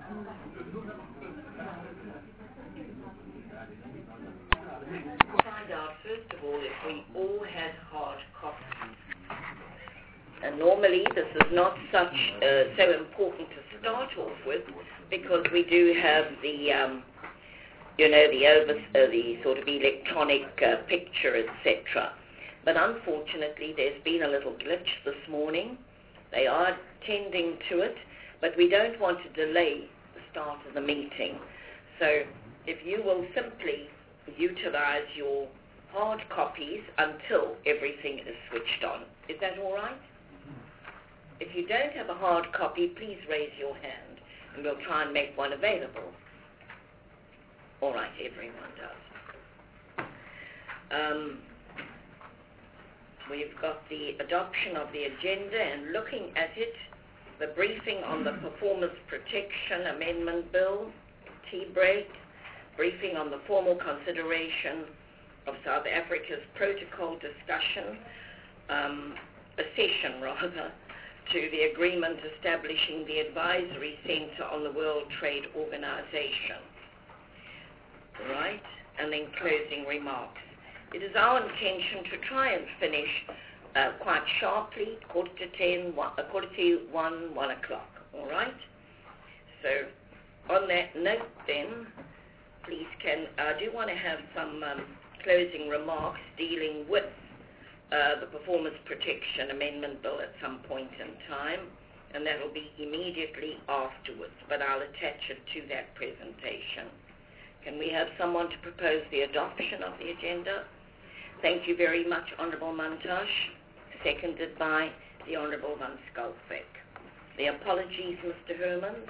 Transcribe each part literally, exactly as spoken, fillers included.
Find out first of all if we all had hard copies. And normally this is not such uh, so important to start off with, because we do have the um, you know the over uh, the sort of electronic uh, picture, et cetera. But unfortunately, there's been a little glitch this morning. They are tending to it, but we don't want to delay the start of the meeting. So if you will simply utilize your hard copies until everything is switched on. Is that all right? If you don't have a hard copy, please raise your hand and we'll try and make one available. All right, everyone does. Um, we've got the adoption of the agenda, and looking at it, the briefing on the Performance Protection Amendment Bill, tea break, briefing on the formal consideration of South Africa's protocol discussion, um, a session rather, to the agreement establishing the Advisory Center on the World Trade Organization. Right? And then closing remarks. It is our intention to try and finish uh, quite sharply, quarter to ten, one, uh, quarter to one, one o'clock. All right? So, on that note then, please can, I do want to have some um, closing remarks dealing with uh, the Performance Protection Amendment Bill at some point in time, and that will be immediately afterwards, but I'll attach it to that presentation. Can we have someone to propose the adoption of the agenda? Thank you very much, Honourable Mantashe. Seconded by the Honourable Van Schalkwyk. The apologies, Mister Hermans.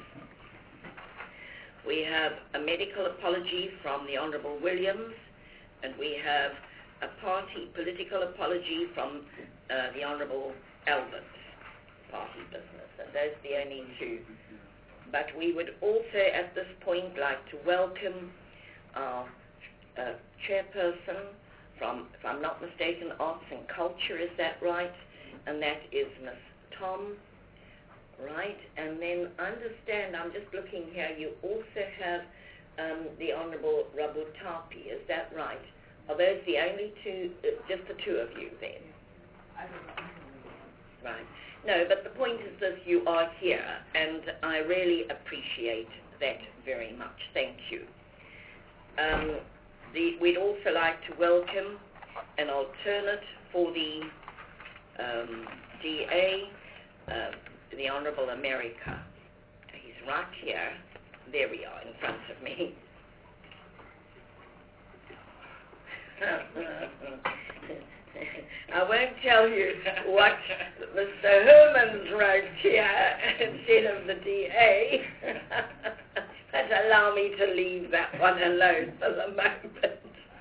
We have a medical apology from the Honourable Williams, and we have a party political apology from uh, the Honourable Albert, party business, and those are the only two. But we would also at this point like to welcome our uh, chairperson from, if I'm not mistaken, Arts and Culture, is that right? And that is Miss Tom. Right, and then understand, I'm just looking here, you also have um, the Honourable Rabu Tapi, is that right? Are those the only two, uh, just the two of you then? Right. No, but the point is this, you are here, and I really appreciate that very much. Thank you. Um, the, we'd also like to welcome an alternate for the um, D A, uh, the Honourable America. He's right here. There we are, in front of me. I won't tell you what Mister Hermans wrote here instead of the D A. But allow me to leave that one alone for the moment.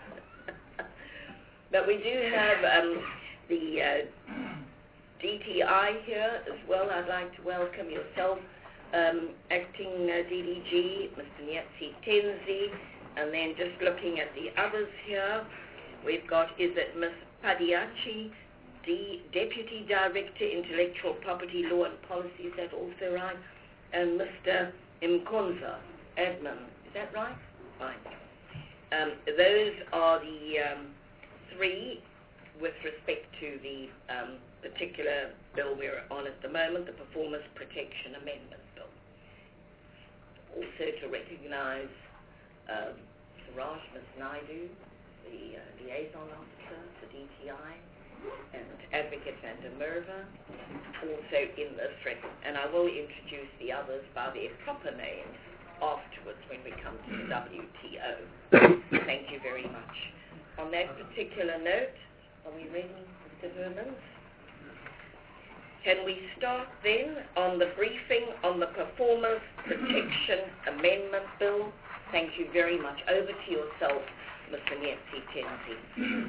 But we do have um, the uh, D T I here as well. I'd like to welcome yourself, um, Acting uh, D D G, Mister Nyatsi Tenzi, and then just looking at the others here, we've got, is it Miss Padiachi, D, Deputy Director, Intellectual Property Law and Policy, is that also right? And Mister Mkonza, Admin, is that right? Fine. Um, those are the um, three with respect to the um, particular bill we're on at the moment, the Performance Protection Amendment Bill. Also to recognize uh, Suraj Miss Naidu, the uh, liaison officer for D T I, and Advocate Van der Merwe, also in this record. And I will introduce the others by their proper names afterwards when we come to the W T O. Thank you very much. On that particular note, are we ready, Mister Hermans? Can we start then on the briefing on the Performance Protection Amendment Bill? Thank you very much. Over to yourself, Mister Nyatsi Tenzi.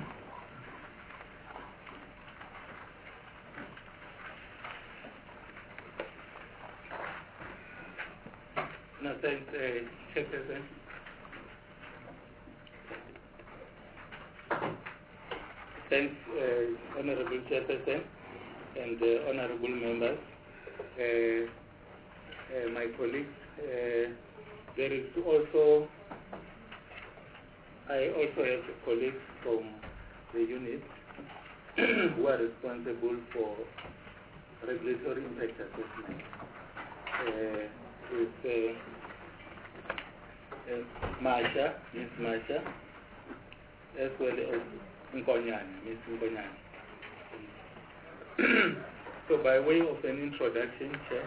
No, thanks, uh, Chairperson. Thanks, uh, Honourable Chairperson and uh, Honourable members, uh, uh, my colleagues. Uh, there is also, I also have colleagues from the unit who are responsible for regulatory impact assessment. Uh, with uh, uh, Marsha, Miss Marsha, as well as Nkonyane, Miss Nkonyane. So by way of an introduction, Chair,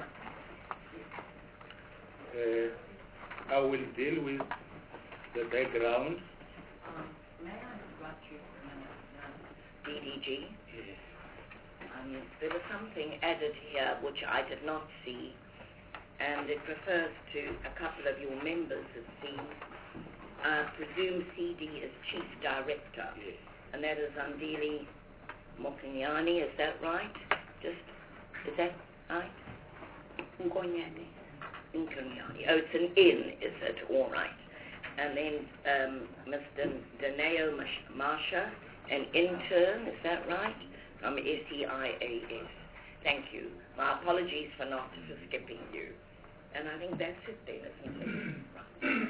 uh, I will deal with the background. Um, may I interrupt you for a minute, uh, D D G? Yes. Um, there was something added here which I did not see, and it refers to a couple of your members have seen. I presume C D is Chief Director, Yes. and that is Andili Mokinyani, is that right? Just, is that right? Nkonyane. Nkonyane. Oh, it's an in, is it? All right. And then um, Mister Daneo Marsha, an intern, is that right? From S E I A S. Thank you. My apologies for not for skipping you. And I think that's it then, isn't it? Right.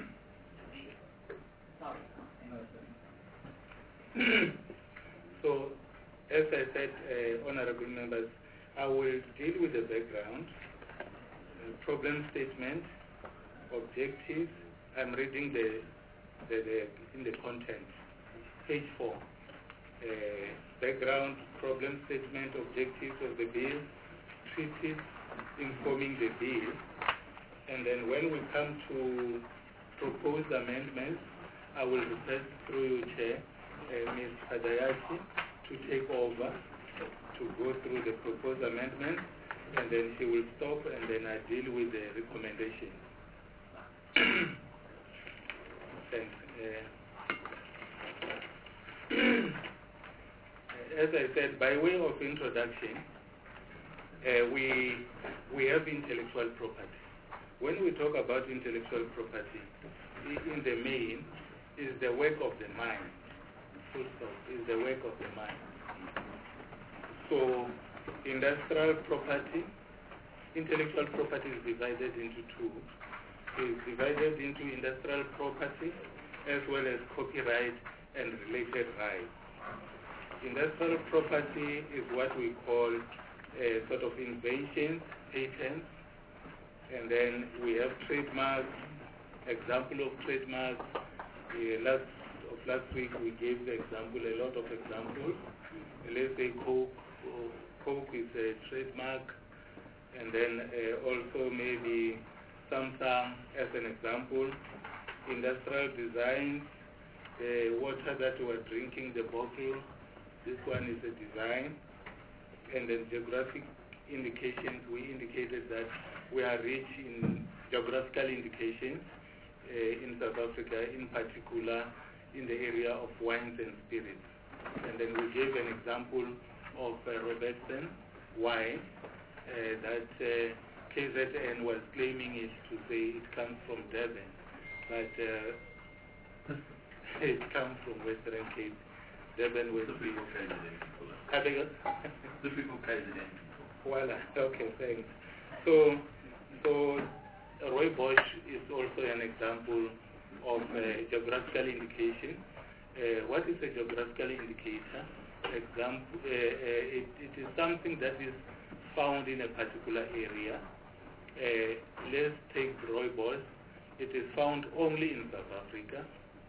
Sorry. So, as I said, uh, honorable members, I will deal with the background, uh, problem statement, objectives. I'm reading the, the, the in the content, page four. Uh, background, problem statement, objectives of the bill, treaties informing the bill, and then when we come to proposed amendments, I will request through you, Chair, uh, Miz Hadayachi, to take over, to go through the proposed amendments, and then she will stop, and then I deal with the recommendations. Thanks. Uh, as I said, by way of introduction, uh, we, we have intellectual property. When we talk about intellectual property, in the main, is the work of the mind. Full stop, is the work of the mind. So, industrial property, intellectual property is divided into two. It's divided into industrial property as well as copyright and related rights. Industrial property is what we call a sort of inventions, patents, and then we have trademarks, example of trademarks. Uh, last of last week we gave the example, a lot of examples. Let's say Coke, uh, Coke is a trademark, and then uh, also maybe Samsung as an example. Industrial design, the water that we're drinking, the bottle, this one is a design. And then geographic indications, we indicated that we are rich in geographical indications uh, in South Africa, in particular in the area of wines and spirits. And then we gave an example of uh, Robertson wine uh, that uh, K Z N was claiming it to say it comes from Durban, but uh, it comes from Western Cape. Durban was the people K Z N people. The people K Z N people. Voila, okay, thanks. So, so Roy Bosch is also an example of a geographical indication. Uh, what is a geographical indicator? Example, uh, uh, it, it is something that is found in a particular area. Uh, let's take rooibos. It is found only in South Africa,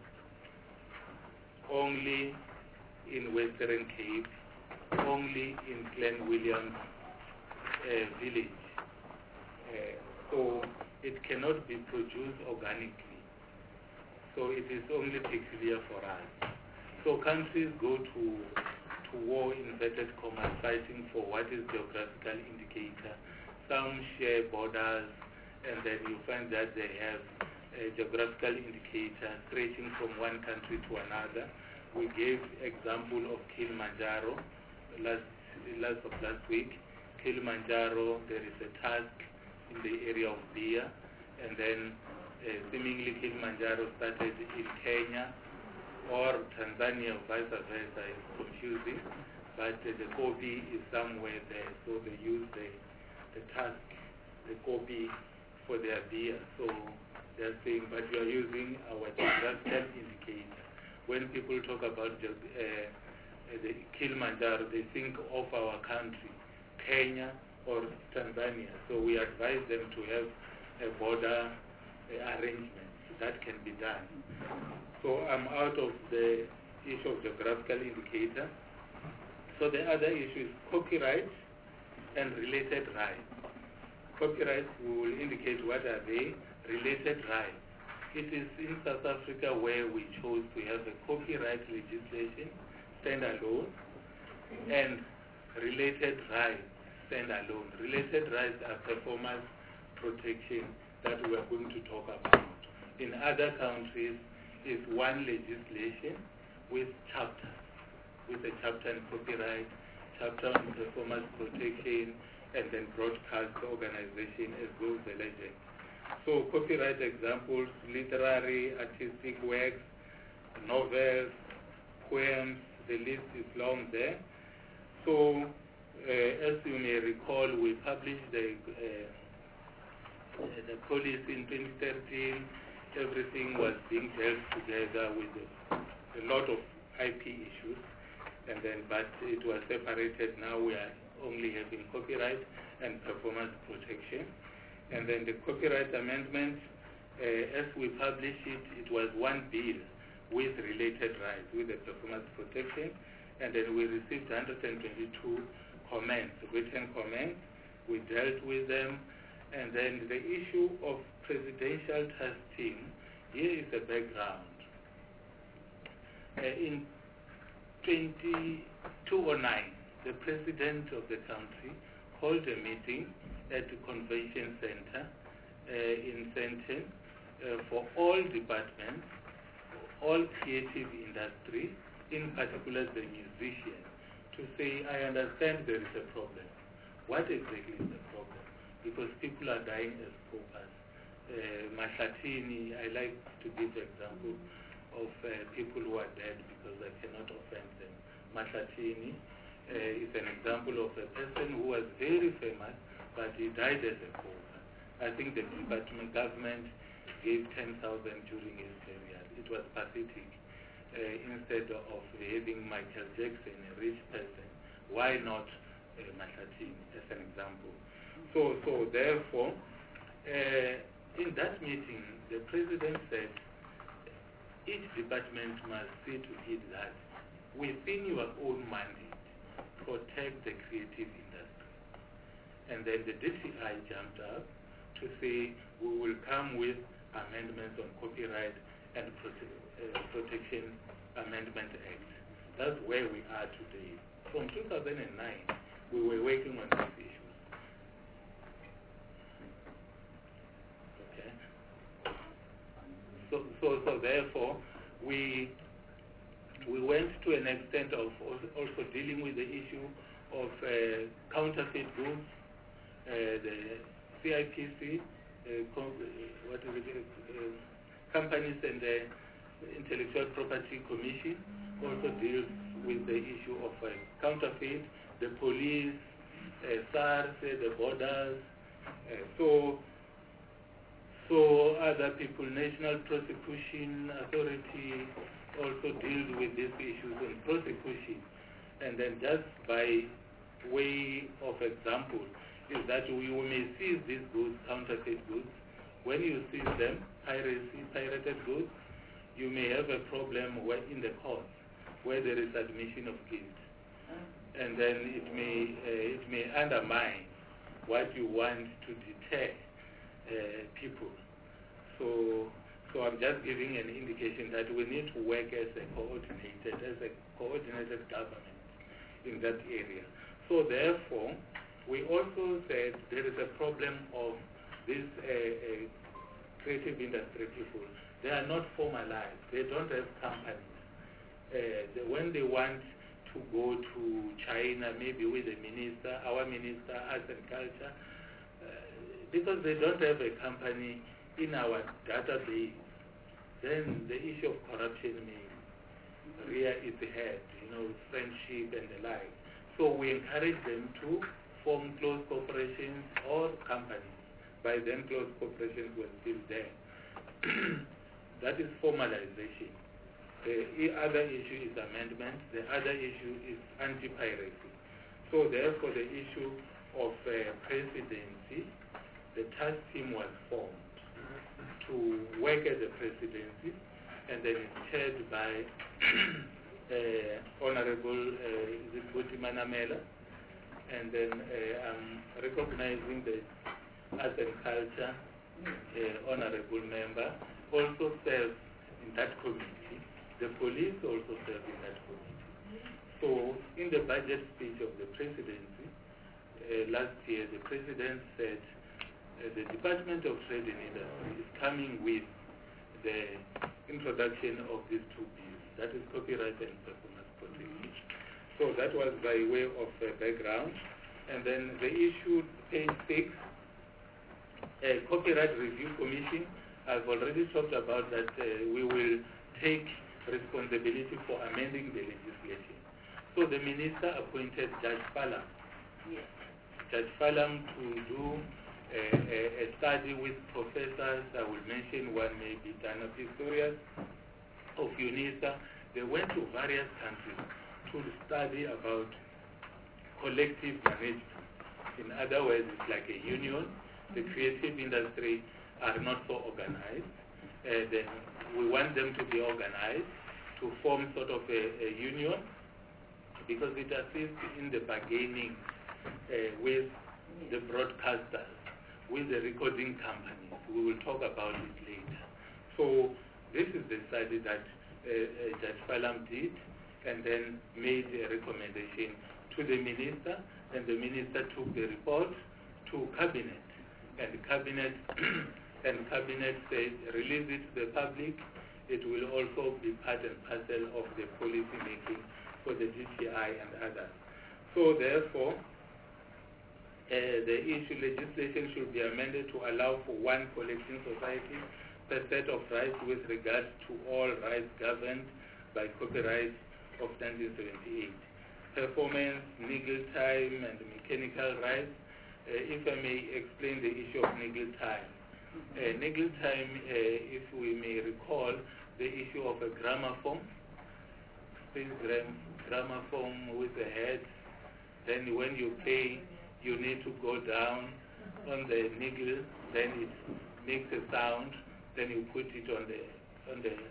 only in Western Cape, only in Glen Williams uh, village. Uh, so it cannot be produced organically. So it is only peculiar for us. So countries go to, to war, inverted commas, fighting for what is geographical indicator. Some share borders, and then you find that they have a geographical indicator stretching from one country to another. We gave example of Kilimanjaro last, last of last week. Kilimanjaro, there is a task in the area of beer, and then uh, seemingly Kilimanjaro started in Kenya or Tanzania, vice versa. Is confusing, but uh, the Kobe is somewhere there, so they use the, the task, the Kobe, for their beer. So there just saying, but you are using our geographical indicator. When people talk about uh, the Kilimanjaro, they think of our country, Kenya or Tanzania. So we advise them to have a border uh, arrangement. That can be done. So I'm out of the issue of geographical indicator. So the other issue is copyright and related rights. Copyright, we will indicate what are they, related rights. It is in South Africa where we chose to have a copyright legislation, standalone, and related rights, standalone. Related rights are performance protection that we are going to talk about. In other countries, it's one legislation with chapters, with a chapter on copyright, chapter on performance protection, and then broadcast organization as goes the legend. So copyright examples, literary, artistic works, novels, poems, the list is long there. So uh, as you may recall, we published the, uh, the policy in twenty thirteen. Everything was being held together with a, a lot of I P issues, and then but it was separated. Now we are only having copyright and performance protection. And then the copyright amendment, uh, as we published it, it was one bill with related rights, with the performance protection. And then we received one hundred twenty-two comments, written comments. We dealt with them. And then the issue of presidential testing, here is the background. Uh, in twenty-two oh nine, the president of the country held a meeting at the convention center uh, in Sandton uh, for all departments, all creative industry, in particular the musicians, to say, I understand there is a problem. What exactly is the problem? Because people are dying as paupers. Uh, Mahlatini, I like to give the example of uh, people who are dead because I cannot offend them. Mahlatini uh, is an example of a person who was very famous, but he died as a pauper. I think the department government gave ten thousand during his period. It was pathetic. Uh, instead of having Michael Jackson, a rich person, why not uh, Mahlatini as an example? So, so therefore, uh, in that meeting, the president said, each department must see to it that within your own mandate, protect the creative industry. And then the D T I jumped up to say, we will come with amendments on copyright and prote uh, Protection Amendment Act. That's where we are today. From two thousand nine, we were working on these issues. Okay. So, so, so therefore, we we went to an extent of also dealing with the issue of uh, counterfeit goods, uh, the C I P C, uh, what is it, uh, Companies and the Intellectual Property Commission also deals with the issue of uh, counterfeit, the police, uh, SARS, uh, the borders, uh, so so other people, National Prosecution Authority also deals with these issues in prosecution. And then just by way of example is that we may seize these goods, counterfeit goods. When you seize them, piracy, pirated goods, you may have a problem where in the court where there is admission of guilt. And then it may, uh, it may undermine what you want to deter uh, people. So, so I'm just giving an indication that we need to work as a coordinated, as a coordinated government in that area. So therefore, we also said there is a problem of these uh, uh, creative industry people. They are not formalized. They don't have companies. Uh, the, when they want to go to China, maybe with the minister, our minister, arts and culture, uh, because they don't have a company in our database, then the issue of corruption may rear its head, you know, friendship and the like. So we encourage them to form close corporations or companies. By then, close corporations were still there. that is formalization. The i- other issue is amendment. The other issue is anti-piracy. So therefore, the issue of uh, presidency, the task team was formed to work at the presidency, and then it's chaired by uh, Honorable uh, Zibuti Manamela, and then uh, I'm recognizing the Arts and Culture uh, Honorable Member also serves in that committee. The police also serve in that committee. So in the budget speech of the presidency, uh, last year the president said uh, the Department of Trade and Industry is coming with the introduction of these two bills, that is copyright and performance protection. So that was by way of uh, background. And then the issue, page six, uh, Copyright Review Commission, I've already talked about that uh, we will take responsibility for amending the legislation. So the minister appointed Judge Falam. Yes. Judge Falam to do a, a, a study with professors. I will mention one, maybe Dana Pistorius of UNISA. They went to various countries to study about collective management. In other words, it's like a union. The creative industry are not so organized. Uh, then we want them to be organized to form sort of a, a union, because it assists in the bargaining uh, with the broadcasters, with the recording companies. We will talk about it later. So this is the study that uh, uh, Judge Falam did, and then made a recommendation to the minister, and the minister took the report to cabinet, and the cabinet and cabinet said release it to the public. It will also be part and parcel of the policy making for the G T I and others. So therefore, uh, the issue legislation should be amended to allow for one collecting society per set of rights with regard to all rights governed by copyright of nineteen seventy-eight. Performance, legal time, and mechanical rights. Uh, if I may explain the issue of legal time. Uh, legal time, uh, if we may recall, the issue of a gramophone, this gram gramophone with a head. Then when you play, you need to go down on the niggle, then it makes a sound, then you put it on the on the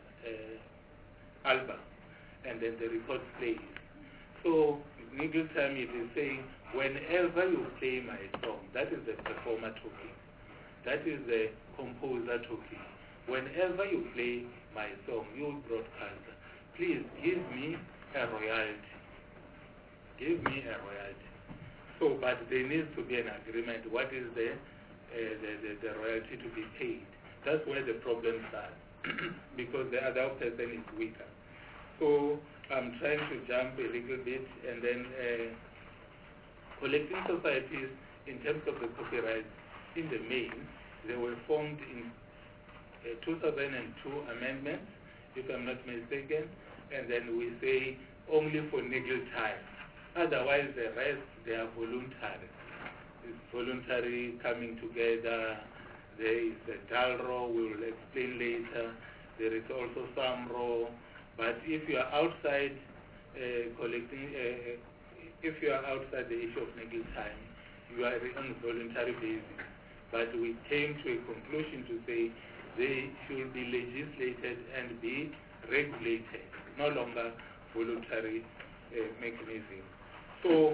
uh, album, and then the record plays. So niggle time, it is saying whenever you play my song, that is the performer talking, that is the composer talking. Whenever you play my song, you broadcaster, please give me a royalty. Give me a royalty. So, but there needs to be an agreement. What is the, uh, the, the, the royalty to be paid? That's where the problem starts, because the other person is weaker. So, I'm trying to jump a little bit, and then uh, collecting societies, in terms of the copyright, in the main, they were formed in uh, two thousand two amendments, if I'm not mistaken, and then we say only for legal time. Otherwise, the rest, they are voluntary. It's voluntary coming together. There is a DALRO, we will explain later. There is also SAMRO. But if you are outside uh, collecting, uh, if you are outside the issue of legal time, you are on a voluntary basis. But we came to a conclusion to say they should be legislated and be regulated, no longer voluntary uh, mechanism. So,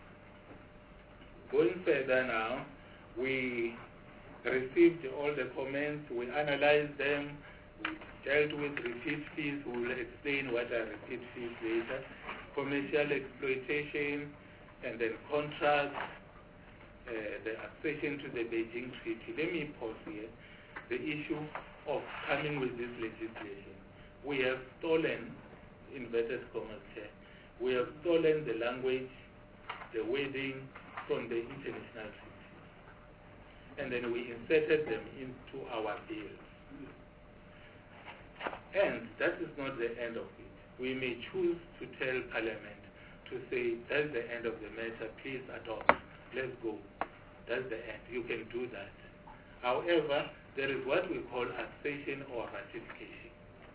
going further now, we received all the comments, we analyzed them, we dealt with repeat fees. We will explain what are repeat fees later, commercial exploitation, and then contracts, uh, the accession to the Beijing Treaty. Let me pause here. The issue of coming with this legislation. We have stolen, inverted commas here, we have stolen the language, the wording from the international treaties. And then we inserted them into our bills. And that is not the end of it. We may choose to tell Parliament to say, that's the end of the matter, please adopt, let's go. That's the end. You can do that. However, there is what we call accession or ratification.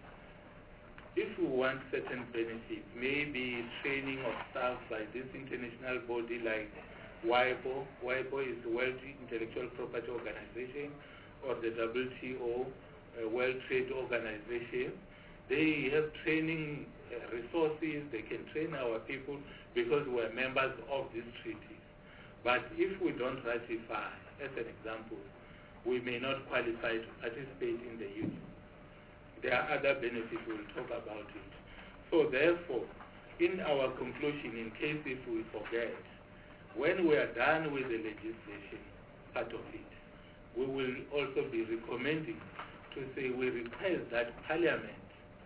If we want certain benefits, maybe training of staff by this international body like WIPO. WIPO is the World Intellectual Property Organization, or the W T O, uh, World Trade Organization. They have training uh, resources. They can train our people because we're members of these treaties. But if we don't ratify, as an example, we may not qualify to participate in the union. There are other benefits, we'll talk about it. So therefore, in our conclusion, in case if we forget, when we are done with the legislation part of it, we will also be recommending to say we request that Parliament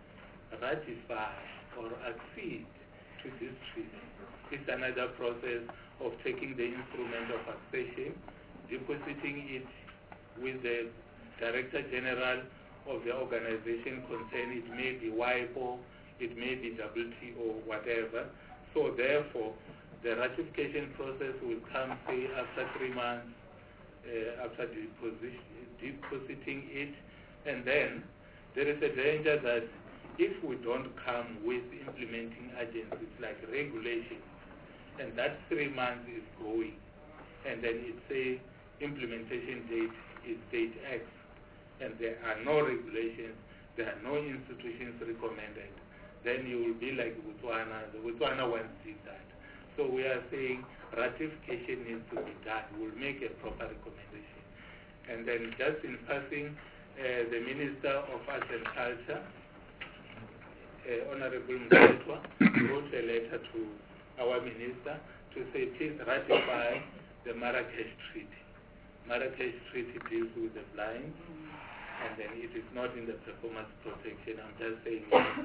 ratify or accede to this treaty. It's another process of taking the instrument of accession, depositing it with the Director General of the organization concerned. It may be WIPO, it may be W T O, whatever. So therefore, the ratification process will come, say, after three months, uh, after depositing it, and then there is a danger that if we don't come with implementing agencies like regulations, and that three months is going, and then it says implementation date is date X, and there are no regulations, there are no institutions recommended, then you will be like Botswana. The Botswana once did that. So we are saying ratification needs to be done. We'll make a proper recommendation. And then just in passing, uh, the Minister of Arts and Culture, uh, Honorable Mkhetwa, wrote a letter to our Minister to say, please ratify the Marrakesh Treaty. Marrakesh Treaty deals with the blind, and then it is not in the performance protection. I'm just saying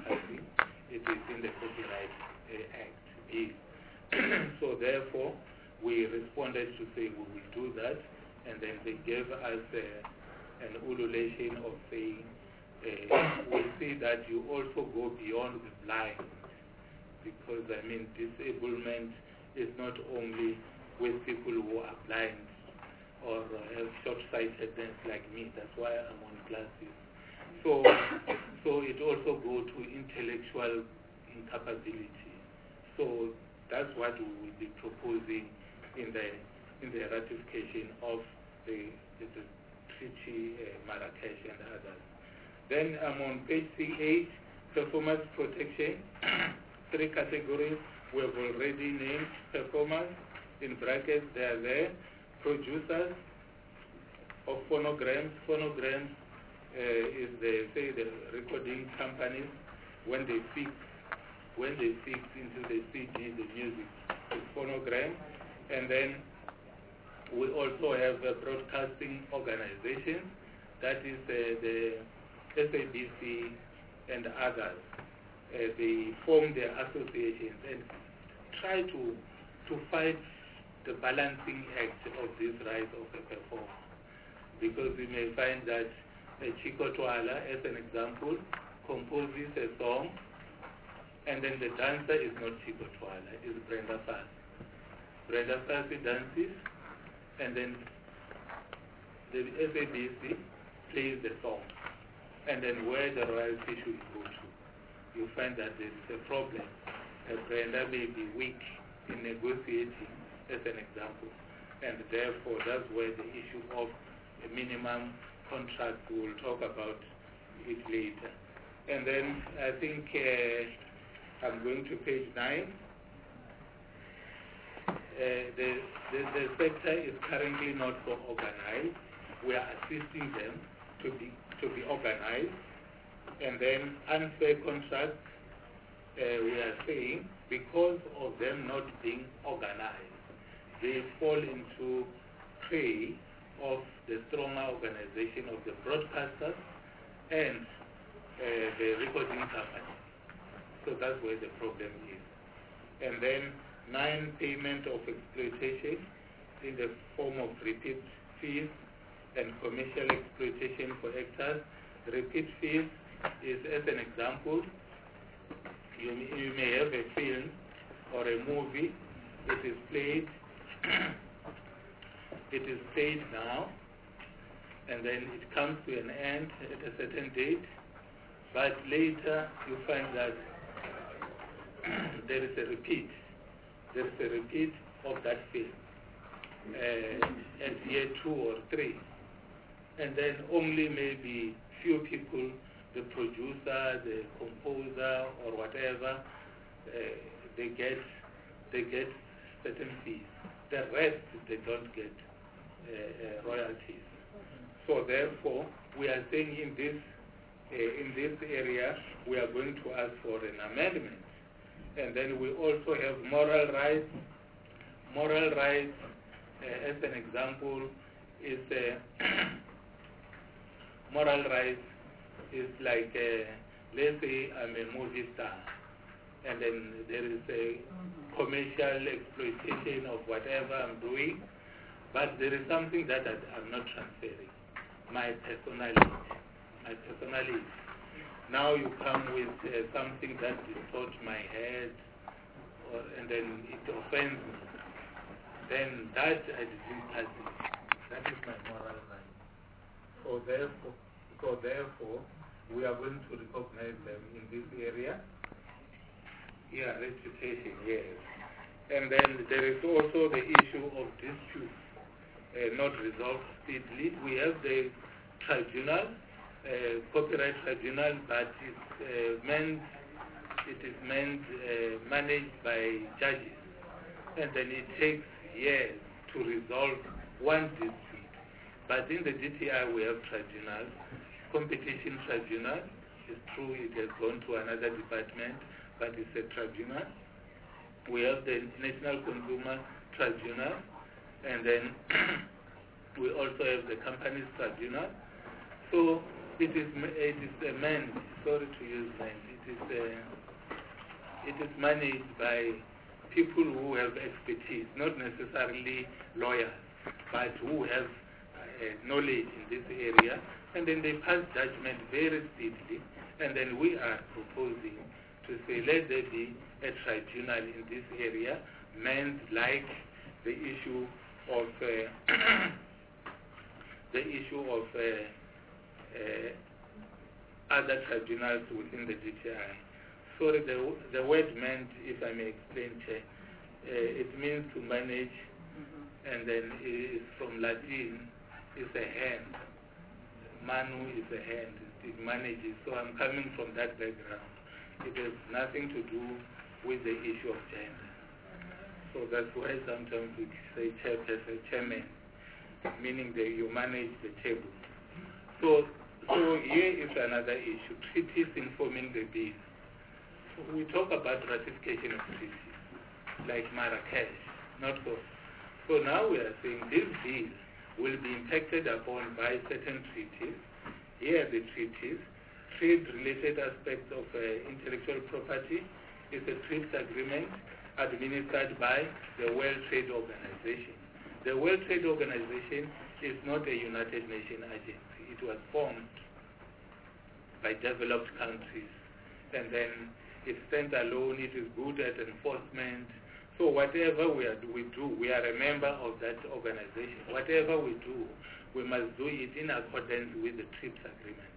it is in the Copyright uh, Act bill. So therefore, we responded to say we will do that, and then they gave us uh, an ululation of saying uh, we see that you also go beyond the blind, because I mean disablement is not only with people who are blind or uh, have short-sightedness like me. That's why I'm on glasses. So, so it also goes to intellectual incapability. So that's what we will be proposing in the in the ratification of the, the, the Treaty uh, Marrakesh and others. Then I'm on page C eight, performance protection. Three categories we have already named. Performers, in brackets, they are there. Producers of phonograms. Phonograms uh, is the, say, the recording companies when they fix when they fix into the C D the music, it's phonogram. And then we also have a broadcasting organization, that is uh, the S A B C and others. Uh, they form their associations and try to to fight the balancing act of this right of a performer. Because we may find that uh, Chico Twala, as an example, composes a song, and then the dancer is not Chico Twala, it's Brenda Fassie. Brenda Fassie dances, and then the S A B C plays the song. And then where the royalty should go to, you find that there is a problem. Uh, Brenda may be weak in negotiating, as an example. And therefore, that's where the issue of a minimum contract, we'll talk about it later. And then I think uh, I'm going to page nine. Uh, the, the, the sector is currently not so organized. We are assisting them to be, to be organized. And then unfair contracts, uh, we are saying, because of them not being organized, they fall into prey of the stronger organization of the broadcasters and uh, the recording company. So that's where the problem is. And then non-payment of exploitation in the form of repeat fees and commercial exploitation for actors. Repeat fees is, as an example, you, you may have a film or a movie, it is played, it is paid now, and then it comes to an end at a certain date, but later you find that there is a repeat. There is a repeat of that film uh, at year two or three. And then only maybe few people, the producer, the composer, or whatever, uh, they get they get certain fees. The rest, they don't get uh, uh, royalties. So therefore, we are saying in this uh, in this area, we are going to ask for an amendment. And then we also have moral rights. Moral rights, uh, as an example, is uh, moral rights is like, uh, let's say I'm a movie star, and then there is a commercial exploitation of whatever I'm doing, but there is something that I, I'm not transferring, my personality, my personality. Now you come with uh, something that distorts my head, or, and then it offends me. Then that I didn't touch it. That is my moral right. So therefore, so therefore, we are going to recognize them in this area. Yeah, reputation, yes. And then there is also the issue of disputes uh, not resolved speedily. We have the tribunal, uh, copyright tribunal, but it's uh, meant, it is meant uh, managed by judges, and then it takes years to resolve one dispute. But in the D T I we have tribunals. Competition tribunal, it's true it has gone to another department, but it's a tribunal. We have the National Consumer Tribunal, and then we also have the Companies Tribunal. So it is it is a man, sorry to use man, it is a, it is managed by people who have expertise, not necessarily lawyers, but who have uh, knowledge in this area, and then they pass judgment very speedily, and then we are proposing to say let there be a tribunal in this area, meant like the issue of uh, the issue of uh, uh, other tribunals within the D T I. Sorry, the, the word meant, if I may explain, Chair, uh, it means to manage, mm-hmm. and then it is from Latin, is a hand. Manu is a hand, it manages. So I'm coming from that background. It has nothing to do with the issue of gender. So that's why sometimes we say chairperson, chairman, meaning that you manage the table. So, so here is another issue, treaties informing the bill. So we talk about ratification of treaties, like Marrakesh, not so. So now we are saying this bill will be impacted upon by certain treaties. Here are the treaties. Trade-related aspects of uh, intellectual property is a TRIPS agreement administered by the World Trade Organization. The World Trade Organization is not a United Nations agency. It was formed by developed countries, and then it stands alone. It is good at enforcement. So whatever we, are, we do, we are a member of that organization. Whatever we do, we must do it in accordance with the TRIPS agreement,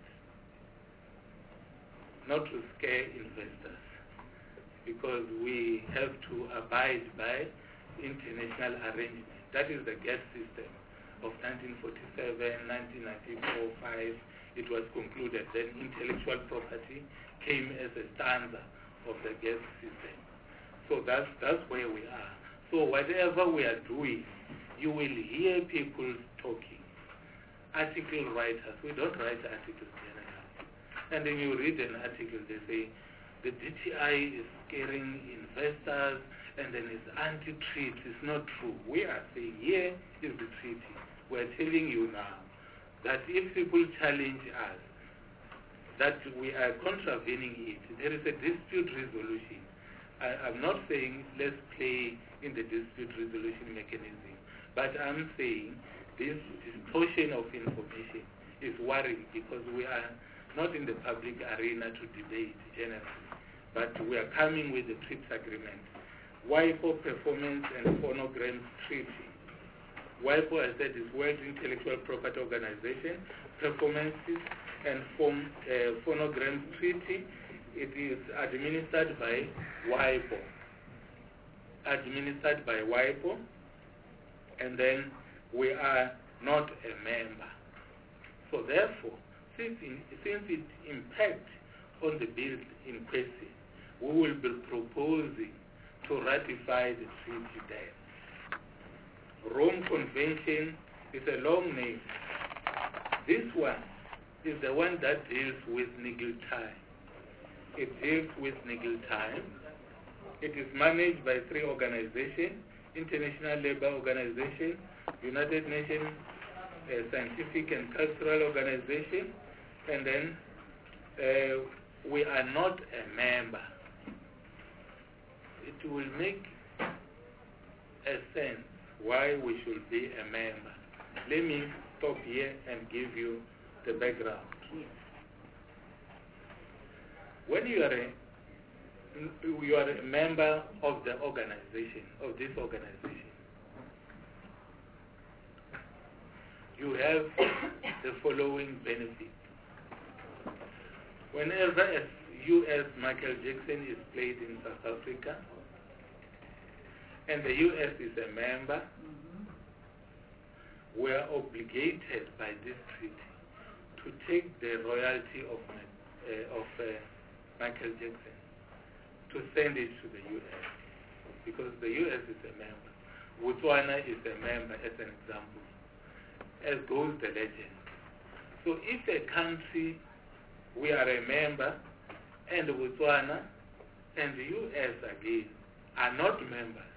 not to scare investors, because we have to abide by international arrangements. That is the GATT system of nineteen forty-seven, nineteen ninety-four, five. It was concluded. Then intellectual property came as a stanza of the GATT system. So that's, that's where we are. So whatever we are doing, you will hear people talking. Article writers, we don't write articles generally. And then you read an article, they say, the D T I is scaring investors, and then it's anti-treaty. It's not true. We are saying, here is the treaty. We're telling you now that if people challenge us, that we are contravening it, there is a dispute resolution. I, I'm not saying let's play in the dispute resolution mechanism, but I'm saying this distortion of information is worrying, because we are not in the public arena to debate generally, but we are coming with the TRIPS agreement. WIPO Performance and Phonograms Treaty. WIPO, I said, is World Intellectual Property Organization, Performances and Phon uh, Phonograms Treaty. It is administered by WIPO. Administered by WIPO, and then we are not a member. So therefore, since, in, since it impacts on the bill in question, we will be proposing to ratify the treaty there. Rome Convention is a long name. This one is the one that deals with legal time. It deals with legal time. It is managed by three organizations: International Labour Organization, United Nations uh, Scientific and Cultural Organization, and then uh, we are not a member. It will make a sense why we should be a member. Let me stop here and give you the background. When you are a you are a member of the organization, of this organization, you have the following benefits. Whenever a U S Michael Jackson is played in South Africa, and the U S is a member, we are obligated by this treaty to take the royalty of, uh, of uh, Michael Jackson, to send it to the U S, because the U S is a member. Botswana is a member, as an example, as goes the legend. So if a country, we are a member, and Botswana and the U S again are not members,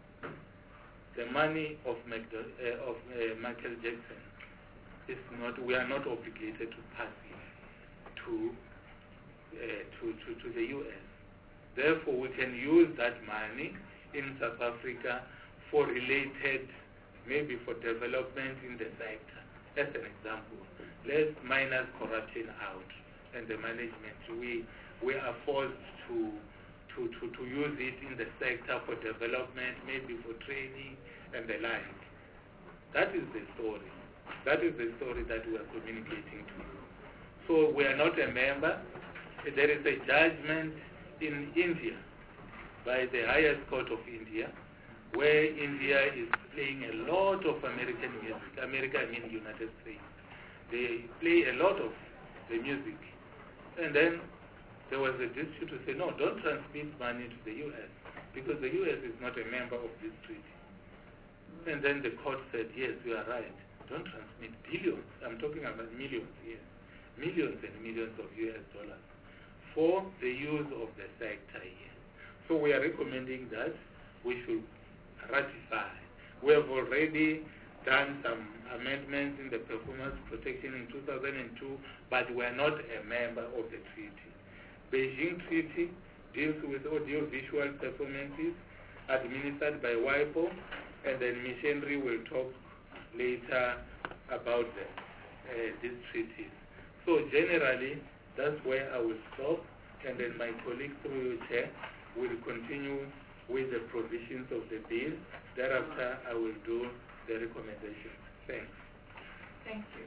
the money of, Macdo uh, of uh, Michael Jackson is not, we are not obligated to pass it to, uh, to, to, to the U S. Therefore, we can use that money in South Africa for related, maybe for development in the sector. As an example, let's minus corruption out and the management. We, we are forced to, to, to, to use it in the sector for development, maybe for training and the like. That is the story. That is the story that we are communicating to you. So we are not a member. There is a judgment in India by the highest court of India, where India is playing a lot of American music. America, I mean United States. They play a lot of the music. And then there was a dispute to say, no, don't transmit money to the U S, because the U S is not a member of this treaty. And then the court said, yes, you are right. Don't transmit billions. I'm talking about millions here. Millions and millions of U S dollars for the use of the sector here. So we are recommending that we should ratify. We have already done some amendments in the performance protection in two thousand two, but we are not a member of the treaty. Beijing Treaty deals with audiovisual performances administered by WIPO, and then Missionary will talk later about the, uh, these treaties. So generally, that's where I will stop, and then my colleague through your chair will continue with the provisions of the bill. Thereafter, I will do the recommendations. Thanks. Thank you.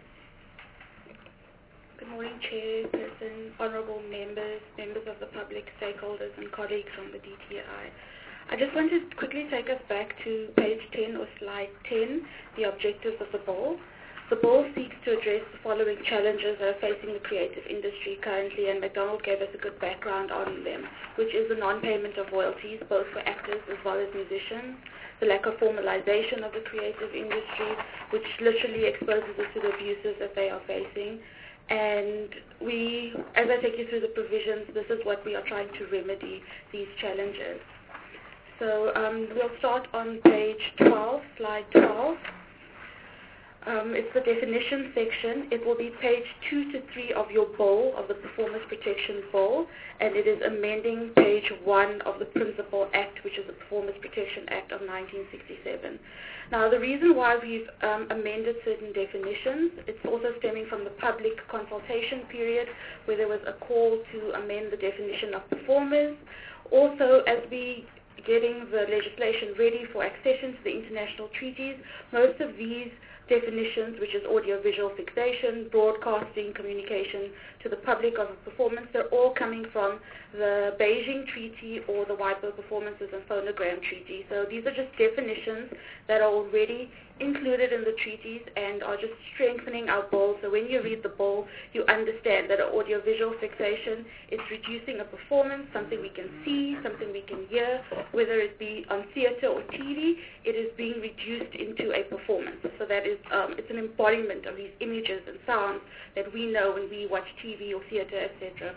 Good morning, Chairperson, honourable members, members of the public, stakeholders, and colleagues from the D T I. I just want to quickly take us back to page ten or slide ten, the objectives of the bill. The bill seeks to address the following challenges that are facing the creative industry currently, and McDonald gave us a good background on them, which is the non-payment of royalties, both for actors as well as musicians, the lack of formalization of the creative industry, which literally exposes us to the abuses that they are facing. And we, as I take you through the provisions, this is what we are trying to remedy, these challenges. So um, we'll start on page twelve, slide twelve. Um, it's the definition section. It will be page two to three of your bill, of the Performance Protection Bill, and it is amending page one of the Principal Act, which is the Performance Protection Act of nineteen sixty-seven. Now, the reason why we've um, amended certain definitions, it's also stemming from the public consultation period, where there was a call to amend the definition of performers. Also, as we getting the legislation ready for accession to the international treaties. Most of these definitions, which is audiovisual fixation, broadcasting, communication to the public of a performance, they're all coming from the Beijing Treaty or the WIPO Performances and Phonogram Treaty. So these are just definitions that are already included in the treaties and are just strengthening our bill. So when you read the bill, you understand that an audiovisual fixation is reducing a performance, something we can see, something we can hear, whether it be on theater or T V, it is being reduced into a performance. So that is, um, it's an embodiment of these images and sounds that we know when we watch T V or theater, et cetera.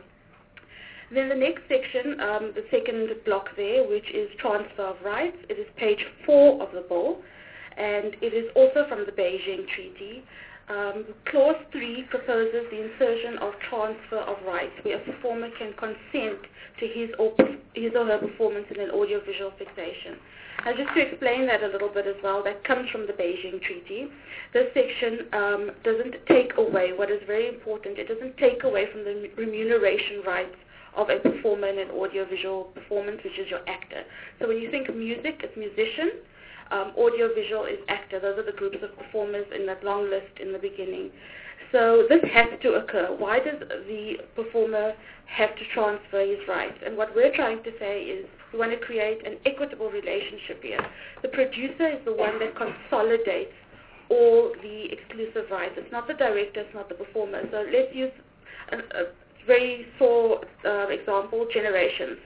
Then the next section, um, the second block there, which is transfer of rights, it is page four of the bill, and it is also from the Beijing Treaty. Um, clause three proposes the insertion of transfer of rights, where a performer can consent to his or, his or her performance in an audiovisual fixation. Now, just to explain that a little bit as well, that comes from the Beijing Treaty. This section um, doesn't take away, what is very important, it doesn't take away from the remuneration rights of a performer in an audiovisual performance, which is your actor. So when you think music, it's musician. Um, audiovisual is actor. Those are the groups of performers in that long list in the beginning. So this has to occur. Why does the performer have to transfer his rights? And what we're trying to say is we want to create an equitable relationship here. The producer is the one that consolidates all the exclusive rights. It's not the director, it's not the performer. So let's use a, a very sore uh, example, Generations.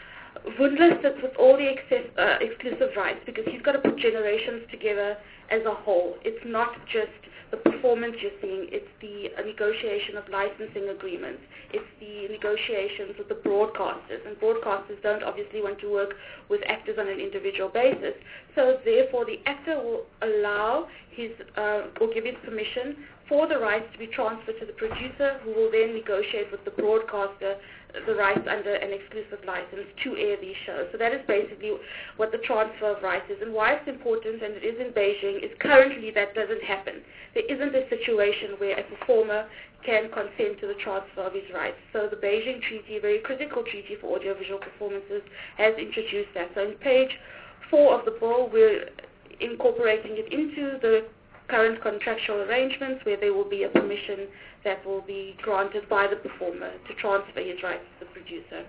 Wundler sits with all the excess, uh, exclusive rights because he's got to put Generations together as a whole. It's not just the performance you're seeing, it's the uh, negotiation of licensing agreements, it's the negotiations with the broadcasters, and broadcasters don't obviously want to work with actors on an individual basis, so therefore the actor will allow his, uh, or give his permission for the rights to be transferred to the producer, who will then negotiate with the broadcaster the rights under an exclusive license to air these shows. So that is basically what the transfer of rights is. And why it's important, and it is in Beijing, is currently that doesn't happen. There isn't a situation where a performer can consent to the transfer of his rights. So the Beijing Treaty, a very critical treaty for audiovisual performances, has introduced that. So in page four of the bill, we're incorporating it into the current contractual arrangements where there will be a permission that will be granted by the performer to transfer his rights to the producer.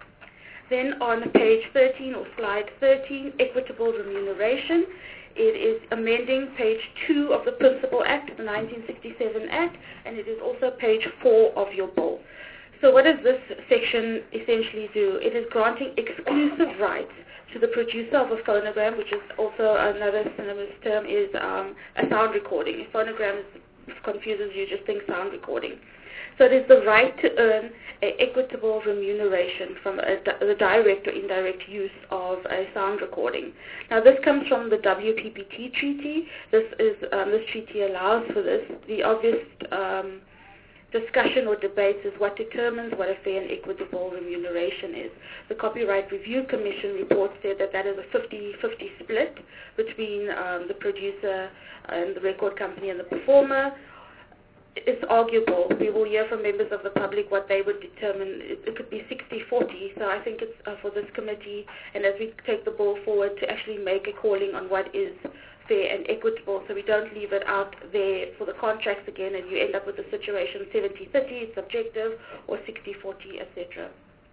Then on page thirteen or slide thirteen, equitable remuneration. It is amending page two of the Principal Act, the nineteen sixty-seven Act, and it is also page four of your bill. So what does this section essentially do? It is granting exclusive rights to the producer of a phonogram, which is also another synonymous term, is um, a sound recording. A phonogram is, confuses you, just think sound recording. So it is the right to earn an equitable remuneration from a, the direct or indirect use of a sound recording. Now this comes from the W P P T treaty. This is um, this treaty allows for this. The obvious um, discussion or debates is what determines what a fair and equitable remuneration is. The Copyright Review Commission report said that that is a fifty-fifty split between um, the producer and the record company and the performer. It's arguable. We will hear from members of the public what they would determine. It, it could be sixty forty. So I think it's uh, for this committee, and as we take the ball forward, to actually make a calling on what is fair and equitable, so we don't leave it out there for the contracts again and you end up with a situation seventy thirty, it's subjective, or sixty forty, et cetera.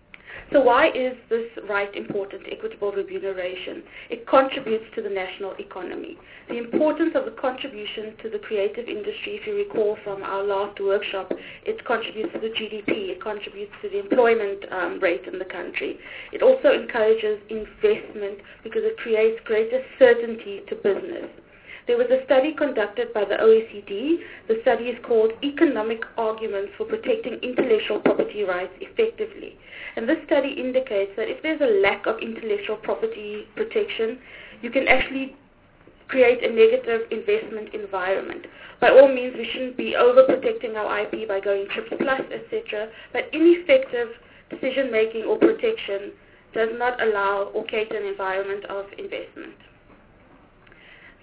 So why is this right important, equitable remuneration? It contributes to the national economy. The importance of the contribution to the creative industry, if you recall from our last workshop, it contributes to the G D P, it contributes to the employment um, rate in the country. It also encourages investment because it creates greater certainty to business. There was a study conducted by the O E C D. The study is called Economic Arguments for Protecting Intellectual Property Rights Effectively. And this study indicates that if there's a lack of intellectual property protection, you can actually create a negative investment environment. By all means, we shouldn't be overprotecting our I P by going TRIPS plus, et cetera, but ineffective decision-making or protection does not allow or cater an environment of investment.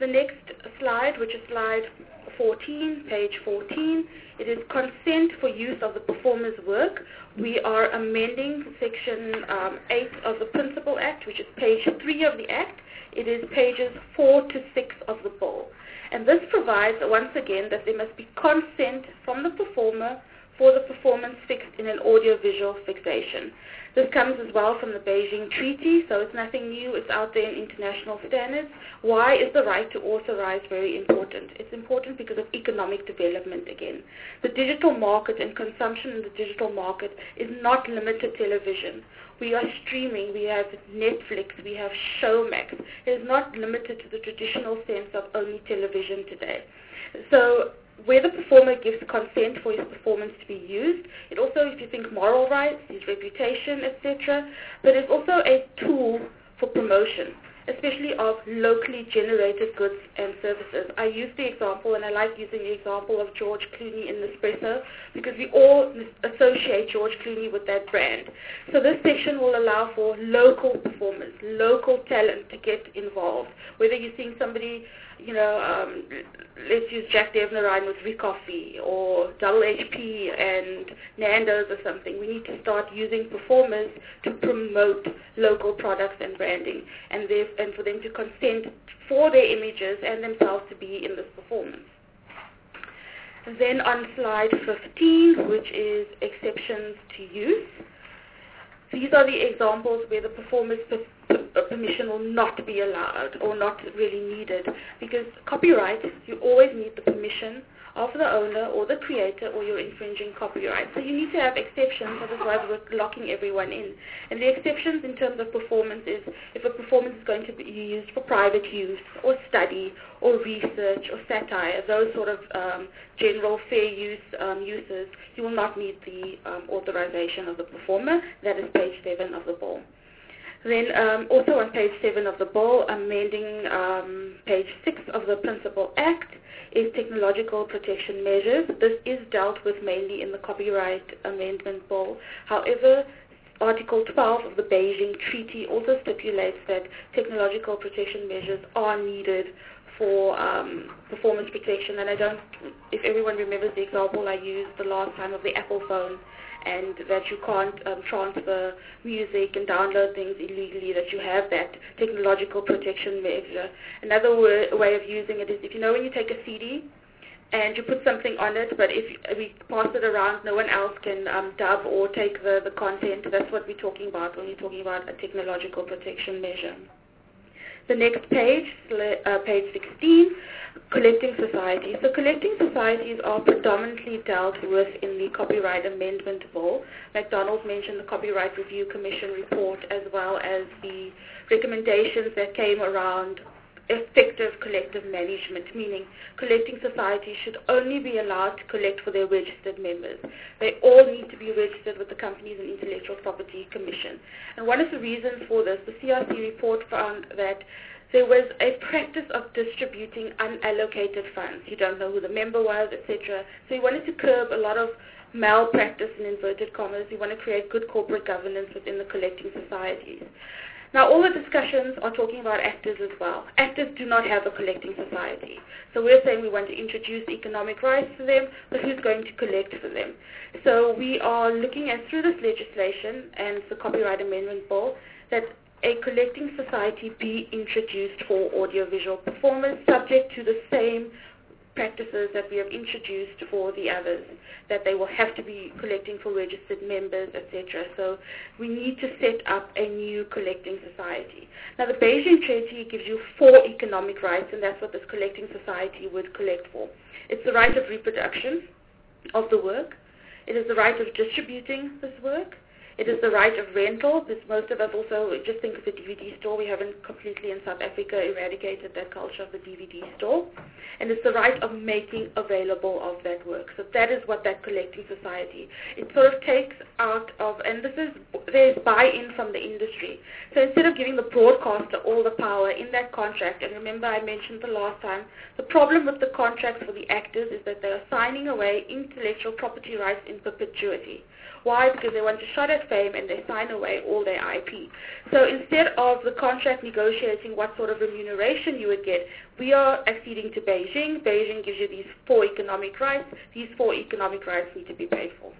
The next slide, which is slide fourteen, page fourteen, it is consent for use of the performer's work. We are amending section um, eight of the Principal Act, which is page three of the Act. It is pages four to six of the bill. And this provides, once again, that there must be consent from the performer for the performance fixed in an audiovisual fixation. This comes as well from the Beijing Treaty, so it's nothing new. It's out there in international standards. Why is the right to authorize very important? It's important because of economic development again. The digital market and consumption in the digital market is not limited to television. We are streaming, we have Netflix, we have Showmax. It is not limited to the traditional sense of only television today. So where the performer gives consent for his performance to be used, it also, if you think moral rights, his reputation, et cetera, but it's also a tool for promotion, especially of locally generated goods and services. I use the example, and I like using the example of George Clooney in Nespresso, because we all associate George Clooney with that brand. So this section will allow for local performers, local talent to get involved. Whether you're seeing somebody, you know, um, let's use Jack Devnarine with Recoffee or Double H P and Nando's or something. We need to start using performers to promote local products and branding, and, and for them to consent for their images and themselves to be in this performance. Then on slide fifteen, which is exceptions to use, these are the examples where the performer's permission will not be allowed or not really needed, because copyright, you always need the permission of the owner or the creator or you're infringing copyright. So you need to have exceptions, otherwise we're locking everyone in. And the exceptions in terms of performance is if a performance is going to be used for private use or study or research or satire, those sort of um, general fair use um, uses, you will not need the um, authorization of the performer. That is page seven of the bill. Then um, also on page seven of the bill, amending um, page six of the Principal Act, is technological protection measures. This is dealt with mainly in the Copyright Amendment Bill. However, Article twelve of the Beijing Treaty also stipulates that technological protection measures are needed for um, performance protection. And I don't, if everyone remembers the example I used the last time of the Apple phone, and that you can't um, transfer music and download things illegally, that you have that technological protection measure. Another way, way of using it is, if you know when you take a C D and you put something on it, but if we pass it around, no one else can um, dub or take the, the content. That's what we're talking about when we're talking about a technological protection measure. The next page, uh, page sixteen, collecting societies. So collecting societies are predominantly dealt with in the Copyright Amendment Bill. McDonald mentioned the Copyright Review Commission report, as well as the recommendations that came around effective collective management, meaning collecting societies should only be allowed to collect for their registered members. They all need to be registered with the Companies and Intellectual Property Commission. And one of the reasons for this, the C R C report found that there was a practice of distributing unallocated funds. You don't know who the member was, et cetera. So you wanted to curb a lot of malpractice in inverted commas. You want to create good corporate governance within the collecting societies. Now, all the discussions are talking about actors as well. Actors do not have a collecting society. So we're saying we want to introduce economic rights for them, but who's going to collect for them? So we are looking at, through this legislation and the Copyright Amendment Bill, that a collecting society be introduced for audiovisual performers, subject to the same practices that we have introduced for the others, that they will have to be collecting for registered members, et cetera. So we need to set up a new collecting society. Now, the Beijing Treaty gives you four economic rights, and that's what this collecting society would collect for. It's the right of reproduction of the work. It is the right of distributing this work. It is the right of rental, because most of us also just think of the D V D store. We haven't completely in South Africa eradicated that culture of the D V D store. And it's the right of making available of that work. So that is what that collecting society, it sort of takes out of, and this is, there's buy-in from the industry. So instead of giving the broadcaster all the power in that contract, and remember I mentioned the last time, the problem with the contracts for the actors is that they are signing away intellectual property rights in perpetuity. Why? Because they want a shot at fame and they sign away all their I P. So instead of the contract negotiating what sort of remuneration you would get, we are acceding to Beijing. Beijing gives you these four economic rights. These four economic rights need to be paid for.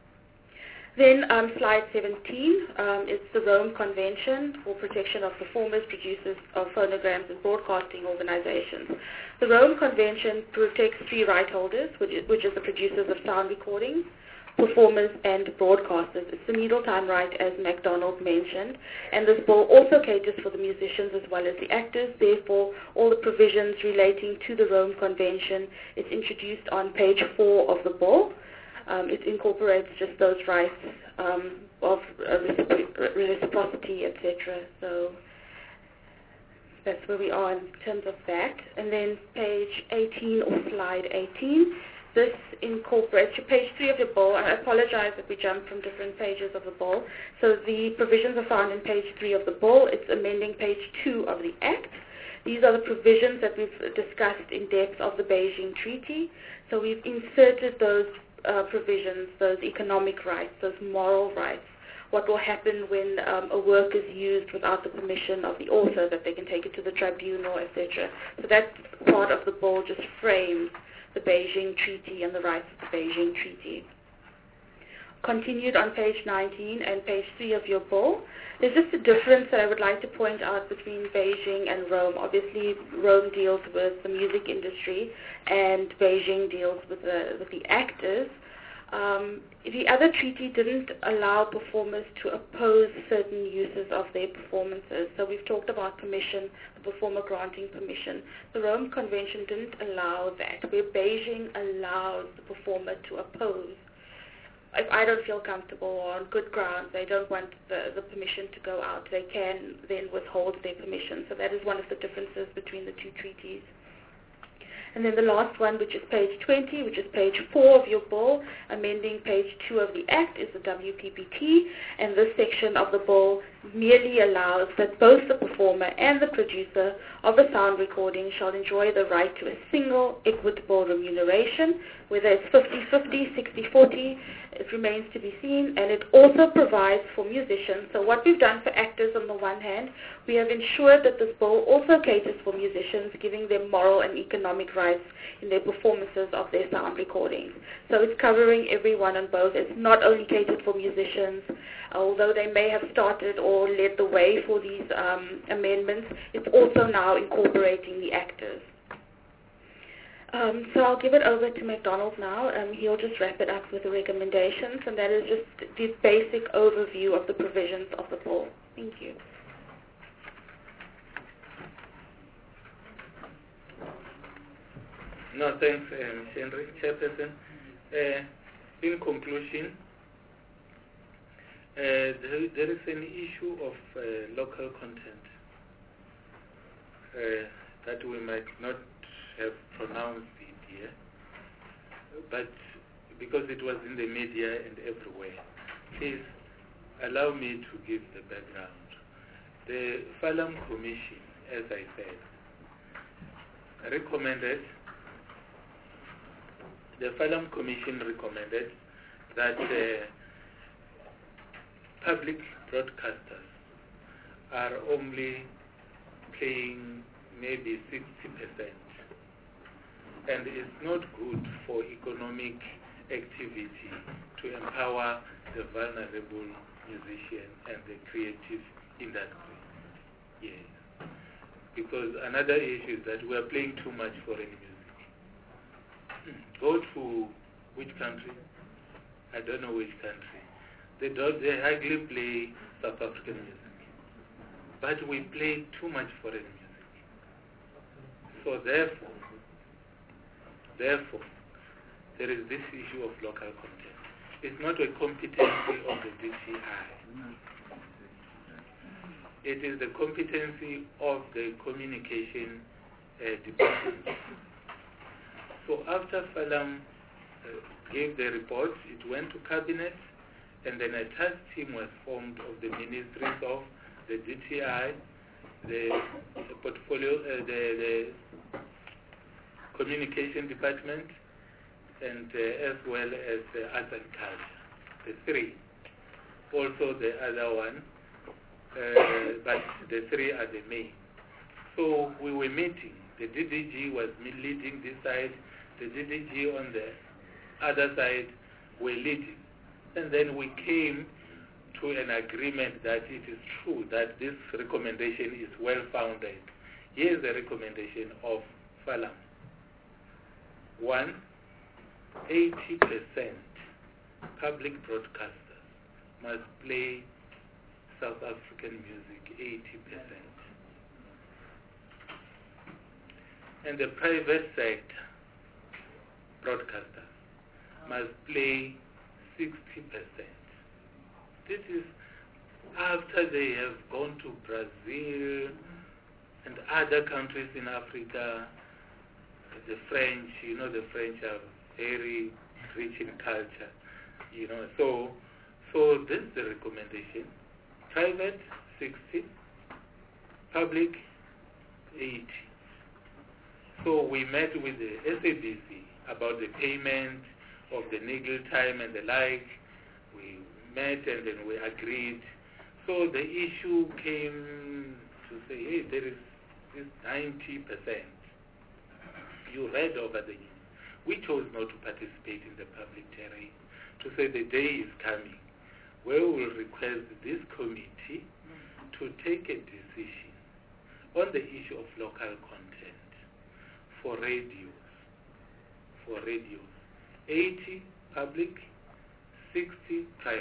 Then um, slide seventeen um, is the Rome Convention for Protection of Performers, Producers of Phonograms and Broadcasting Organizations. The Rome Convention protects three right holders, which is, which is the producers of sound recordings, performers and broadcasters. It's the needle time right, as MacDonald mentioned, and this bill also caters for the musicians as well as the actors. Therefore, all the provisions relating to the Rome Convention is introduced on page four of the bill. Um, it incorporates just those rights um, of uh, recipro- reciprocity, et cetera. So that's where we are in terms of that. And then page eighteen or slide eighteen. This incorporates page three of your bill. I apologize if we jump from different pages of the bill. So the provisions are found in page three of the bill. It's amending page two of the Act. These are the provisions that we've discussed in depth of the Beijing Treaty. So we've inserted those uh, provisions, those economic rights, those moral rights. What will happen when um, a work is used without the permission of the author, that they can take it to the tribunal, et cetera. So that part of the bill just frames the Beijing Treaty and the rights of the Beijing Treaty. Continued on page nineteen and page three of your bill, there's just a difference that I would like to point out between Beijing and Rome. Obviously, Rome deals with the music industry and Beijing deals with the, with the actors. Um, the other treaty didn't allow performers to oppose certain uses of their performances. So we've talked about permission, the performer granting permission. The Rome Convention didn't allow that, where Beijing allows the performer to oppose. If I don't feel comfortable or on good grounds, they don't want the, the permission to go out, they can then withhold their permission. So that is one of the differences between the two treaties. And then the last one, which is page twenty, which is page four of your bill, amending page two of the Act, is the W P P T. And this section of the bill merely allows that both the performer and the producer of a sound recording shall enjoy the right to a single equitable remuneration, whether it's fifty-fifty, sixty-forty, it remains to be seen. And it also provides for musicians. So what we've done for actors on the one hand, we have ensured that this bill also caters for musicians, giving them moral and economic rights in their performances of their sound recordings. So it's covering everyone on both. It's not only catered for musicians, although they may have started or led the way for these um, amendments, it's also now incorporating the actors. Um, so I'll give it over to MacDonald now. Um, he'll just wrap it up with the recommendations, and that is just the basic overview of the provisions of the bill. Thank you. No, thanks, um, Henry, Chairperson. Uh, in conclusion, uh, there, there is an issue of uh, local content uh, that we might not have pronounced it here, but because it was in the media and everywhere, please allow me to give the background. The Falam Commission, as I said, recommended The Falam Commission recommended that uh, public broadcasters are only playing maybe sixty percent, and it's not good for economic activity to empower the vulnerable musician and the creative industry. Yes. Because another issue is that we are playing too much foreign music. Go to which country? I don't know which country. They don't. They hardly play South African music, but we play too much foreign music. So therefore, therefore, there is this issue of local content. It's not a competency of the D T I. It is the competency of the communication uh, department. So after Falam uh, gave the report, it went to cabinet, and then a task team was formed of the ministries of the D T I, the, the portfolio, uh, the, the communication department, and uh, as well as the arts and culture. the three. Also the other one, uh, but the three are the main. So we were meeting. The D D G was leading this side, the D D G on the other side were leading. And then we came to an agreement that it is true that this recommendation is well-founded. Here is the recommendation of Falam. One, eighty percent public broadcasters must play South African music, eighty percent. And the private sector broadcasters must play sixty percent. This is after they have gone to Brazil and other countries in Africa. The French, you know, the French are very rich in culture, you know. So, so this is the recommendation. Private, sixty. Public, eighty. So we met with the S A B C about the payment of the niggle time and the like. We met and then we agreed. So the issue came to say, hey, there is this ninety percent. You read over the news. We chose not to participate in the public terrain to say the day is coming where we will request this committee to take a decision on the issue of local content for radios. For radios. eighty public, sixty private.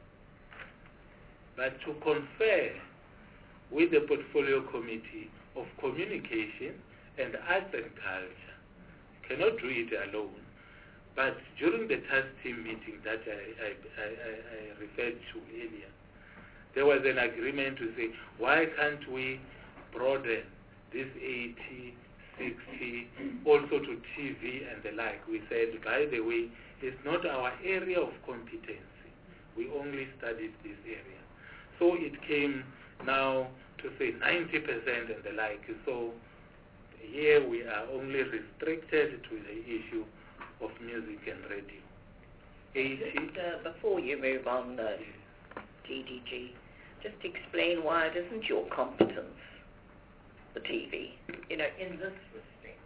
But to confer with the Portfolio Committee of Communication and Arts and Culture, cannot do it alone. But during the task team meeting that I, I, I, I referred to earlier, there was an agreement to say, why can't we broaden this eighty, sixty, also to T V and the like? We said, by the way, it's not our area of competency. We only studied this area. So it came now to say ninety percent and the like. So here we are only restricted to the issue of music and radio. eighty. Just, uh, before you move on, uh, T D G, just explain why it isn't your competence, the T V, you know, in this respect.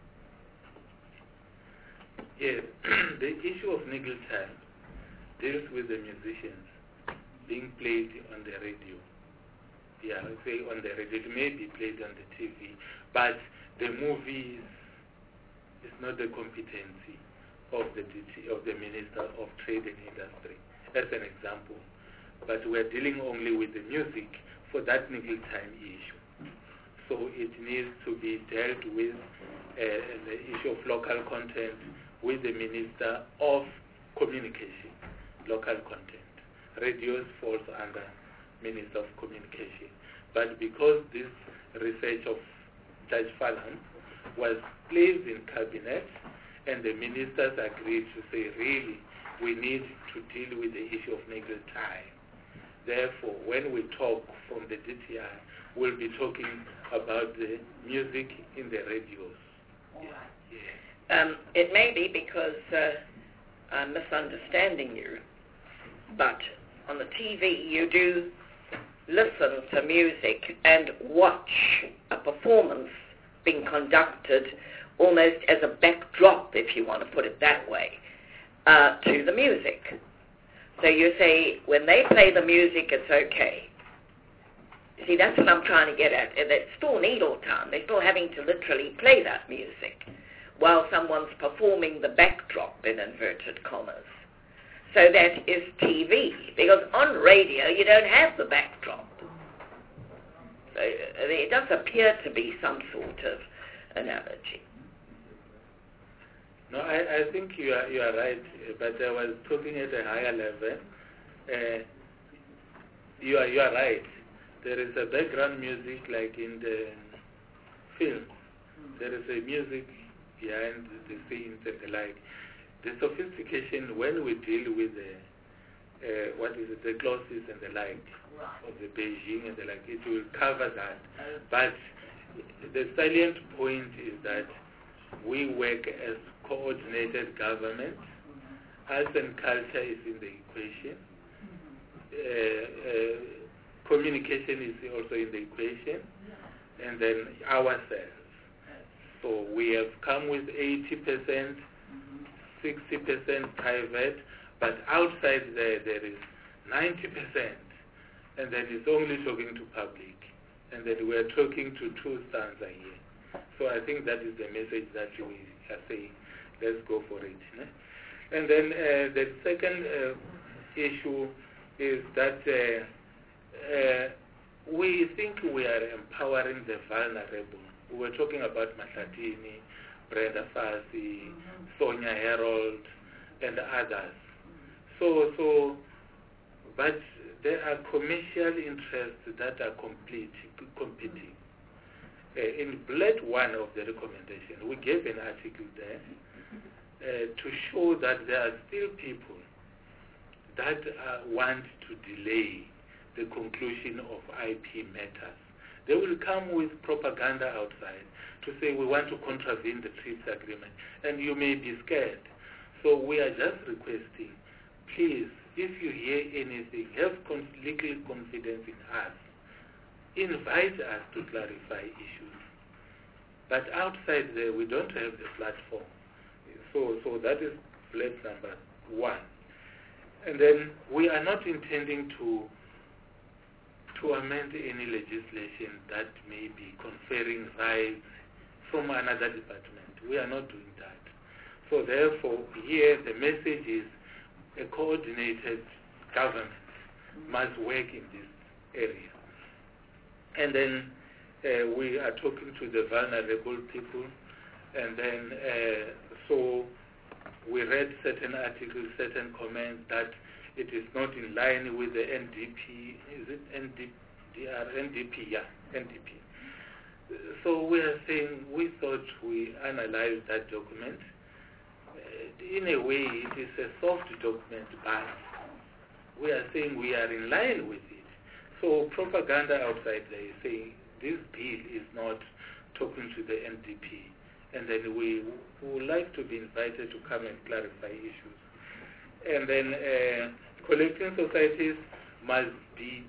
Yes, the issue of niggle time deals with the musicians being played on the radio. Yeah, say on the radio. It may be played on the T V, but the movies is not the competency of the D T, of the Minister of Trade and Industry, as an example. But we're dealing only with the music for that niggle time issue. So it needs to be dealt with uh, the issue of local content with the Minister of Communication, local content. Radios falls under Minister of Communication. But because this research of Judge Falam was placed in cabinet and the ministers agreed to say, really, we need to deal with the issue of niggle time. Therefore, when we talk from the D T I, we'll be talking about the music in the radios. All right. Yeah. Um, it may be because uh, I'm misunderstanding you, but on the T V you do listen to music and watch a performance being conducted almost as a backdrop, if you want to put it that way, uh, to the music. So you say, when they play the music, it's okay. See, that's what I'm trying to get at. It's still Needle Town. They're still having to literally play that music while someone's performing the backdrop, in inverted commas. So that is T V, because on radio you don't have the backdrop. So it does appear to be some sort of analogy. No, I, I think you are you are right, but I was talking at a higher level. Uh, you are you are right. There is a background music like in the film. There is a music behind the scenes and the like. The sophistication when we deal with the uh, what is it, the glosses and the like of the Beijing and the like, it will cover that. But the salient point is that we work as coordinated government arts and culture is in the equation. Uh, uh, communication is also in the equation, and then ourselves. So we have come with eighty percent, sixty percent private, but outside there there is ninety percent, and then it's only talking to public, and then we are talking to two stands a year. So I think that is the message that we are saying, let's go for it. Ne? And then uh, the second uh, issue is that uh, uh, we think we are empowering the vulnerable. We were talking about Mahlatini, Brenda Fassie, mm-hmm. Sonia Herold, and others. So, so, but there are commercial interests that are complete, competing. Uh, in bullet one of the recommendation, we gave an article there uh, to show that there are still people that uh, want to delay the conclusion of I P matters. They will come with propaganda outside to say we want to contravene the TRIPS agreement, and you may be scared. So we are just requesting, please, if you hear anything, have legal confidence in us. Invite us to clarify issues. But outside there, we don't have the platform. So, so that is bullet number one. And then we are not intending to to amend any legislation that may be conferring rights from another department. We are not doing that. So therefore, here the message is a coordinated government must work in this area. And then uh, we are talking to the vulnerable people, and then uh, so we read certain articles, certain comments that it is not in line with the N D P, is it N D P, N D P, yeah, N D P. So we are saying, we thought we analyzed that document. Uh, in a way, it is a soft document, but we are saying we are in line with it. So propaganda outside there is saying this bill is not talking to the N D P, and then we, we would like to be invited to come and clarify issues. And then uh, collecting societies must be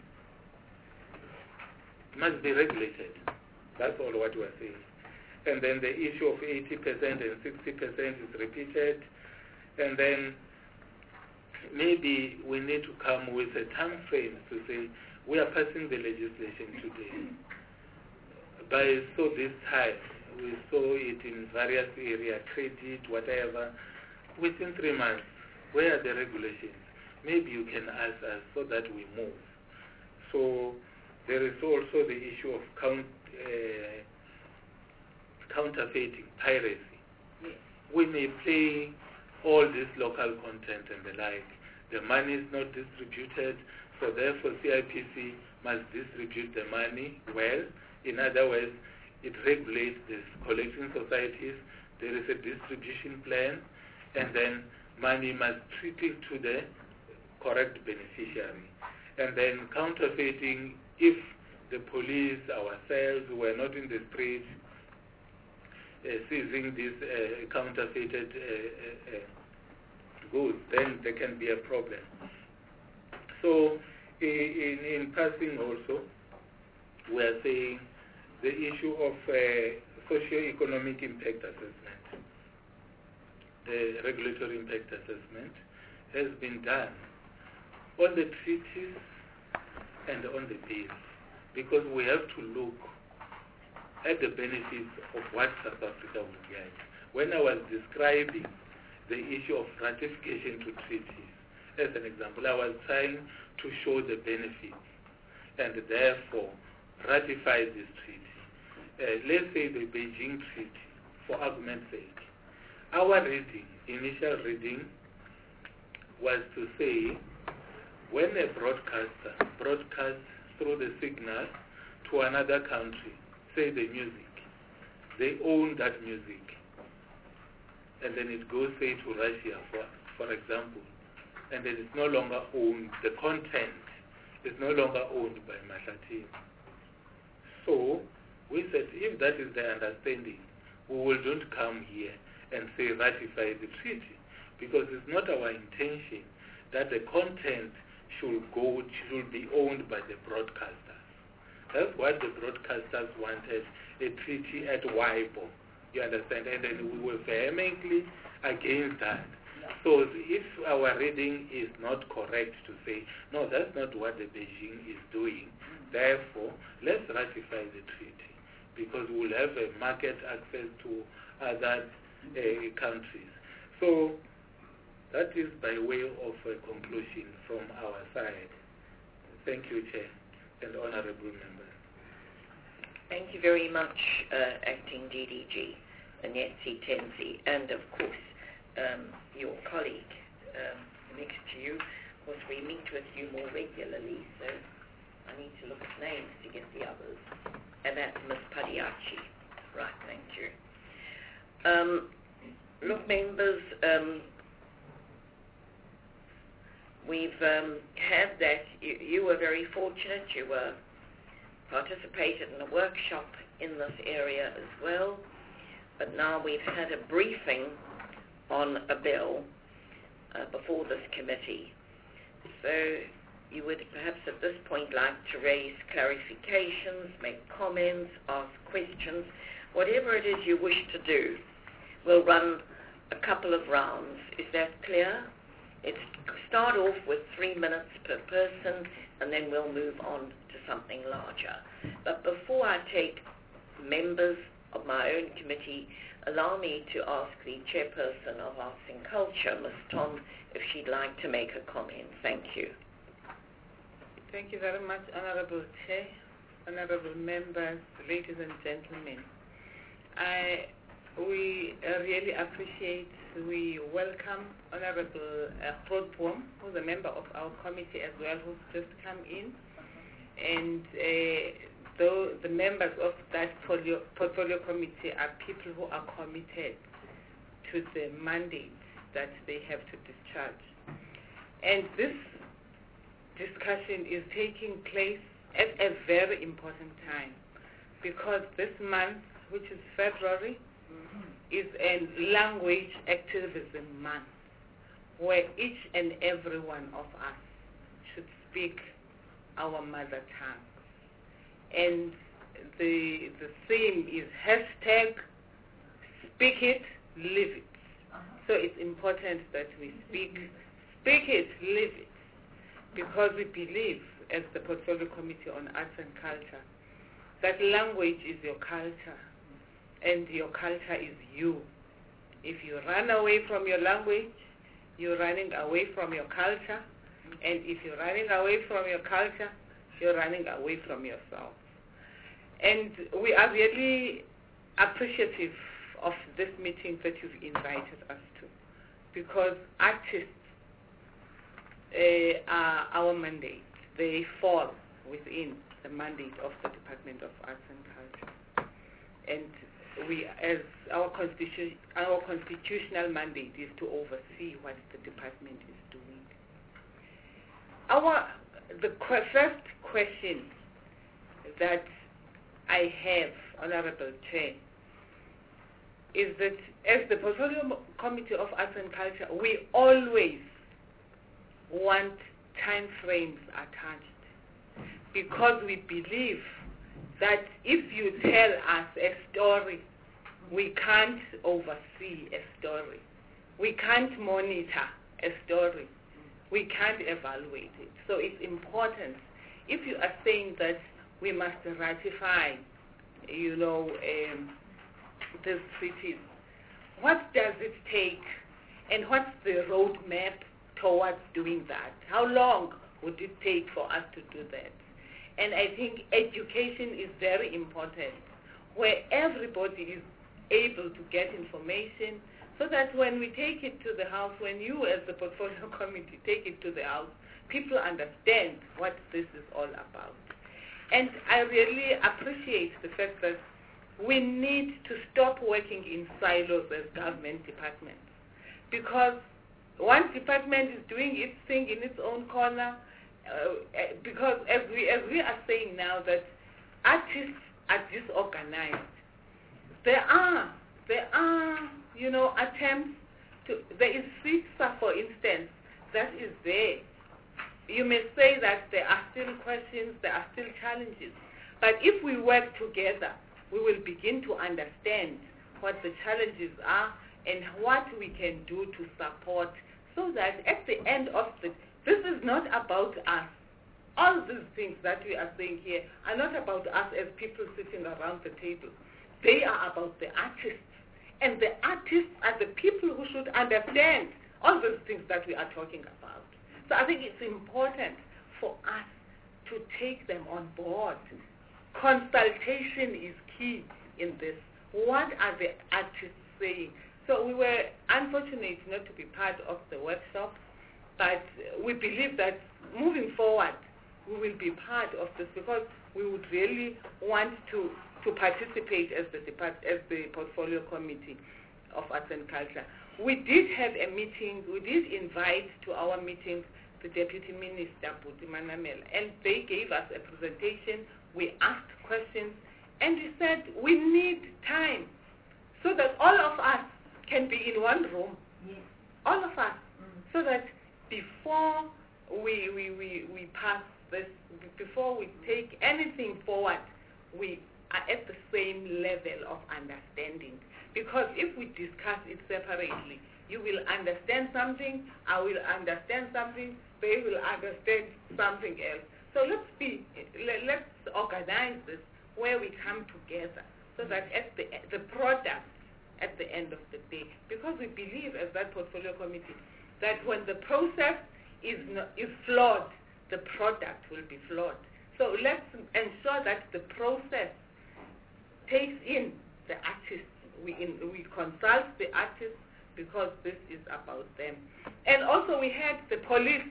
must be regulated. That's all what we are saying. And then the issue of eighty percent and sixty percent is repeated. And then maybe we need to come with a time frame to say we are passing the legislation today. By so this time, we saw it in various areas, credit, whatever. Within three months, where are the regulations? Maybe you can ask us so that we move. So there is also the issue of count, uh, counterfeiting, piracy. Yes. We may play all this local content and the like. The money is not distributed, so therefore C I P C must distribute the money well. In other words, it regulates the collecting societies. There is a distribution plan, and then money must trickle to the correct beneficiary. And then counterfeiting, if the police, ourselves, were not in the streets uh, seizing these uh, counterfeited uh, uh, goods, then there can be a problem. So in, in passing also, we are saying the issue of uh, socio-economic impact assessment, the regulatory impact assessment, has been done on the treaties and on the bills, because we have to look at the benefits of what South Africa will get. When I was describing the issue of ratification to treaties, as an example, I was trying to show the benefits and therefore ratify this treaty. Uh, let's say the Beijing Treaty, for argument's sake. Our reading, initial reading, was to say when a broadcaster broadcasts through the signal to another country, say the music, they own that music. And then it goes, say, to Russia, for, for example, and then it's no longer owned, the content is no longer owned by Mahlatini. So we said, if that is the understanding, we will don't come here and say ratify the treaty, because it's not our intention that the content should go, should be owned by the broadcasters. That's what the broadcasters wanted, a treaty at WIPO, you understand, and then we were vehemently against that. So if our reading is not correct to say, no, that's not what the Beijing is doing, therefore, let's ratify the treaty, because we'll have a market access to other uh, countries. So that is by way of a conclusion from our side. Thank you, Chair and Honorable Members. Thank you very much, uh, Acting D D G, Anyetsi Tenzi, and of course, um, your colleague um, next to you. Of course, we meet with you more regularly, so I need to look at names to get the others. And that's Miz Padiachi. Right, thank you. Um, look, members, um, we've um, had that. You, you were very fortunate. You were participated in a workshop in this area as well. But now we've had a briefing on a bill uh, before this committee. So you would perhaps at this point like to raise clarifications, make comments, ask questions, whatever it is you wish to do. We'll run a couple of rounds. Is that clear? It's start off with three minutes per person, and then we'll move on to something larger. But before I take members of my own committee, allow me to ask the chairperson of Arts and Culture, Miz Tom, if she'd like to make a comment. Thank you. Thank you very much, Honorable Chair, Honorable Members, ladies and gentlemen. I, we uh, really appreciate, we welcome Honorable uh, Grootboom, who's a member of our committee as well, who's just come in. And uh, though the members of that portfolio, portfolio committee are people who are committed to the mandate that they have to discharge. And this discussion is taking place at a very important time, because this month, which is February, mm-hmm. is a language activism month, where each and every one of us should speak our mother tongue. And the the theme is hashtag speak it, live it. Uh-huh. So it's important that we speak, speak it, live it, because we believe, as the Portfolio Committee on Arts and Culture, that language is your culture, and your culture is you. If you run away from your language, you're running away from your culture, and if you're running away from your culture, you're running away from yourself. And we are really appreciative of this meeting that you've invited us to, because artists uh, are our mandate. They fall within the mandate of the Department of Arts and Culture. And we, as our, constitu- our constitutional mandate is to oversee what the department is doing. Our, the qu- first question that I have, Honorable Chair, is that as the Portfolio Committee of Arts and Culture, we always want time frames attached, because we believe that if you tell us a story, we can't oversee a story. We can't monitor a story. We can't evaluate it. So it's important. If you are saying that we must ratify, you know, um, these treaties, what does it take, and what's the roadmap towards doing that? How long would it take for us to do that? And I think education is very important, where everybody is able to get information, so that when we take it to the House, when you as the Portfolio Committee take it to the House, people understand what this is all about. And I really appreciate the fact that we need to stop working in silos as government departments, because one department is doing its thing in its own corner, uh, because as we, as we are saying now that artists are disorganized. There are, there are, you know, attempts to, there is CISA, for instance, that is there. You may say that there are still questions, there are still challenges, but if we work together, we will begin to understand what the challenges are and what we can do to support, so that at the end of the, this is not about us. All these things that we are saying here are not about us as people sitting around the table. They are about the artists. And the artists are the people who should understand all those things that we are talking about. So I think it's important for us to take them on board. Consultation is key in this. What are the artists saying? So we were unfortunate not to be part of the workshop, but we believe that moving forward, we will be part of this, because we would really want to, to participate as the depart, as the portfolio committee of arts and culture. We did have a meeting, we did invite to our meeting the Deputy Minister, Buti Manamela, and they gave us a presentation. We asked questions, and we said we need time so that all of us can be in one room, yes. all of us, mm-hmm. so that before we, we, we, we pass this, before we take anything forward, we are at the same level of understanding. Because if we discuss it separately, you will understand something, I will understand something, they will understand something else. So let's be, let's organize this where we come together, so that at the the product at the end of the day, because we believe as that portfolio committee that when the process is not, is flawed, the product will be flawed. So let's ensure that the process takes in the artists. We in, we consult the artists, because this is about them. And also we had the police,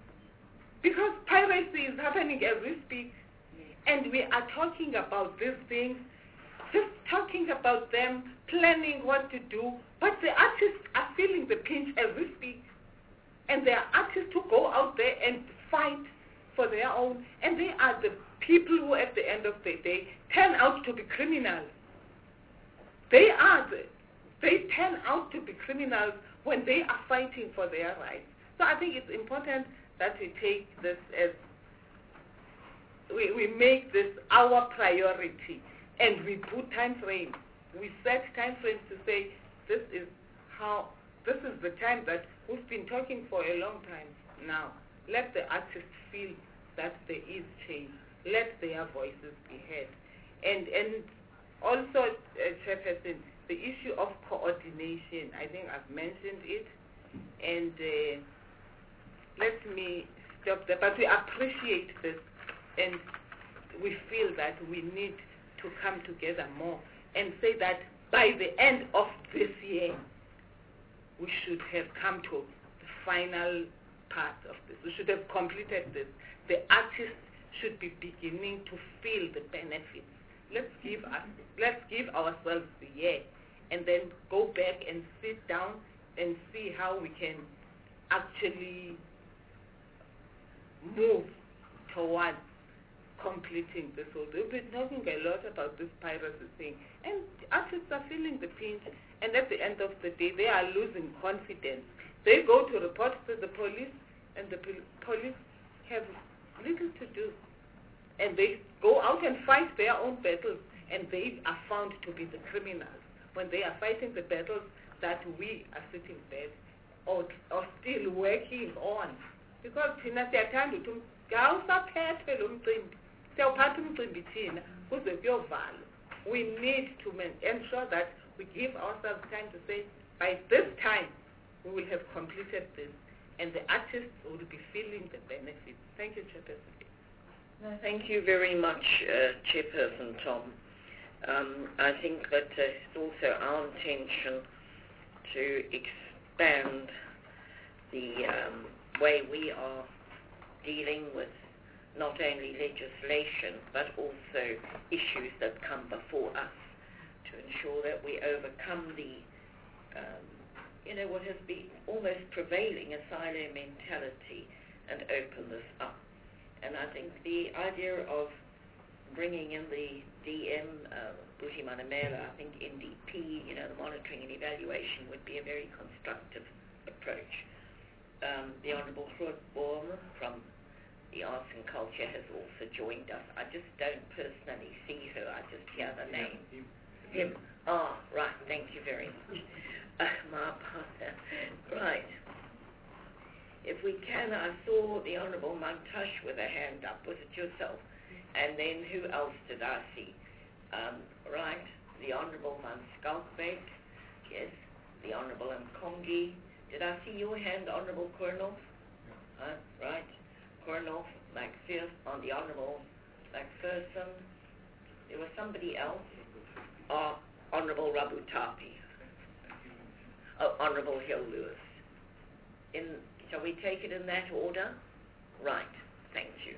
because piracy is happening as we speak, and we are talking about these things, just talking about them, planning what to do, but the artists are feeling the pinch as we speak. And there are artists who go out there and fight for their own, and they are the people who at the end of the day turn out to be criminals. They are the, they turn out to be criminals when they are fighting for their rights. So I think it's important that we take this as, we, we make this our priority, and we put time frames. We set time frames to say this is how, this is the time that we've been talking for a long time now. Let the artists feel that there is change. Let their voices be heard. And and also, uh, Chairperson, the issue of coordination, I think I've mentioned it, and uh, let me stop there. But we appreciate this, and we feel that we need to come together more and say that by the end of this year, we should have come to the final part of this. We should have completed this. The artists should be beginning to feel the benefits. Let's give us, let's give ourselves the year, and then go back and sit down and see how we can actually move towards completing this whole. We've been talking a lot about this piracy thing, and artists are feeling the pinch, and at the end of the day, they are losing confidence. They go to report to the police, and the pol- police have little to do. And they go out and fight their own battles, and they are found to be the criminals when they are fighting the battles that we are sitting there or, or still working on. Because thina siyathanda ukuthi ngawusaphethwe lo mcimbi siyawuphatha umcimbi thina kuze kuyovalwa. We need to ensure that we give ourselves time to say, by this time we will have completed this, and the artists will be feeling the benefits. Thank you, Chairperson. No, thank you very much, uh, Chairperson Tom. Um, I think that uh, it's also our intention to expand the um, way we are dealing with not only legislation but also issues that come before us, to ensure that we overcome the, um, you know, what has been almost prevailing a silo mentality and open this up. And I think the idea of bringing in the D M, uh, Buti Manamela, I think N D P, you know, the monitoring and evaluation would be a very constructive approach. Um, the Honourable Groot Boom from the Arts and Culture has also joined us. I just don't personally see her, I just hear the name. Him. Ah, right, thank you very much. Uh, my partner. Right. If we can, I saw the Honourable Mantash with a hand up. Was it yourself? And then who else did I see? Um, right, the Honourable Manskalkbeck. Yes, the Honourable Mkongi. Did I see your hand, Honourable Kornoff? Uh, right. Kornoff, McPherson, on the Honourable McPherson. There was somebody else. Uh, Honourable Rabutapi. Oh, Honourable Hill Lewis. In, shall we take it in that order? Right. Thank you.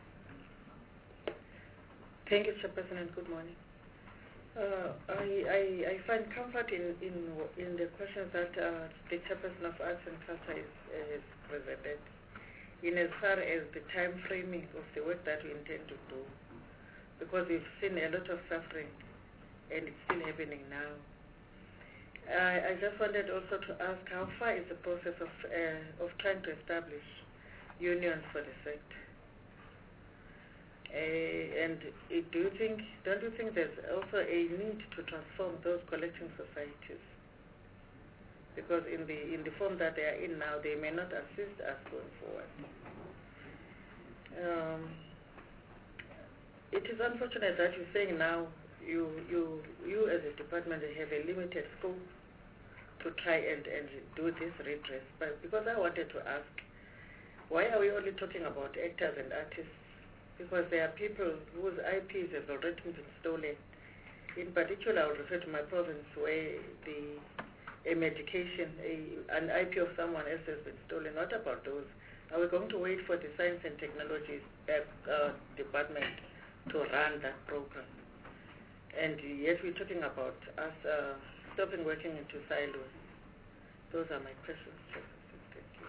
Thank you, Chairperson, and good morning. Uh, I, I, I find comfort in, in, in the questions that uh, the Chairperson of Arts and Culture is, is presented, in as far as the time framing of the work that we intend to do, because we've seen a lot of suffering, and it's still happening now. I, I just wanted also to ask, how far is the process of, uh, of trying to establish unions for the sector? Uh, and uh, do you think, don't you think there's also a need to transform those collecting societies? Because in the in the form that they are in now, they may not assist us going forward. Um, it is unfortunate that you're saying now you you you as a department have a limited scope to try and, and do this redress. But because I wanted to ask, why are we only talking about actors and artists? Because there are people whose I Ps have already been stolen. In particular, I would refer to my province where the a medication, a, an I P of someone else has been stolen. What about those? Are we going to wait for the Science and Technology uh, Department to run that program? And yet we're talking about us uh, stopping working into silos. Those are my questions. Thank you.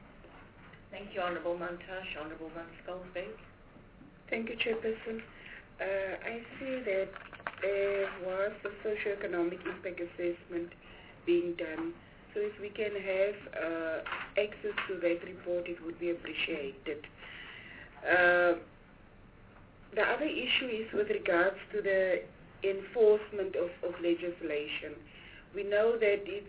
Thank you, Honourable Mantash. Honourable Manskalkbeck. Thank you, Chairperson. Uh, I see that there was a socio-economic impact assessment being done. So if we can have uh, access to that report, it would be appreciated. Uh, the other issue is with regards to the enforcement of, of legislation. We know that it's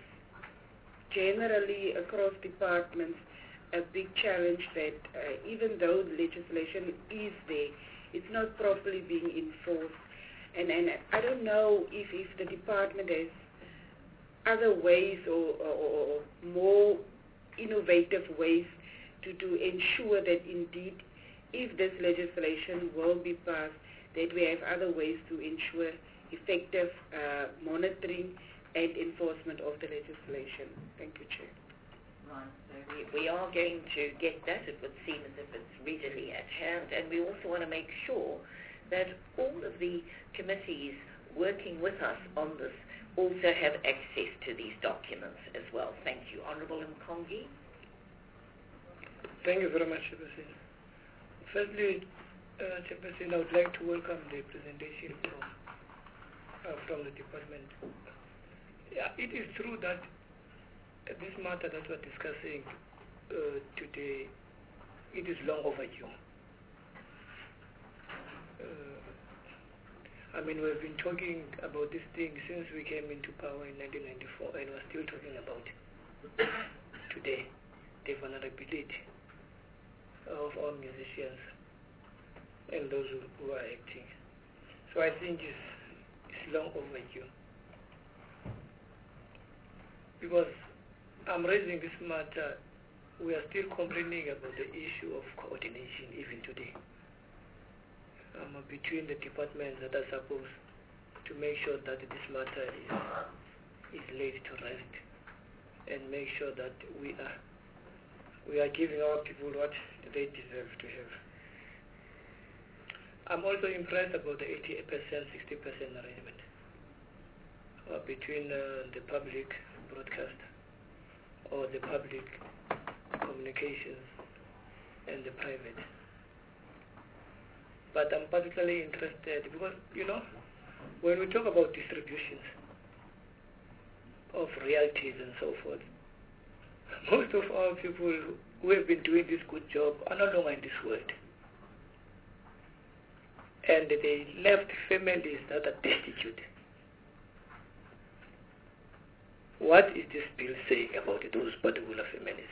generally across departments a big challenge that uh, even though the legislation is there, it's not properly being enforced. And, and I don't know if, if the department has other ways or, or, or more innovative ways to, to ensure that indeed, if this legislation will be passed, that we have other ways to ensure effective uh, monitoring and enforcement of the legislation. Thank you, Chair. Right, so we, we are going to get that. It would seem as if it's readily at hand, and we also want to make sure that all of the committees working with us on this also have access to these documents as well. Thank you. Honourable Mkongi. Thank you very much, Chairperson. Firstly, uh, Chairperson, I would like to welcome the presentation from, uh, from the department. Yeah, it is true that uh, this matter that we're discussing uh, today, it is long overdue. Uh, I mean, we've been talking about this thing since we came into power in nineteen ninety-four, and we're still talking about today, the vulnerability of our musicians and those who, who are acting. So I think it's, it's long overdue. Because I'm raising this matter, we are still complaining about the issue of coordination even today. Um, between the departments that are supposed to make sure that this matter is, is laid to rest and make sure that we are we are giving our people what they deserve to have. I'm also impressed about the eighty percent, sixty percent arrangement uh, between uh, the public broadcast or the public communications and the private. but I'm particularly interested because, you know, when we talk about distributions of royalties and so forth, most of our people who have been doing this good job are no longer in this world. And they left families that are destitute. What is this bill saying about those particular families?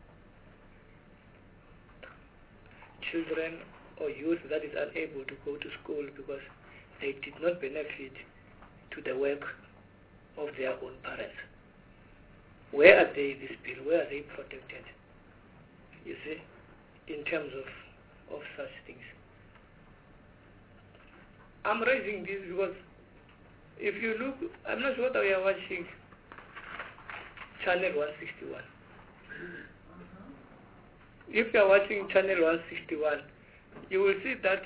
Children or youth that is unable to go to school because they did not benefit to the work of their own parents. Where are they, this bill? Where are they protected? You see, in terms of, of such things. I'm raising this because if you look, I'm not sure that we are watching Channel one sixty-one. If you are watching Channel one sixty-one, you will see that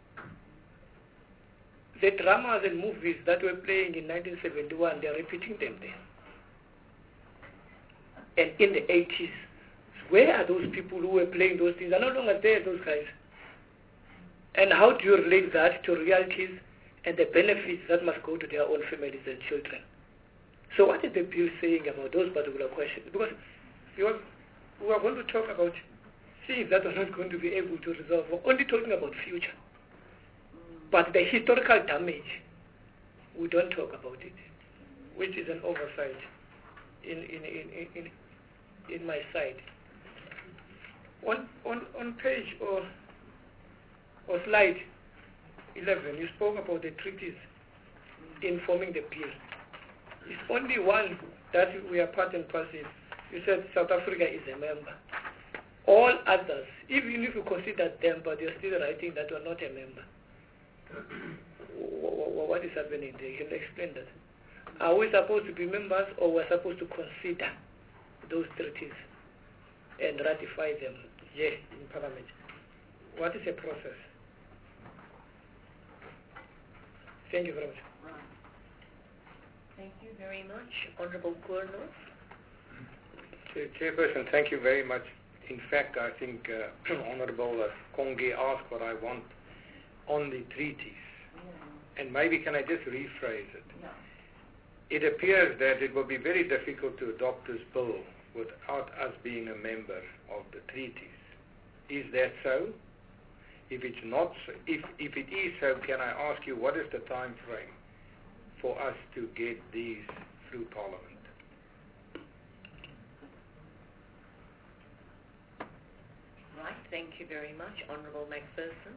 the dramas and movies that were playing in nineteen seventy-one, they are repeating them there. And in the eighties, where are those people who were playing those things? They are no longer there, those guys. And how do you relate that to realities and the benefits that must go to their own families and children? So what is the bill saying about those particular questions? Because we are, we are going to talk about things that are not going to be able to resolve. We're only talking about future. But the historical damage, we don't talk about it, which is an oversight in, in, in, in, in, in my side. On, on, on page or, or slide eleven, you spoke about the treaties informing the bill. It's only one that we are part and parcel. You said South Africa is a member. All others, even if you consider them, but you're still writing that we're not a member. What is happening there? You can explain that. Are we supposed to be members, or we're supposed to consider those treaties and ratify them here in Parliament? What is the process? Thank you very much. Thank you very much. Honorable Kurnos. Chairperson, thank you very much. In fact, I think uh, Honorable uh, Konge asked what I want on the treaties. Yeah. And maybe can I just rephrase it? Yeah. It appears that it will be very difficult to adopt this bill without us being a member of the treaties. Is that so? If it's not so, if, if it is so, can I ask you what is the time frame for us to get these through Parliament? Right, thank you very much. Honourable Macpherson.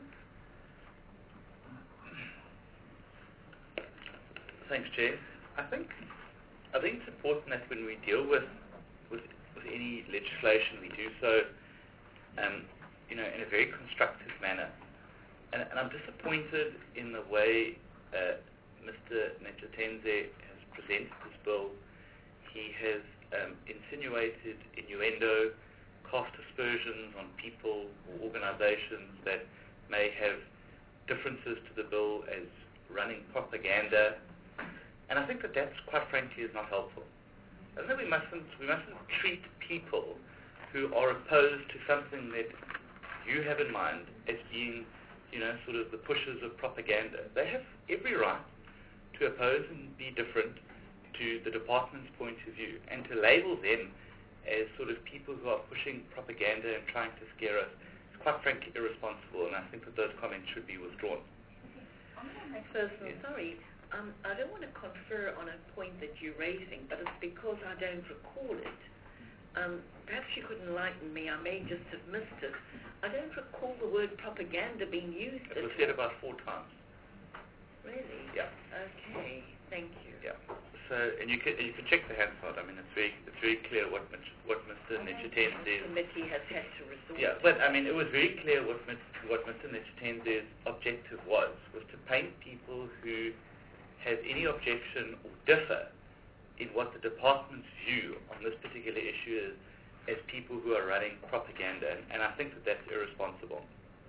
Thanks, Chair. I think I think it's important that when we deal with with, with any legislation, we do so um, you know, in a very constructive manner. And, and I'm disappointed in the way uh, Mister Netshitenzhe has presented this bill. He has um, insinuated innuendo, cast aspersions on people or organizations that may have differences to the bill as running propaganda. And I think that that's, quite frankly, is not helpful. I think we mustn't, we mustn't treat people who are opposed to something that you have in mind as being, you know, sort of the pushers of propaganda. They have every right to oppose and be different to the department's point of view, and to label them as sort of people who are pushing propaganda and trying to scare us is quite frankly irresponsible, and I think that those comments should be withdrawn. Macpherson, yes. Sorry, um, I don't want to confer on a point that you're raising, but it's because I don't recall it. Um, perhaps you could enlighten me. I may just have missed it. I don't recall the word propaganda being used. It was said about four times. Really? Yeah. Okay. Thank you. Yeah. So, and you can you can check the Hansard. I mean, it's very it's very clear what what Mister Netshitenzhe The committee has had to resort. Yeah, but I mean, it was very clear what what Mister Netshitenzhe's objective was was to paint people who have any objection or differ in what the department's view on this particular issue is as people who are running propaganda, and I think that that's irresponsible.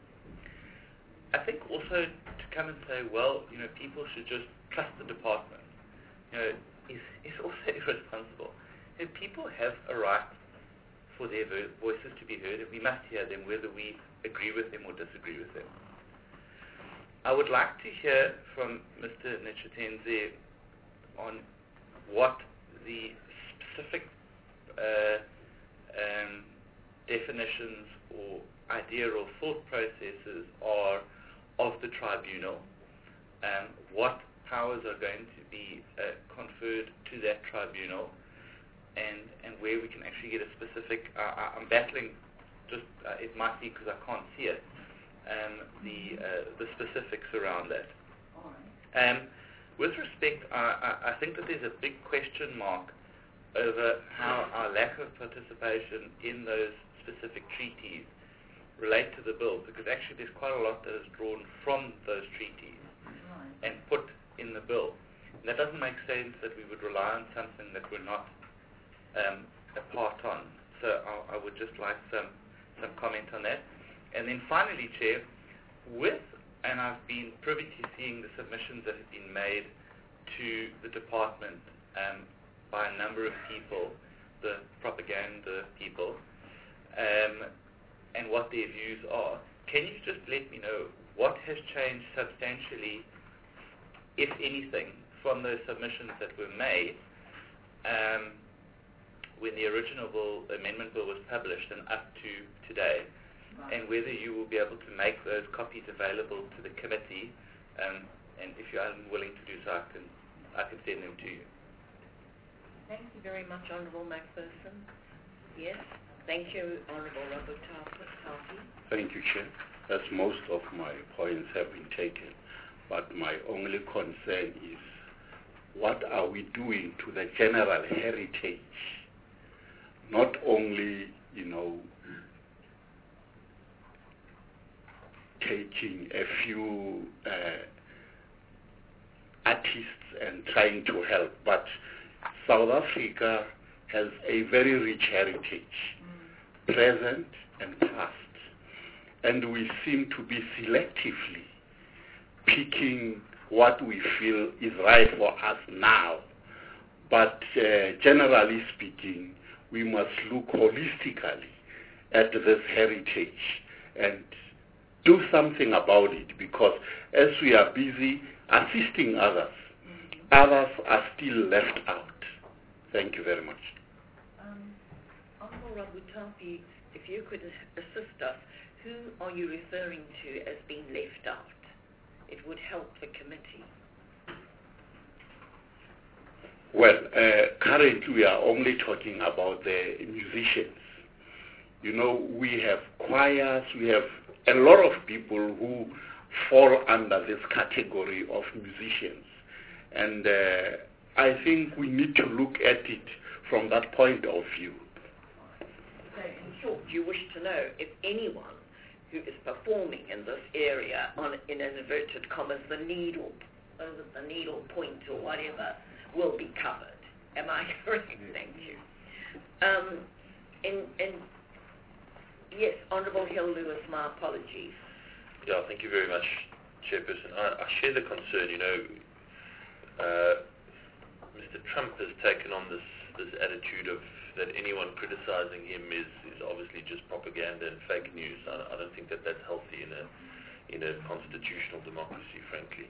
I think also to come and say, well, you know, people should just trust the department, you know, is, is also irresponsible. You know, people have a right for their voices to be heard, and we must hear them whether we agree with them or disagree with them. I would like to hear from Mister Netshitenze on what the specific uh, um, definitions or idea or thought processes are of the tribunal, um, what powers are going to be uh, conferred to that tribunal, and, and where we can actually get a specific, uh, I'm battling, just uh, it might be because I can't see it, um, the, uh, the specifics around that. Um, with respect, I, I, I think that there's a big question mark over how our lack of participation in those specific treaties relate to the bill, because actually there's quite a lot that is drawn from those treaties and put in the bill. And that doesn't make sense that we would rely on something that we're not um, a part on. So I, I would just like some, some comment on that. And then finally, Chair, with, and I've been privy to seeing the submissions that have been made to the department um, by a number of people, the propaganda people, um, and what their views are. Can you just let me know what has changed substantially, if anything, from those submissions that were made um, when the original bill, amendment bill was published and up to today, and whether you will be able to make those copies available to the committee, um, and if you are willing to do so, I can, I can send them to you. Thank you very much, Honourable Macpherson. Yes. Thank you, Honourable Robert Taupi. Thank you, Chair. As most of my points have been taken, but my only concern is what are we doing to the general heritage? Not only, you know, taking a few uh, artists and trying to help, but South Africa has a very rich heritage, mm. present and past, and we seem to be selectively picking what we feel is right for us now. But uh, generally speaking, we must look holistically at this heritage and do something about it, because as we are busy assisting others, mm-hmm. others are still left out. Thank you very much. Um, Honourable Rabutapi, if you could assist us, who are you referring to as being left out? It would help the committee. Well, uh, currently we are only talking about the musicians. You know, we have choirs, we have a lot of people who fall under this category of musicians. And uh, I think we need to look at it from that point of view. So in short, you wish to know if anyone who is performing in this area on, in inverted commas, the needle, over the needle point or whatever, will be covered. Am I correct? Thank you. Um, in, in, yes, Honourable Hill Lewis, my apologies. Yeah, thank you very much, Chairperson. I, I share the concern. You know, uh, Mister Trump has taken on this, this attitude of that anyone criticizing him is, is obviously just propaganda and fake news. I, I don't think that that's healthy in a in a constitutional democracy, frankly.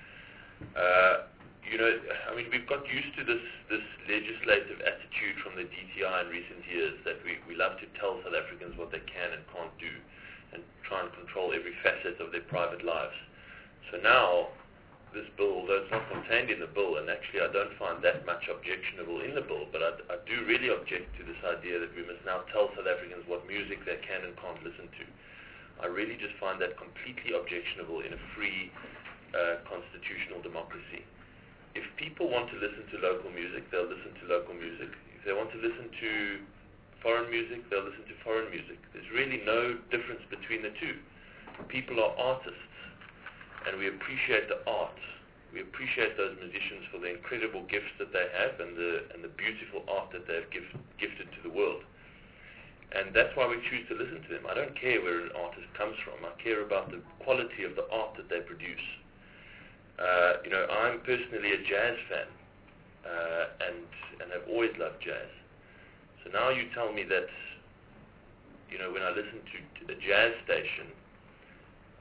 Uh, you know, I mean, we've got used to this this legislative attitude from the D T I in recent years that we, we love to tell South Africans what they can and can't do and try and control every facet of their private lives. So now, this bill, although it's not contained in the bill, and actually I don't find that much objectionable in the bill, but I, I do really object to this idea that we must now tell South Africans what music they can and can't listen to. I really just find that completely objectionable in a free uh, constitutional democracy. If people want to listen to local music, they'll listen to local music. If they want to listen to foreign music, they'll listen to foreign music. There's really no difference between the two. People are artists, and we appreciate the art. We appreciate those musicians for the incredible gifts that they have and the and the beautiful art that they've gift, gifted to the world. And that's why we choose to listen to them. I don't care where an artist comes from. I care about the quality of the art that they produce. Uh, you know, I'm personally a jazz fan, uh, and and have always loved jazz. So now you tell me that, you know, when I listen to, to the jazz station,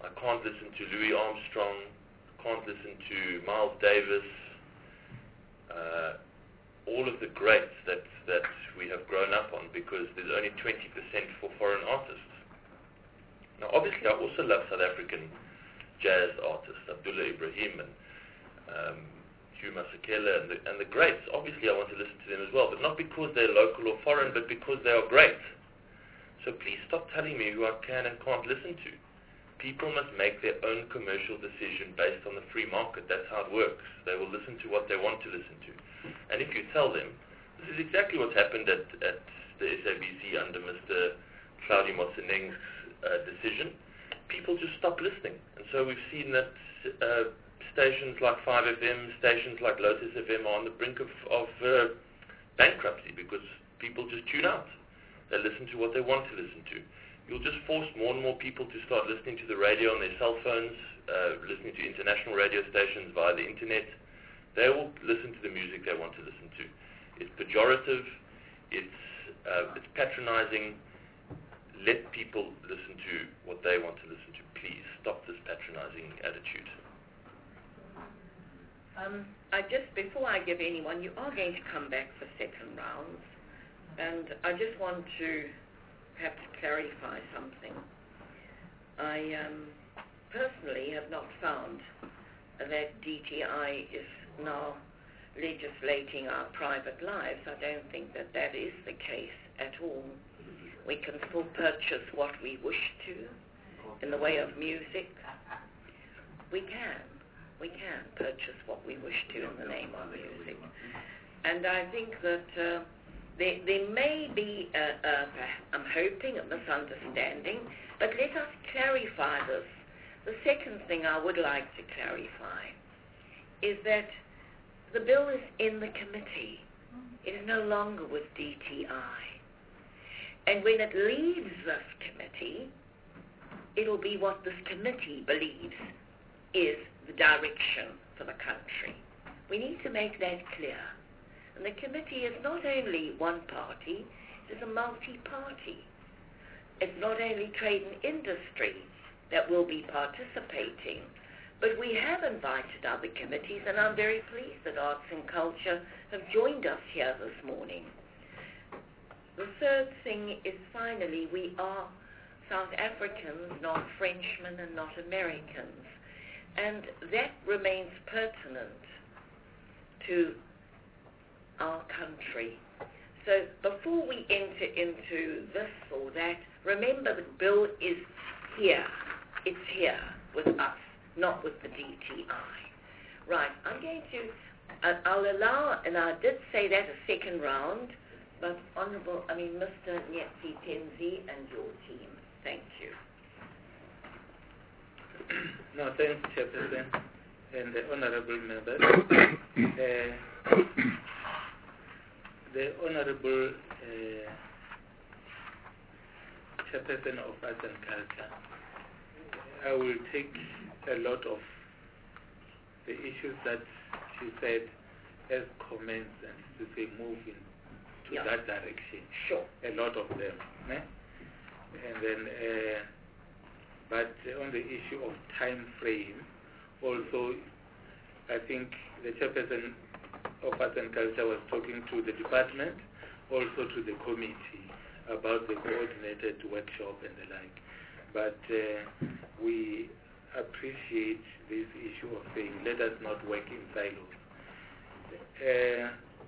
I can't listen to Louis Armstrong, can't listen to Miles Davis, uh, all of the greats that, that we have grown up on, because there's only twenty percent for foreign artists. Now obviously I also love South African jazz artists, Abdullah Ibrahim and um, Hugh Masekela and the, and the greats. Obviously I want to listen to them as well, but not because they're local or foreign, but because they are great. So please stop telling me who I can and can't listen to. People must make their own commercial decision based on the free market. That's how it works. They will listen to what they want to listen to. And if you tell them, this is exactly what's happened at, at the S A B C under Mister Claudio Motseneng's uh, decision, people just stop listening. And so we've seen that uh, stations like five F M, stations like Lotus F M are on the brink of, of uh, bankruptcy because people just tune out. They listen to what they want to listen to. You'll just force more and more people to start listening to the radio on their cell phones, uh, listening to international radio stations via the internet. They will listen to the music they want to listen to. It's pejorative, it's, uh, it's patronizing. Let people listen to what they want to listen to. Please stop this patronizing attitude. Um, I just, before I give anyone, you are going to come back for second rounds, and I just want to perhaps clarify something. I um, personally have not found that D T I is now legislating our private lives. I don't think that that is the case at all. We can still purchase what we wish to in the way of music. We can. We can purchase what we wish to in the name of music. And I think that uh, there, there may be, a, a, I'm hoping, a misunderstanding, but let us clarify this. The second thing I would like to clarify is that the bill is in the committee. It is no longer with D T I. And when it leaves this committee, it'll be what this committee believes is the direction for the country. We need to make that clear. And the committee is not only one party, it is a multi-party. It's not only trade and industry that will be participating, but we have invited other committees, and I'm very pleased that Arts and Culture have joined us here this morning. The third thing is, finally, we are South Africans, not Frenchmen and not Americans. And that remains pertinent to our country. So before we enter into this or that, remember the bill is here. It's here with us, not with the D T I. Right, I'm going to, uh, I'll allow, and I did say that a second round, but Honourable, I mean Mister Nyetsi Tenzi and your team. Thank you. No, thanks, Chairperson and the honourable members. uh, the honourable uh, Chairperson of Arts and Culture, I will take a lot of the issues that she said as comments and to say move into yeah. that direction. Sure. A lot of them. Eh? And then, uh, but on the issue of time frame, also, I think the Chairperson of Arts and Culture was talking to the department, also to the committee about the coordinated workshop and the like. But uh, we appreciate this issue of saying, let us not work in silos. Uh,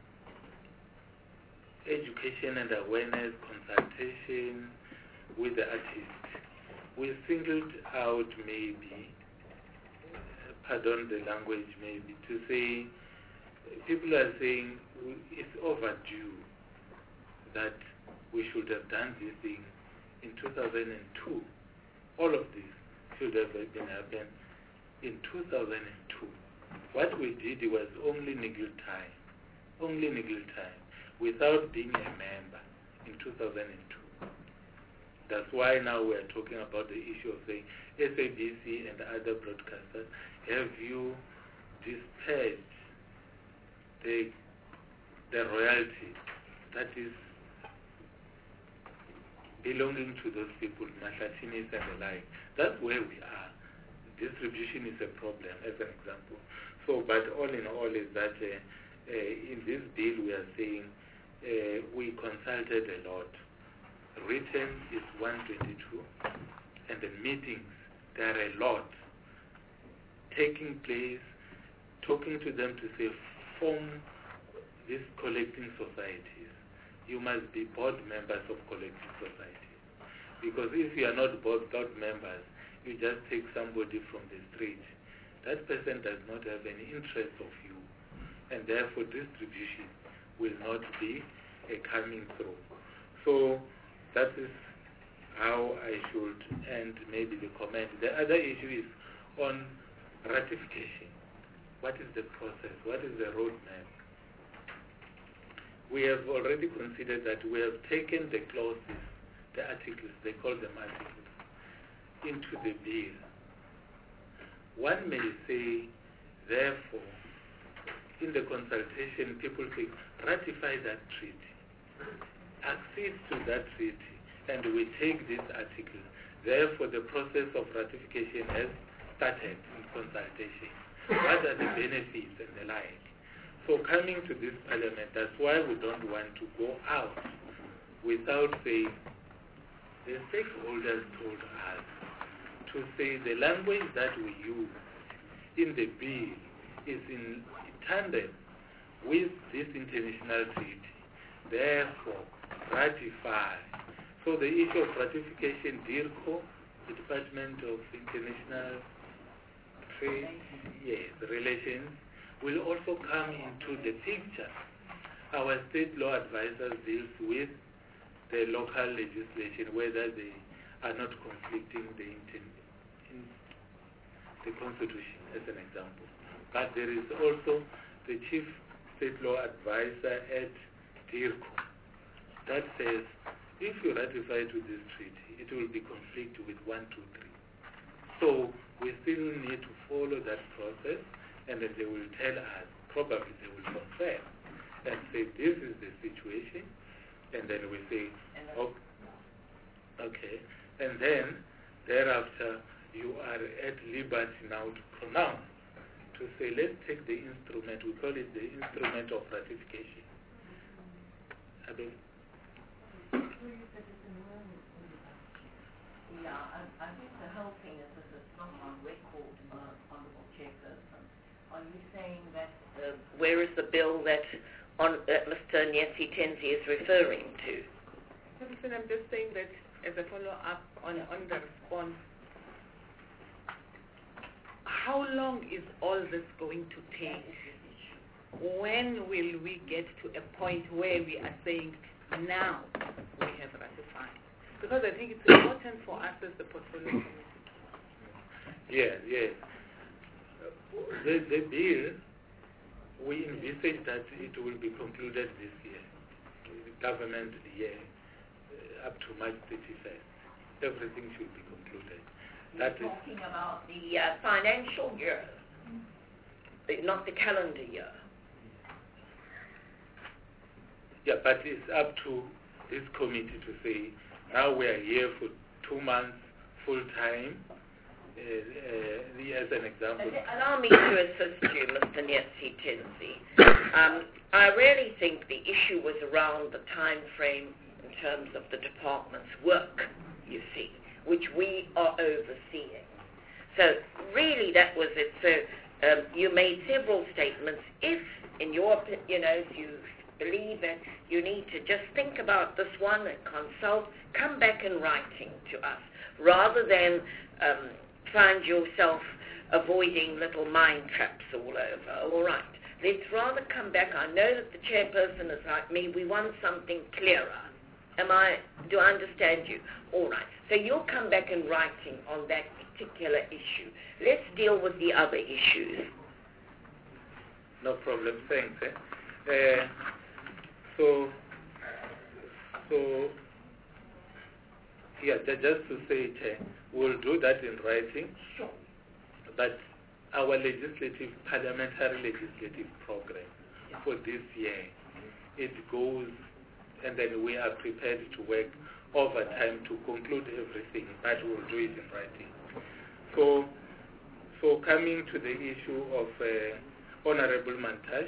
education and awareness, consultation with the artists. We singled out maybe, pardon the language maybe, to say, people are saying it's overdue that we should have done this thing in two thousand two. All of this should have been happened in two thousand two. What we did was only niggle time, only niggle time, without being a member in two thousand two. That's why now we are talking about the issue of saying S A B C and other broadcasters, have you dispatched the, the royalty that is belonging to those people, Mahlatinis and the like. That's where we are. distribution is a problem, as an example. So, but all in all is that uh, uh, in this bill we are saying uh, we consulted a lot. Written is one twenty-two, and the meetings, there are a lot taking place, talking to them to say, form these collecting societies. You must be board members of collecting societies. Because if you are not board, board members, you just take somebody from the street. That person does not have any interest of you, and therefore distribution will not be uh, coming through. So that is how I should end maybe the comment. The other issue is on ratification. What is the process? What is the roadmap? We have already considered that we have taken the clauses, the articles, they call them articles, into the bill. One may say, therefore, in the consultation, people say, ratify that treaty, accede to that treaty, and we take this article. Therefore, the process of ratification has started in consultation. What are the benefits and the like? So coming to this parliament, that's why we don't want to go out without saying, the stakeholders told us to say the language that we use in the bill is in tandem with this international treaty. Therefore, ratify. So the issue of ratification, DIRCO, the Department of International Trade, yes, Relations, will also come into the picture. Our state law advisors deals with the local legislation, whether they are not conflicting the, in the Constitution, as an example. But there is also the chief state law advisor at DIRCO that says, if you ratify to this treaty, it will be conflict with one, two, three. So we still need to follow that process, and then they will tell us, probably they will confirm and say, this is the situation, and then we say, oh, okay, and then thereafter you are at liberty now to pronounce, to say, let's take the instrument, we call it the instrument of ratification. I mean, yeah, I, I think the whole thing is that it's not on record, uh, Honourable Chairperson. Are you saying that, uh, where is the bill that on, uh, Mister Nyesi Tenzi is referring to? Listen, I'm just saying that as a follow-up on, on the response, how long is all this going to take? When will we get to a point where we are saying, now we have ratified? Because I think it's important for us as the portfolio committee. Yeah, yeah. The, the bill, we envisage that it will be concluded this year, the government year, uh, up to March thirty-first. Everything should be concluded. That You're is talking about the uh, financial year, not the calendar year. Yeah, but it's up to this committee to say, now we are here for two months, full time. Uh, uh, as an example. Allow me to assist you, Mister Nyesi Tenzi. Um, I really think the issue was around the time frame in terms of the department's work, you see, which we are overseeing. So really that was it. So um, you made several statements. If, in your, you know, if you believe that you need to just think about this one and consult, come back in writing to us, rather than um, find yourself avoiding little mind traps all over. All right, let's rather come back. I know that the chairperson is like me. We want something clearer. Am I, do I understand you? All right, so you'll come back in writing on that particular issue. Let's deal with the other issues. No problem, thanks. Eh? Uh, so, so, yeah, just to say it, uh, we'll do that in writing. Sure. But our legislative, parliamentary legislative program yeah. for this year, it goes, and then we are prepared to work overtime to conclude everything, but we'll do it in writing. So, so coming to the issue of uh, Honorable Mantashe,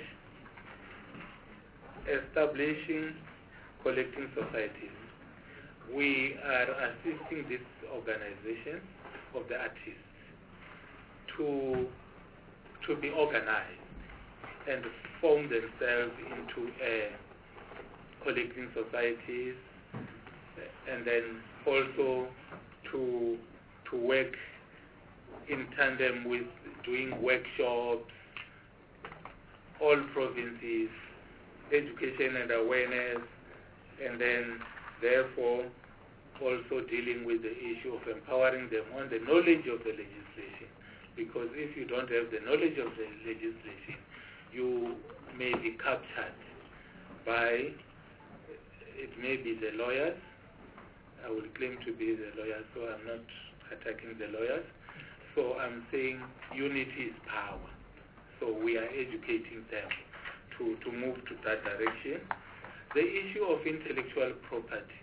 establishing collecting societies. We are assisting this organization of the artists to, to be organized and form themselves into uh, collecting societies, and then also to, to work in tandem with doing workshops, all provinces, education and awareness, and then therefore also dealing with the issue of empowering them on the knowledge of the legislation. Because if you don't have the knowledge of the legislation, you may be captured by, it may be the lawyers. I will claim to be the lawyers, so I'm not attacking the lawyers. So I'm saying unity is power. So we are educating them to, to move to that direction. The issue of intellectual property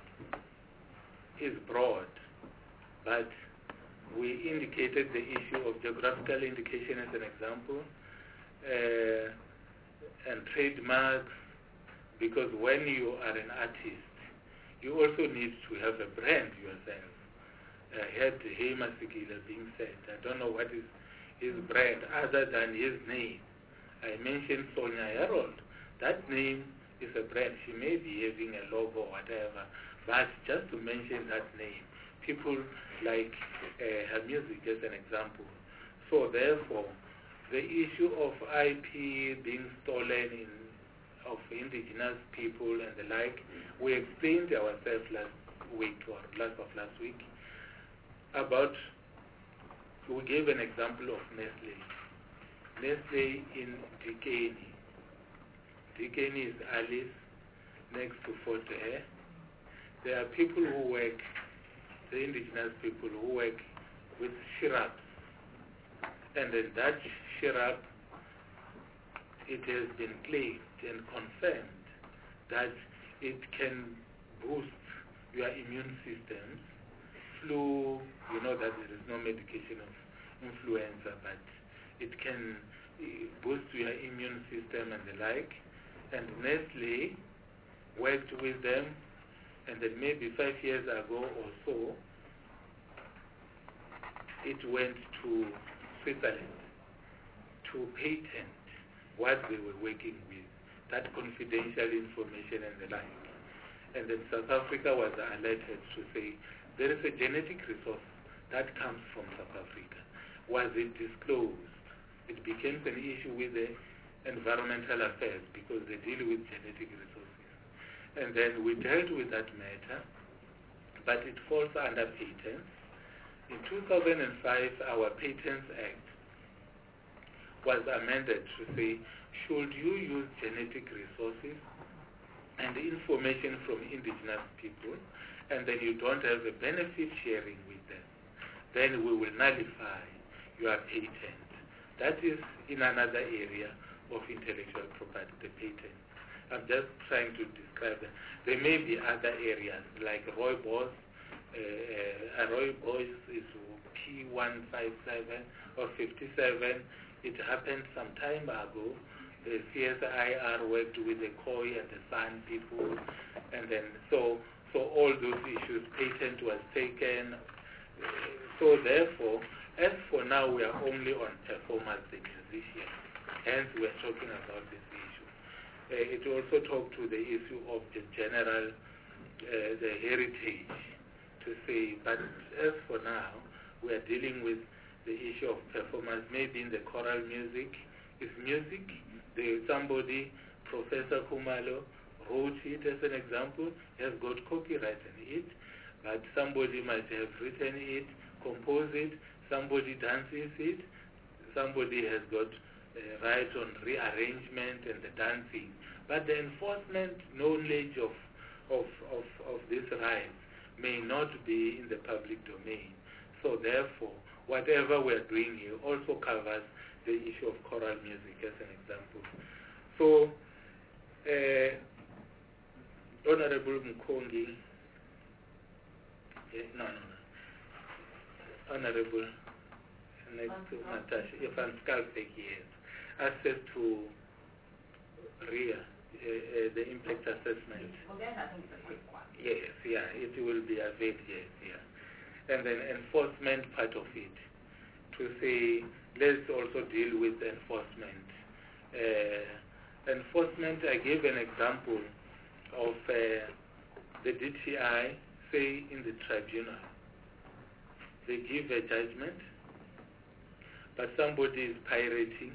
is broad, but we indicated the issue of geographical indication as an example, uh, and trademarks, because when you are an artist, you also need to have a brand yourself. I heard Hey Masikila being said, I don't know what is his brand other than his name. I mentioned Sonia Harold. That name is a brand. She may be having a logo or whatever, but just to mention that name, people like uh, her music as an example. So therefore, the issue of I P being stolen in, of indigenous people and the like, we explained ourselves last week or last of last week about, we gave an example of Nestle. Nestle in Dikeni. Dikeni is Alice, next to Fort Hare. There are people who work, the indigenous people who work with syrups. And in that syrup, it has been claimed and confirmed that it can boost your immune systems. Flu, you know that there is no medication of influenza, but it can boost your immune system and the like. And Nestle worked with them, and then maybe five years ago or so, it went to Switzerland to patent what they were working with, that confidential information and the like. And then South Africa was alerted to say, there is a genetic resource that comes from South Africa. Was it disclosed? It became an issue with the environmental affairs because they deal with genetic resources. And then we dealt with that matter, but it falls under patents. In two thousand five, our Patents Act was amended to say, should you use genetic resources and information from indigenous people, and then you don't have a benefit sharing with them, then we will nullify your patent. That is in another area of intellectual property, the patent. I'm just trying to describe that. There may be other areas, like Rooibos. Uh, uh, Rooibos is P one fifty-seven or fifty-seven. It happened some time ago. The C S I R worked with the Khoi and the San people, and then so so all those issues, patent was taken. Uh, so therefore, as for now, we are only on performers, the musicians. Hence, we are talking about this issue. Uh, it also talked to the issue of the general, uh, the heritage, to say, but as for now, we are dealing with the issue of performance, maybe in the choral music. If music, the, somebody, Professor Kumalo, wrote it as an example, has got copyright in it, but somebody might have written it, composed it, somebody dances it, somebody has got uh, right on rearrangement and the dancing. But the enforcement knowledge of, of, of, of this right may not be in the public domain. So therefore, whatever we're doing here also covers the issue of choral music as an example. So, uh, Honorable Mkongi, eh, no, no, no, Honorable next to Natasha, uh, Van Schalkwyk, yes. Access to R I A, uh, uh, the impact assessment. Well, then I think it's a quick one. Yes, yeah, it will be available, yes, yeah. And then enforcement part of it, to say, let's also deal with enforcement. Uh, enforcement, I gave an example of uh, the D T I, say in the tribunal. They give a judgment, but somebody is pirating.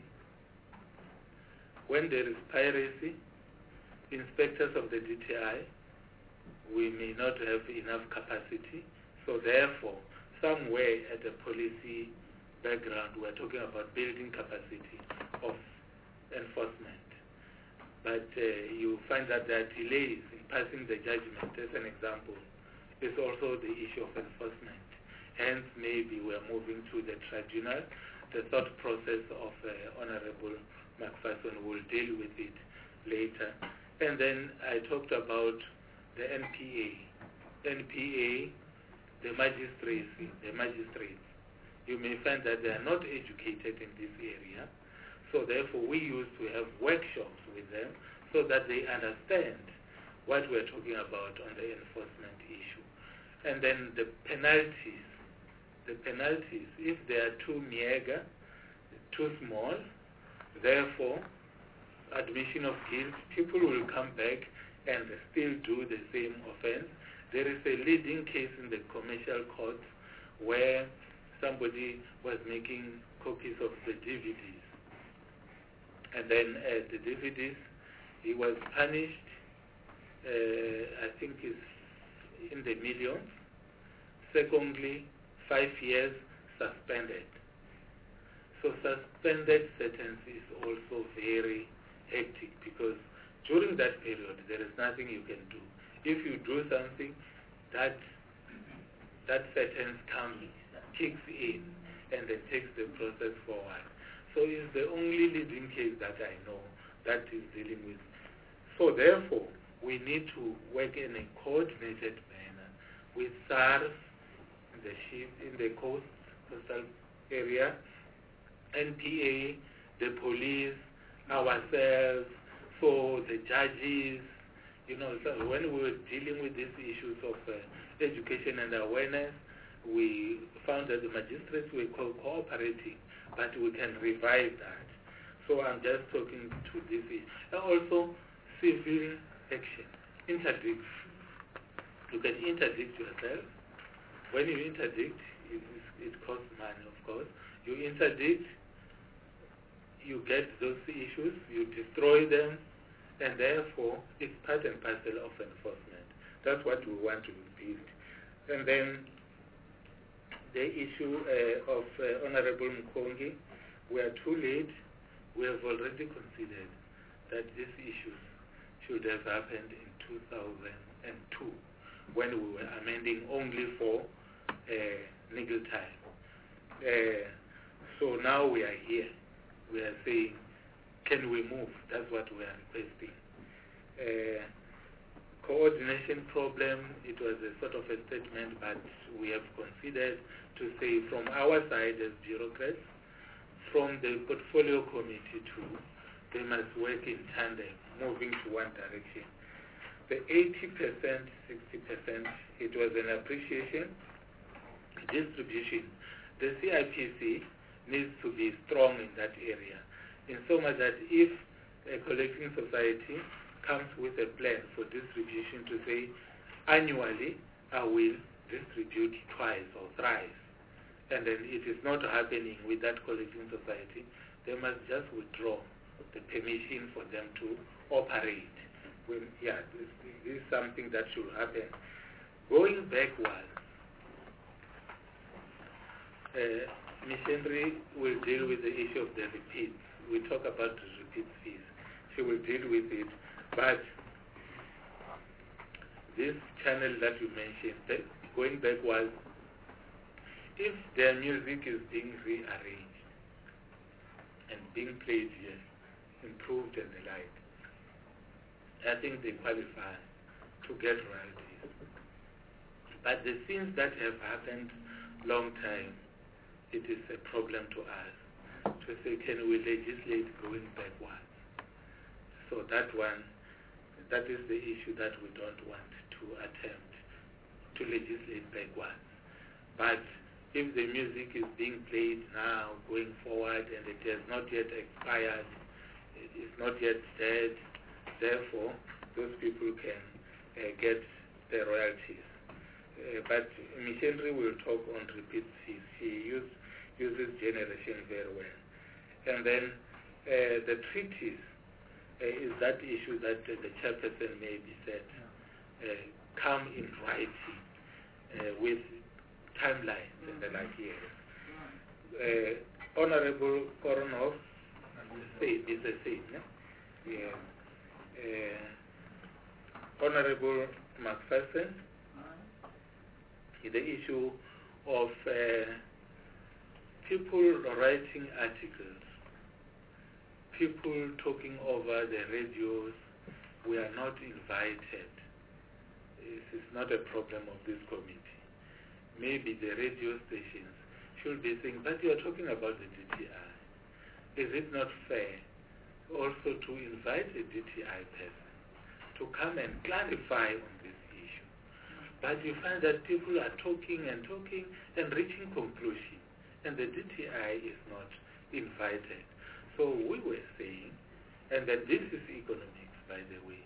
When there is piracy, inspectors of the D T I, we may not have enough capacity, so therefore, somewhere at the policy background, we're talking about building capacity of enforcement. But uh, you find that there are delays in passing the judgment, as an example, is also the issue of enforcement. Hence, maybe we're moving to the tribunal. The thought process of uh, Honorable McPherson will deal with it later. And then I talked about the N P A. N P A, the magistrates, the magistrates. You may find that they are not educated in this area. So therefore, we used to have workshops with them so that they understand what we're talking about on the enforcement issue. And then the penalties. The penalties, if they are too meager, too small, therefore, admission of guilt, people will come back and still do the same offense. There is a leading case in the commercial court where somebody was making copies of the D V Ds. And then uh, the D V Ds, he was punished, uh, I think it's in the millions. Secondly, five years suspended. So suspended sentence is also very hectic because during that period there is nothing you can do. If you do something, that that sentence comes, kicks in, and then takes the process forward. So it's the only leading case that I know that is dealing with. So therefore, we need to work in a coordinated manner with SARS, the ship in the coast, coastal area, N P A, the police, ourselves, so the judges, you know, so when we were dealing with these issues of uh, education and awareness, we found that the magistrates were co cooperating, but we can revive that. So I'm just talking to this issue. And also, civil action, interdict. You can interdict yourself. When you interdict, it, it costs money, of course. You interdict, you get those issues, you destroy them, and therefore it's part and parcel of enforcement. That's what we want to build. And then the issue uh, of uh, Honorable Mkongi, we are too late. We have already considered that these issues should have happened in two thousand two when we were amending only for uh, legal time. Uh, so now we are here. We are saying, can we move? That's what we are requesting. Uh, coordination problem, it was a sort of a statement, but we have considered to say from our side as bureaucrats, from the portfolio committee too, they must work in tandem, moving to one direction. The eighty percent, sixty percent, it was an appreciation. Distribution. The C I P C needs to be strong in that area, in so much that if a collecting society comes with a plan for distribution to say, annually I will distribute twice or thrice, and then it is not happening with that collecting society, they must just withdraw the permission for them to operate. When, yeah, this, this is something that should happen. Going backwards, uh, Missionary will deal with the issue of the repeats. We talk about the repeat fees. She will deal with it. But this channel that you mentioned, going backwards, if their music is being rearranged and being played here, improved and the like, I think they qualify to get royalties. But the things that have happened long time, it is a problem to us to say, can we legislate going backwards? So that one, that is the issue that we don't want to attempt, to legislate backwards. But if the music is being played now, going forward, and it has not yet expired, it is not yet dead, therefore those people can uh, get the royalties. Uh, but Miss Henry will talk on repeat fees. She use, uses generation very well. And then uh, the treaties uh, is that issue that uh, the chairperson maybe said, uh, come in writing uh, with timelines and the like here. Uh, Honorable Koronov said, is the same, no? Yeah. Uh, Honorable McPherson, the issue of uh, people writing articles, people talking over the radios, we are not invited. This is not a problem of this committee. Maybe the radio stations should be saying, but you are talking about the D T I. Is it not fair also to invite a D T I person to come and clarify on this issue? But you find that people are talking and talking and reaching conclusion, and the D T I is not invited. So we were saying, and that this is economics, by the way,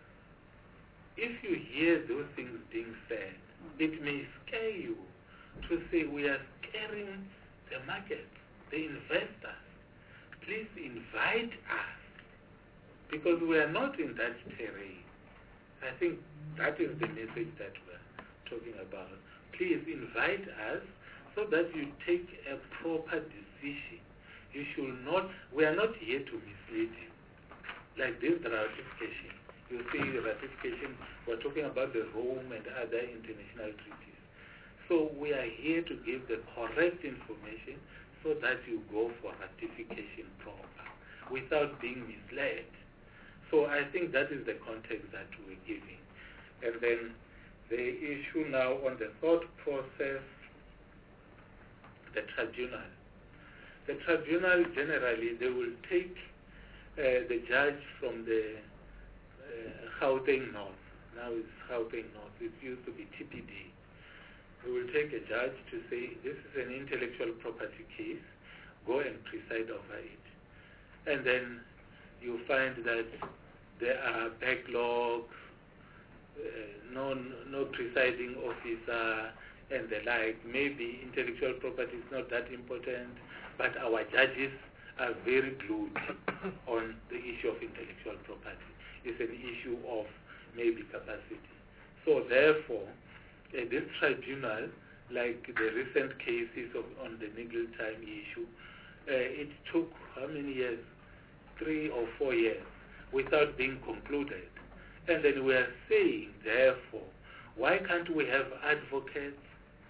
if you hear those things being said, it may scare you to say we are scaring the market, the investors. Please invite us, because we are not in that terrain. I think that is the message that we are talking about. Please invite us so that you take a proper decision. You should not, we are not here to mislead you. Like this ratification. You see the ratification, we're talking about the Rome and other international treaties. So we are here to give the correct information so that you go for ratification proper without being misled. So I think that is the context that we're giving. And then the issue now on the thought process, the tribunal. The tribunal generally, they will take uh, the judge from the uh, Gauteng North. Now it's Gauteng North. It used to be T P D. We will take a judge to say, this is an intellectual property case, go and preside over it. And then you find that there are backlogs, uh, no, no presiding officer, and the like. Maybe intellectual property is not that important, but our judges are very glued on the issue of intellectual property. It's an issue of maybe capacity. So therefore, Uh, this tribunal, like the recent cases of, on the Nigel time issue, uh, it took how many years? Three or four years without being concluded. And then we are saying, therefore, why can't we have advocates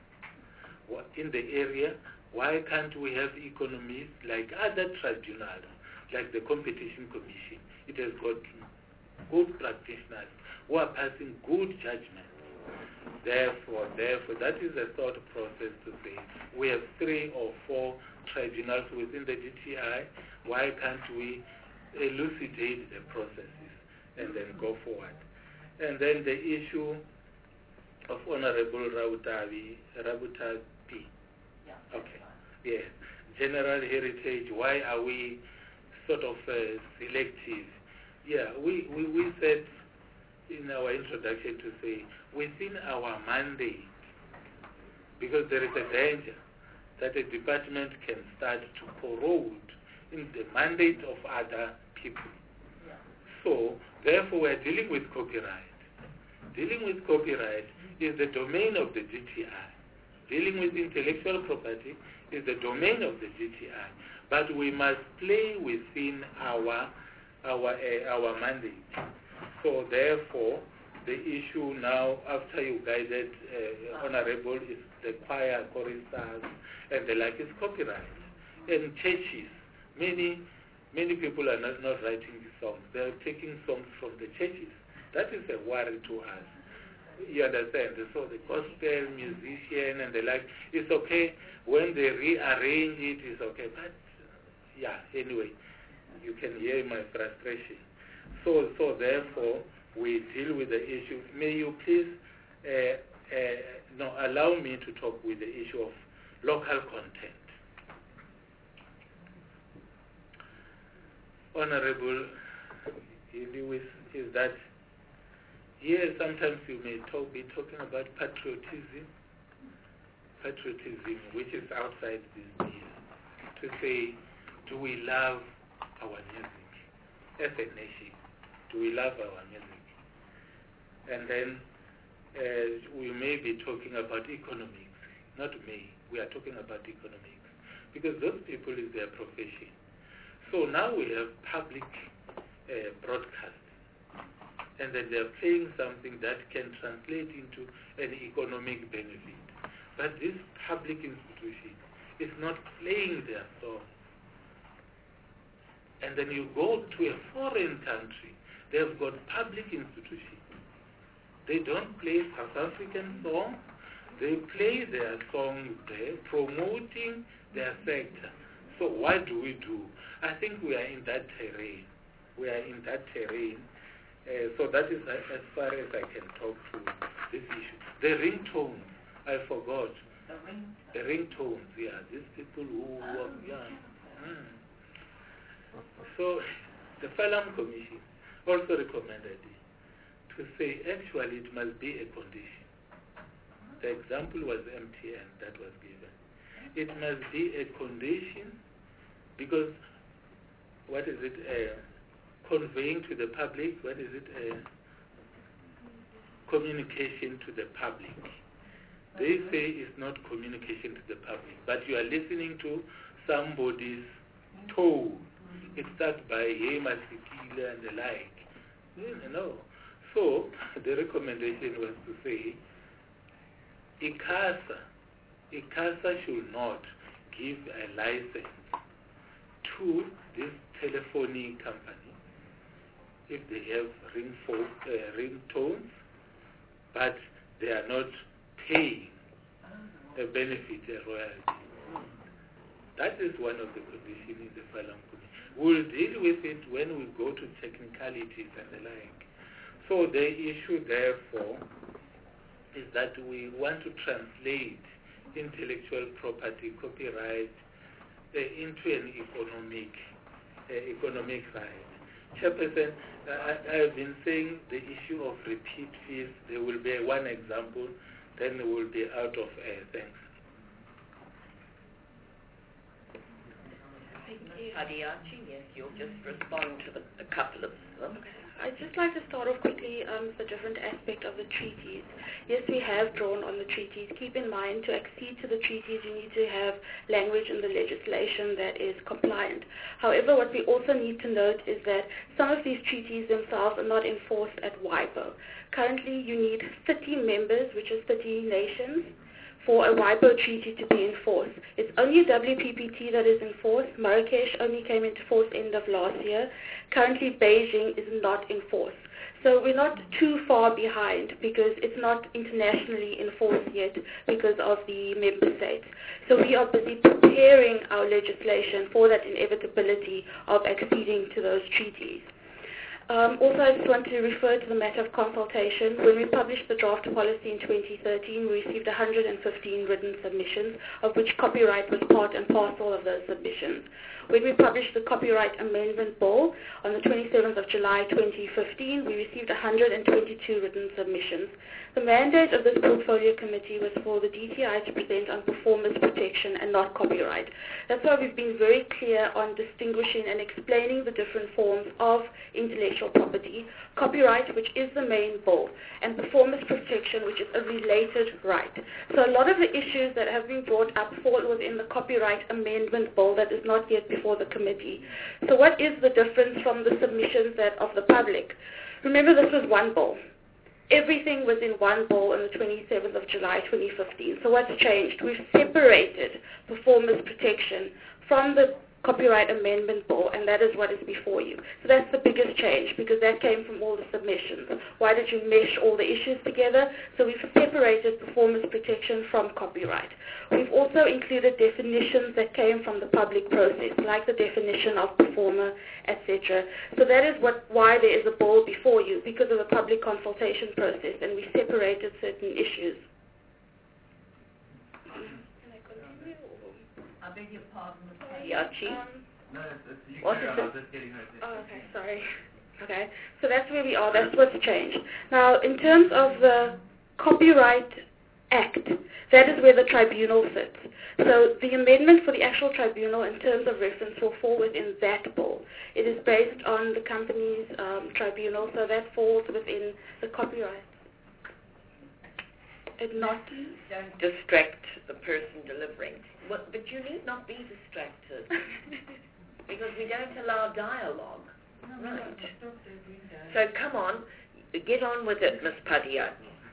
in the area? Why can't we have economists like other tribunals, like the Competition Commission? It has got good practitioners who are passing good judgments. Therefore, therefore, that is a thought process to say, we have three or four tribunals within the D T I, why can't we elucidate the processes and then go forward? And then the issue of Honorable Rautavi, Rabutapi. Okay, yes. General heritage, why are we sort of uh, selective? Yeah, we, we, we said in our introduction to say, within our mandate, because there is a danger that a department can start to corrode in the mandate of other people. Yeah. So, therefore, we are dealing with copyright. Dealing with copyright is the domain of the G T I. Dealing with intellectual property is the domain of the G T I. But we must play within our, our, uh, our mandate. So therefore, the issue now, after you guided uh, Honorable, is the choir, choristers, and the like, is copyright. And churches, many many people are not, not writing songs. They are taking songs from the churches. That is a worry to us. You understand? So the gospel musician and the like, it's okay. When they rearrange it, it's okay. But, yeah, anyway, you can hear my frustration. So, so therefore, we deal with the issue. May you please uh, uh, no, allow me to talk with the issue of local content. Honorable Lewis, is that here sometimes you may talk, be talking about patriotism, patriotism which is outside this beer, to say, do we love our music as a nation? Do we love our music? And then uh, we may be talking about economics. Not me, we are talking about economics. Because those people is their profession. So now we have public uh, broadcast. And then they're playing something that can translate into an economic benefit. But this public institution is not playing their song. And then you go to a foreign country, they've got public institutions. They don't play South African songs, they play their songs there, promoting their sector. So what do we do? I think we are in that terrain. We are in that terrain. Uh, so that is as far as I can talk to this issue. The ringtones, I forgot. The, ring the ringtones, yeah. These people who work, yeah. Mm. So the Phelan Commission also recommended to say actually it must be a condition. The example was M T N that was given. It must be a condition because what is it? Uh, conveying to the public, what is it? Uh, communication to the public. They say it's not communication to the public, but you are listening to somebody's tone. It starts by hey Masikila and the like. You know. So the recommendation was to say ICASA, ICASA should not give a license to this telephony company if they have ring uh, ringtones, but they are not paying a benefit, a royalty. That is one of the conditions in the Phelan Commission. We'll deal with it when we go to technicalities and the like. So the issue, therefore, is that we want to translate intellectual property, copyright, uh, into an economic, uh, economic right. Chairperson, I, I have been saying the issue of repeat fees. There will be one example, then we will be out of air. Thanks. Thank you. Hadiachi, yes, you'll just respond to the, a couple of them. Okay. I'd just like to start off quickly um, with a different aspect of the treaties. Yes, we have drawn on the treaties. Keep in mind, to accede to the treaties, you need to have language in the legislation that is compliant. However, what we also need to note is that some of these treaties themselves are not enforced at WIPO. Currently, you need thirty members, which is thirty nations, for a WIPO treaty to be enforced. It's only W P P T that is enforced. Marrakesh only came into force end of last year. Currently, Beijing is not enforced. So we're not too far behind because it's not internationally enforced yet because of the member states. So we are busy preparing our legislation for that inevitability of acceding to those treaties. Um, also, I just want to refer to the matter of consultation. When we published the draft policy in twenty thirteen, we received one hundred fifteen written submissions, of which copyright was part and parcel of those submissions. When we published the Copyright Amendment Bill on the twenty-seventh of July twenty fifteen, we received one hundred twenty-two written submissions. The mandate of this portfolio committee was for the D T I to present on performance protection and not copyright. That's why we've been very clear on distinguishing and explaining the different forms of intellectual property, copyright, which is the main bill, and performance protection, which is a related right. So a lot of the issues that have been brought up fall within the Copyright Amendment Bill that is not yet before the committee. So what is the difference from the submissions that of the public? Remember, this was one bill. Everything was in one bill on the twenty-seventh of July twenty fifteen. So what's changed? We've separated performance protection from the Copyright Amendment Bill, and that is what is before you. So that's the biggest change, because that came from all the submissions. Why did you mesh all the issues together? So we've separated performance protection from copyright. We've also included definitions that came from the public process, like the definition of performer, et cetera. So that is what why there is a bill before you, because of the public consultation process, and we separated certain issues. I beg your pardon, Miz Yachi. Um, No, it's, it's you What can is I was it? just getting her. Oh, okay, sorry. Okay, so that's where we are. That's what's changed. Now, in terms of the Copyright Act, that is where the tribunal sits. So the amendment for the actual tribunal in terms of reference will fall within that bill. It is based on the company's um, tribunal, so that falls within the copyright. It not... Don't distract the person delivering. Well, but you need not be distracted, because we don't allow dialogue. Right. So come on, get on with it, Miz Padia.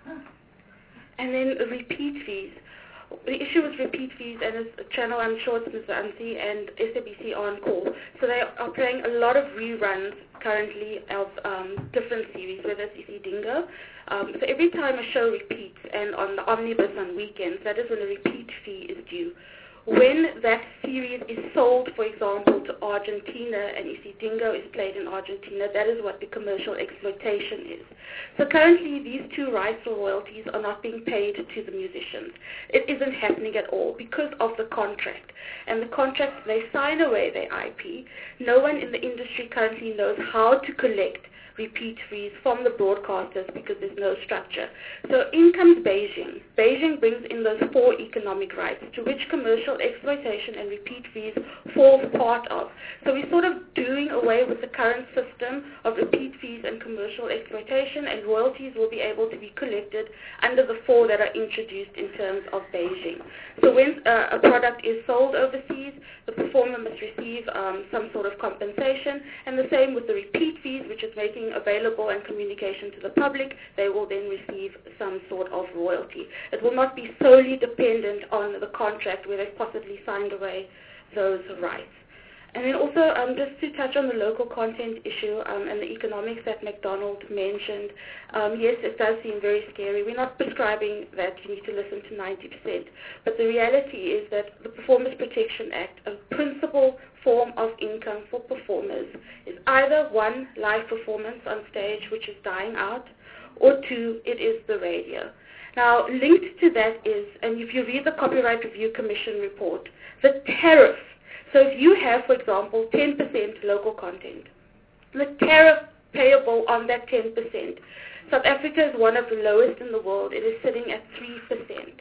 And then repeat fees. The issue with repeat fees, and as a channel, I'm sure it's Mister Ansi and S A B C on call. So they are playing a lot of reruns currently of um, different series, whether it's Isidingo. Um, so every time a show repeats, and on the omnibus on weekends, that is when a repeat fee is due. When that series is sold, for example, to Argentina, and Isidingo is played in Argentina, that is what the commercial exploitation is. So currently, these two rights or royalties are not being paid to the musicians. It isn't happening at all because of the contract. And the contract, they sign away their I P. No one in the industry currently knows how to collect repeat fees from the broadcasters because there's no structure. So in comes Beijing. Beijing brings in those four economic rights to which commercial exploitation and repeat fees falls part of. So we're sort of doing away with the current system of repeat fees and commercial exploitation, and royalties will be able to be collected under the four that are introduced in terms of Beijing. So when uh, a product is sold overseas, the performer must receive um, some sort of compensation, and the same with the repeat fees, which is making available and communication to the public. They will then receive some sort of royalty. It will not be solely dependent on the contract where they've possibly signed away those rights. And then also, um, just to touch on the local content issue um, and the economics that McDonald mentioned, um, yes, it does seem very scary. We're not prescribing that you need to listen to ninety percent, but the reality is that the Performance Protection Act, a principal form of income for performers, is either one, live performance on stage, which is dying out, or two, it is the radio. Now, linked to that is, and if you read the Copyright Review Commission report, the tariff. So if you have, for example, ten percent local content, the tariff payable on that ten percent, South Africa is one of the lowest in the world. It is sitting at three percent.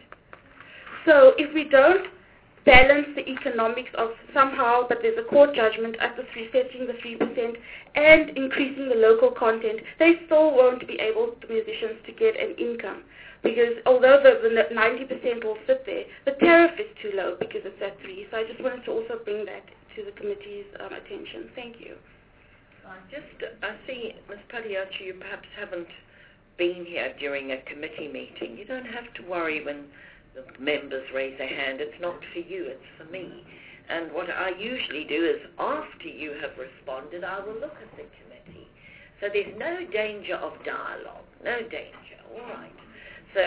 So if we don't balance the economics of somehow, but there's a court judgment at the three, setting the three percent and increasing the local content, they still won't be able, the musicians, to get an income. Because although the, the ninety percent will sit there, the tariff is too low because it's at three. So I just wanted to also bring that to the committee's um, attention. Thank you. I just, I see, Miz Padiachi, you perhaps haven't been here during a committee meeting. You don't have to worry when the members raise their hand. It's not for you, it's for me. And what I usually do is, after you have responded, I will look at the committee. So there's no danger of dialogue, no danger, all right. So,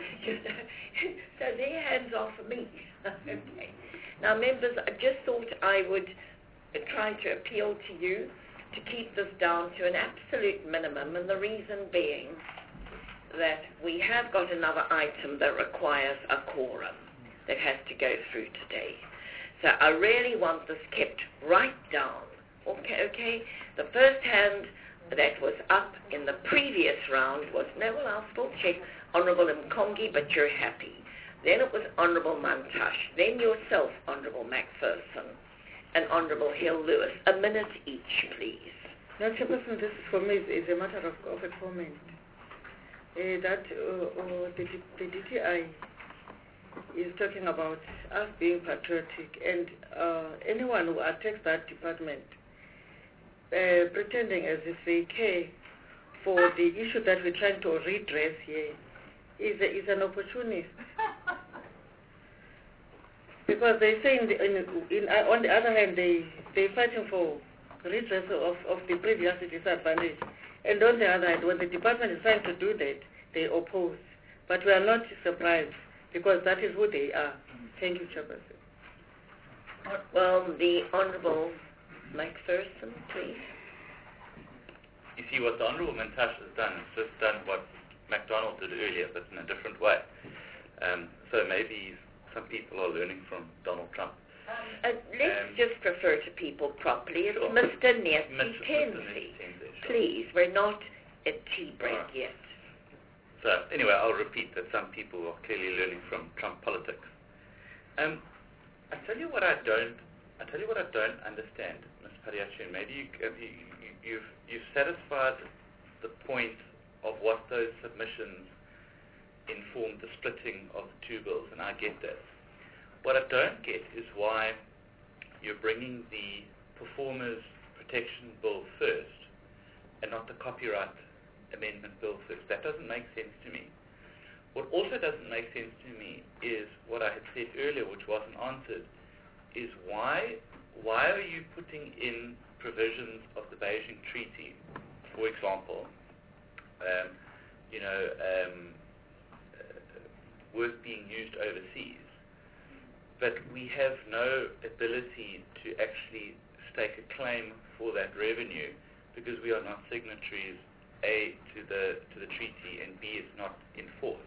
so their hands are for me. Okay. Now, members, I just thought I would try to appeal to you to keep this down to an absolute minimum, and the reason being that we have got another item that requires a quorum that has to go through today. So I really want this kept right down. Okay, okay? The first hand that was up in the previous round was, no, well, I'll still check, Honourable Mkongi, but you're happy. Then it was Honourable Mantash. Then yourself, Honourable Macpherson, and Honourable Hill-Lewis. A minute each, please. No, Chairperson, this for me is, is a matter of, of a comment. Uh, that uh, uh, the, the D T I is talking about us being patriotic, and uh, anyone who attacks that department uh, pretending as if they care for the issue that we're trying to redress here is, a, is an opportunist. Because they say, in the, in, in, uh, on the other hand, they, they're fighting for redress of, of the previous disadvantage. And on the other hand, when the department is trying to do that, they oppose. But we are not surprised, because that is who they are. Thank you, Chairperson. Well, the Honourable McPherson, please. You see, what the Honourable Mantashe has done is just done what MacDonald did earlier, but in a different way. Um, so maybe some people are learning from Donald Trump. Uh, let's um, just refer to people properly. It's sure. Mister Netsi Mister Tenzi. Sure. Please, we're not at tea break right. yet. So anyway, I'll repeat that some people are clearly learning from Trump politics. Um, I tell you what I don't. I tell you what I don't understand, Miz Padiachi. Maybe you, you, you've you've satisfied the point of what those submissions informed the splitting of the two bills, and I get that. What I don't get is why you're bringing the Performers Protection Bill first and not the Copyright Amendment Bill first. That doesn't make sense to me. What also doesn't make sense to me is what I had said earlier, which wasn't answered, is why why are you putting in provisions of the Beijing Treaty, for example, um, you know, um, uh, work being used overseas, but we have no ability to actually stake a claim for that revenue because we are not signatories, A, to the to the treaty, and B, it's not in force.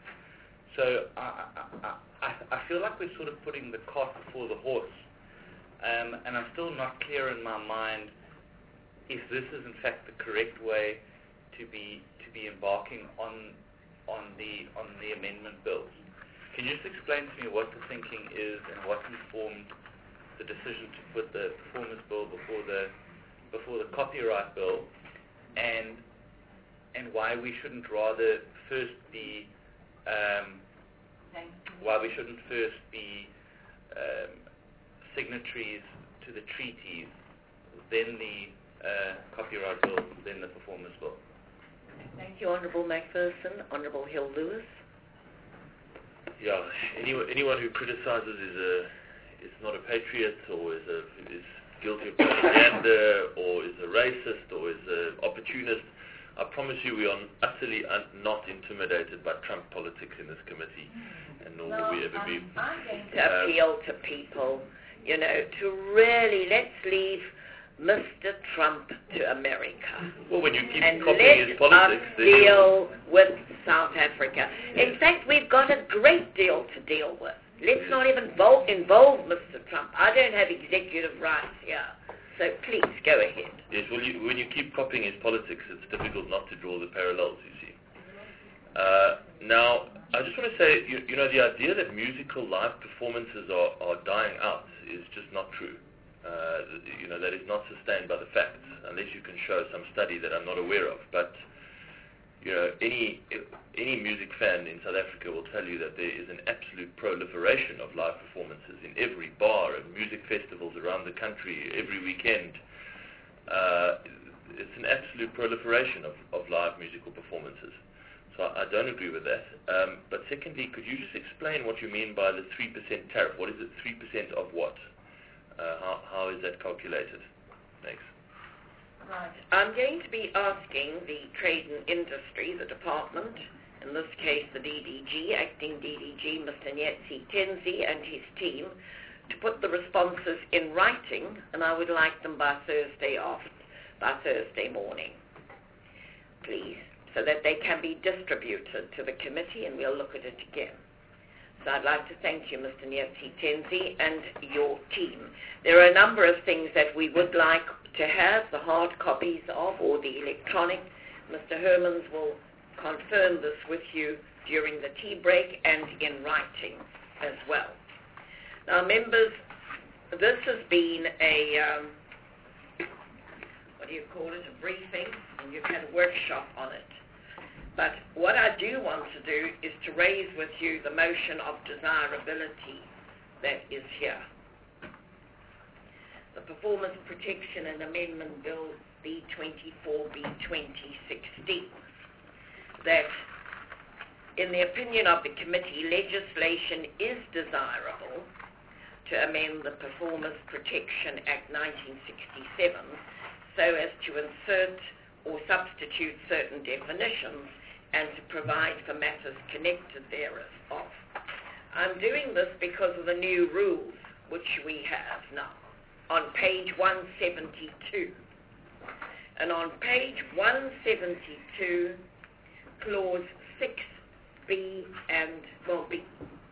So I, I, I, I feel like we're sort of putting the cart before the horse, um, and I'm still not clear in my mind if this is in fact the correct way to be to be embarking on on the on the amendment bills. Can you just explain to me what the thinking is and what informed the decision to put the Performance Bill before the before the Copyright Bill, and and why we shouldn't rather first be um, why we shouldn't first be um, signatories to the treaties, then the uh, Copyright Bill, then the Performance Bill. Thank you, Honourable McPherson. Honourable Hill-Lewis. Yeah, anyone, anyone who criticizes is a is not a patriot, or is a is guilty of propaganda, or is a racist, or is an opportunist. I promise you, we are utterly un- not intimidated by Trump politics in this committee, and nor no, will we ever I'm, be. I'm going to appeal to people, you know, to really let's leave Mister Trump to America. Well, when you keep and copying his politics, us then deal with South Africa. In fact, we've got a great deal to deal with. Let's yes. not even involve, involve Mister Trump. I don't have executive rights here. So please, go ahead. Yes, well, you, when you keep copying his politics, it's difficult not to draw the parallels, you see. Uh, now, I just want to say, you, you know, the idea that musical live performances are, are dying out is just not true. Uh, you know, that is not sustained by the facts, unless you can show some study that I'm not aware of. But, you know, any any music fan in South Africa will tell you that there is an absolute proliferation of live performances in every bar and music festivals around the country every weekend. Uh, it's an absolute proliferation of, of live musical performances. So I, I don't agree with that. Um, but secondly, could you just explain what you mean by the three percent tariff? What is it, three percent of what? Uh, how, how is that calculated? Thanks. Right. I'm going to be asking the Trade and Industry, the department, in this case the D D G, acting D D G, Mister Netsi Tenzi and his team, to put the responses in writing, and I would like them by Thursday off, by Thursday morning, please, so that they can be distributed to the committee and we'll look at it again. So I'd like to thank you, Mister Netsi Tenzi, and your team. There are a number of things that we would like to have the hard copies of, or the electronic. Mister Hermans will confirm this with you during the tea break and in writing as well. Now, members, this has been a, um, what do you call it, a briefing, and you've had a workshop on it. But what I do want to do is to raise with you the motion of desirability that is here. The Performance Protection and Amendment Bill B twenty-four B twenty sixteen, that in the opinion of the committee, legislation is desirable to amend the Performance Protection Act nineteen sixty-seven so as to insert or substitute certain definitions and to provide for matters connected thereof. I'm doing this because of the new rules which we have now on page one seventy-two. And on page one seventy-two, clause six B and, well, B.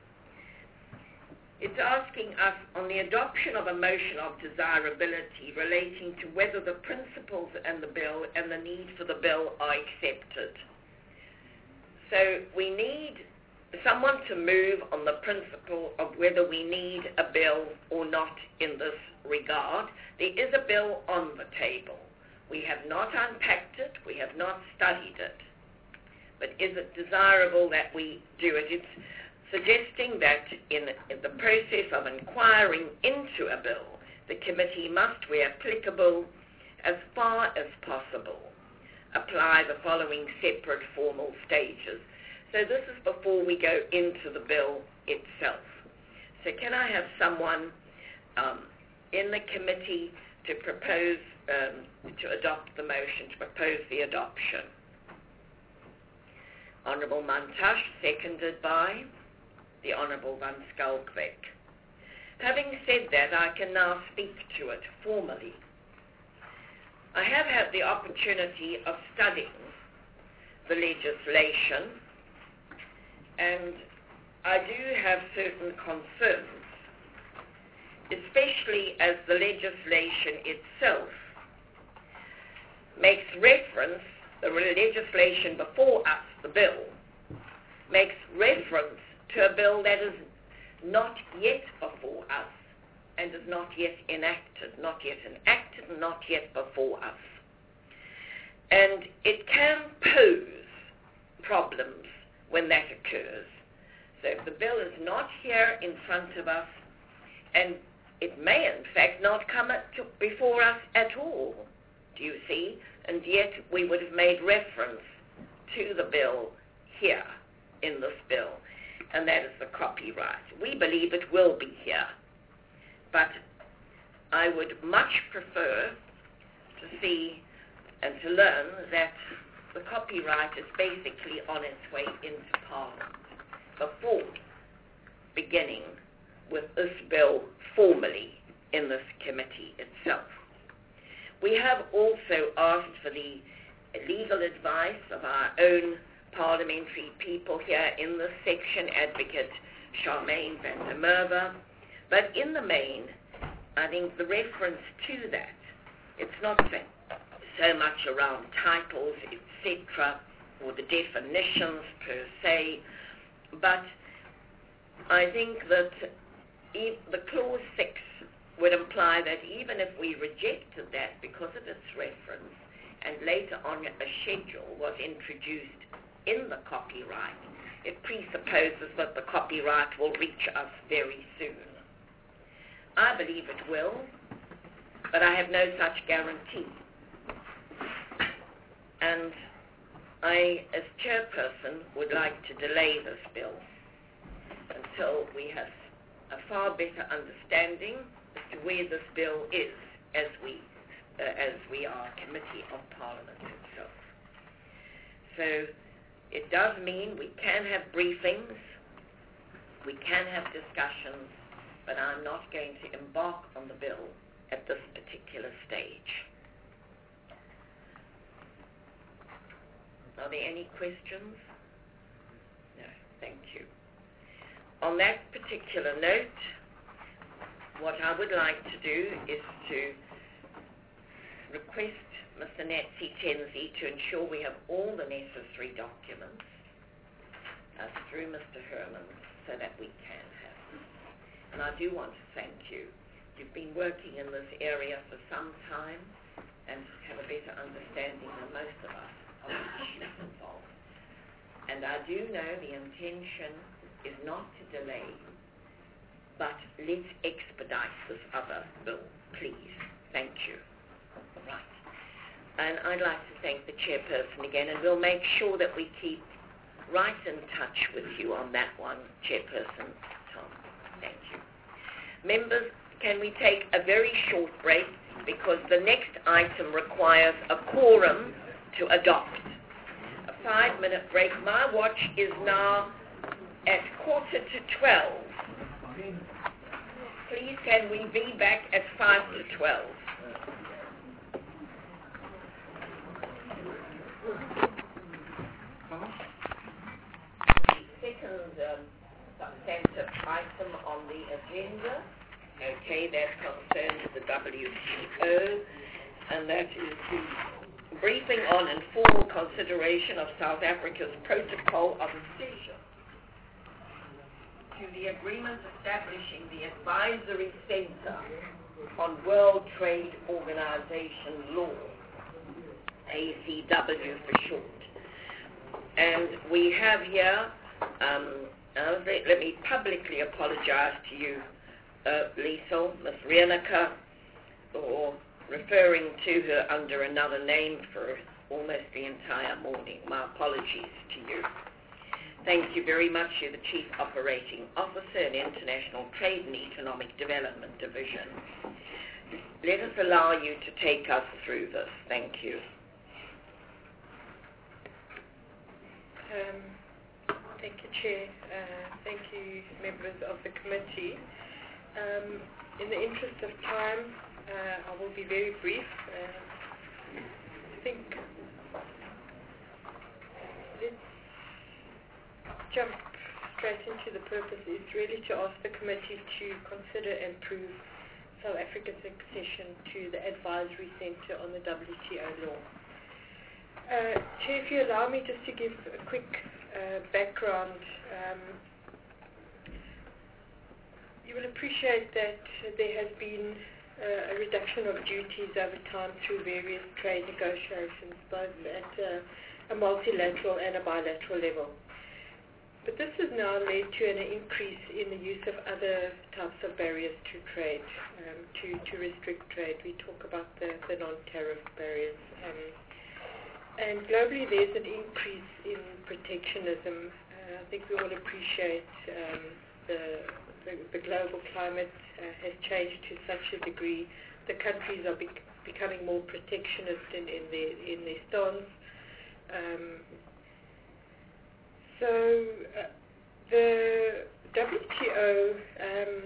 It's asking us on the adoption of a motion of desirability relating to whether the principles and the bill and the need for the bill are accepted. So we need someone to move on the principle of whether we need a bill or not in this regard. There is a bill on the table. We have not unpacked it. We have not studied it. But is it desirable that we do it? It's suggesting that in, in the process of inquiring into a bill, the committee must, where applicable, as far as possible, apply the following separate formal stages. So this is before we go into the bill itself. So can I have someone um, in the committee to propose, um, to adopt the motion, to propose the adoption? Honourable Mantashe, seconded by the Honourable Van Schalkwyk. Having said that, I can now speak to it formally. I have had the opportunity of studying the legislation, and I do have certain concerns, especially as the legislation itself makes reference, the legislation before us, the bill, makes reference to a bill that is not yet before us and is not yet enacted, not yet enacted, and not yet before us. And it can pose problems when that occurs. So if the bill is not here in front of us, and it may in fact not come at, before us at all, do you see? And yet we would have made reference to the bill here in this bill, and that is the copyright. We believe it will be here, but I would much prefer to see and to learn that the copyright is basically on its way into Parliament before beginning with this bill formally in this committee itself. We have also asked for the legal advice of our own parliamentary people here in this section, Advocate Charmaine van der Merwe, but in the main, I think the reference to that, it's not so, so much around titles, et cetera, or the definitions per se, but I think that e- the clause six would imply that even if we rejected that because of its reference, and later on a schedule was introduced in the copyright, it presupposes that the copyright will reach us very soon. I believe it will, but I have no such guarantee. And I, as chairperson, would like to delay this bill until we have a far better understanding as to where this bill is as we, uh, as we are Committee of Parliament itself. So it does mean we can have briefings, we can have discussions, but I'm not going to embark on the bill at this particular stage. Are there any questions? No, thank you. On that particular note, what I would like to do is to request Mister Nancy Tenzi to ensure we have all the necessary documents uh, through Mister Herman so that we can have them. And I do want to thank you. You've been working in this area for some time and have a better understanding than most of us of the issues involved. And I do know the intention is not to delay, but let's expedite this other bill, please. Thank you. Right. And I'd like to thank the chairperson again, and we'll make sure that we keep right in touch with you on that one, Chairperson Tom. Thank you. Members, can we take a very short break because the next item requires a quorum to adopt. A five-minute break. My watch is now at quarter to twelve. Please, can we be back at five to twelve? The second um, substantive item on the agenda, okay, that concerns the W T O, and that is the briefing on informal consideration of South Africa's protocol of accession to the agreement establishing the Advisory Center on World Trade Organization Law, A C W for short. And we have here, um, uh, let, let me publicly apologize to you, uh, Liesl, Miss Rieneke, for referring to her under another name for almost the entire morning. My apologies to you. Thank you very much. You're the Chief Operating Officer in International Trade and Economic Development Division. Let us allow you to take us through this. Thank you. Um, thank you, Chair. Uh, thank you, members of the committee. Um, in the interest of time, uh, I will be very brief. Uh, I think let's jump straight into the purpose. It's really to ask the committee to consider and approve South Africa's accession to the Advisory Center on the W T O law. Uh, Chair, if you allow me just to give a quick uh, background, um, you will appreciate that there has been uh, a reduction of duties over time through various trade negotiations, both at uh, a multilateral and a bilateral level. But this has now led to an increase in the use of other types of barriers to trade, um, to, to restrict trade. We talk about the, the non-tariff barriers. Um, And globally, there's an increase in protectionism. Uh, I think we all appreciate um, the, the, the global climate uh, has changed to such a degree. The countries are bec- becoming more protectionist in, in, their, in their stance. Um, so uh, the W T O um,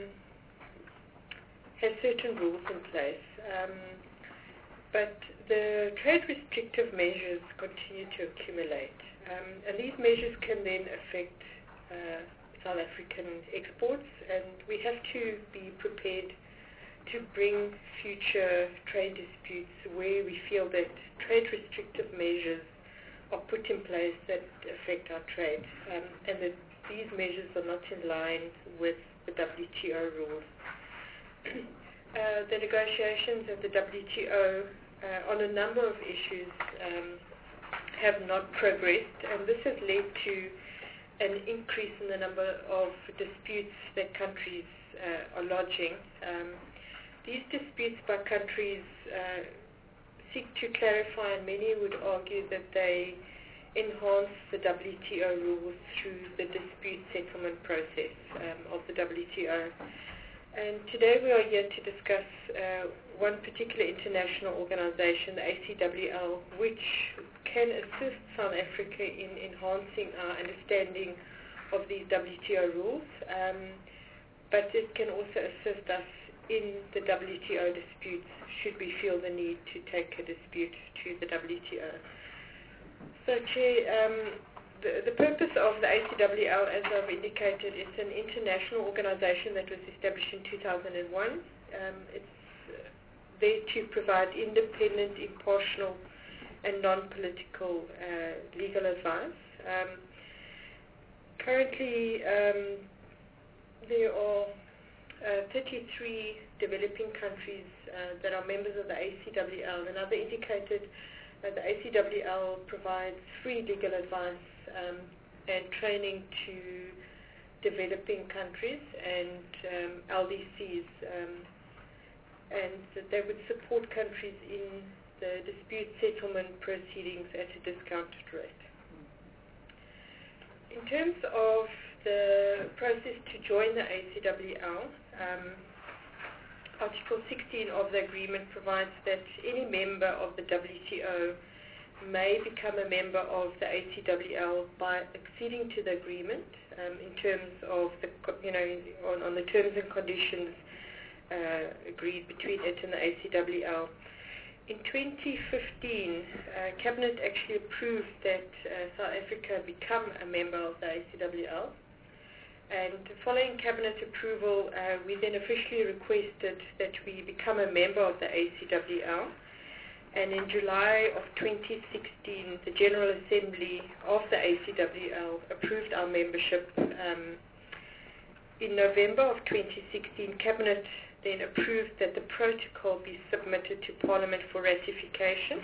has certain rules in place. Um, But the trade restrictive measures continue to accumulate. Um, and these measures can then affect uh, South African exports, and we have to be prepared to bring future trade disputes where we feel that trade restrictive measures are put in place that affect our trade, um, and that these measures are not in line with the W T O rules. Uh, the negotiations at the W T O uh, on a number of issues um, have not progressed, and this has led to an increase in the number of disputes that countries uh, are lodging. Um, these disputes by countries uh, seek to clarify, and many would argue that they enhance the W T O rules through the dispute settlement process um, of the W T O. And today we are here to discuss uh, one particular international organization, the A C W L, which can assist South Africa in enhancing our understanding of these W T O rules, um, but it can also assist us in the W T O disputes should we feel the need to take a dispute to the W T O. So, Chair, um, The, the purpose of the A C W L, as I've indicated, is an international organization that was established in two thousand one. Um, it's uh, there to provide independent, impartial, and non-political uh, legal advice. Um, currently, um, there are uh, thirty-three developing countries uh, that are members of the A C W L, and I've indicated that the A C W L provides free legal advice Um, and training to developing countries and um, L D Cs, um, and that they would support countries in the dispute settlement proceedings at a discounted rate. In terms of the process to join the A C W L, um, Article sixteen of the agreement provides that any member of the W T O may become a member of the A C W L by acceding to the agreement um, in terms of the, you know, on, on the terms and conditions uh, agreed between it and the A C W L. In twenty fifteen, uh, Cabinet actually approved that uh, South Africa become a member of the A C W L. And following Cabinet approval, uh, we then officially requested that we become a member of the A C W L. And in July of twenty sixteen, the General Assembly of the A C W L approved our membership. Um, in November of twenty sixteen, Cabinet then approved that the protocol be submitted to Parliament for ratification.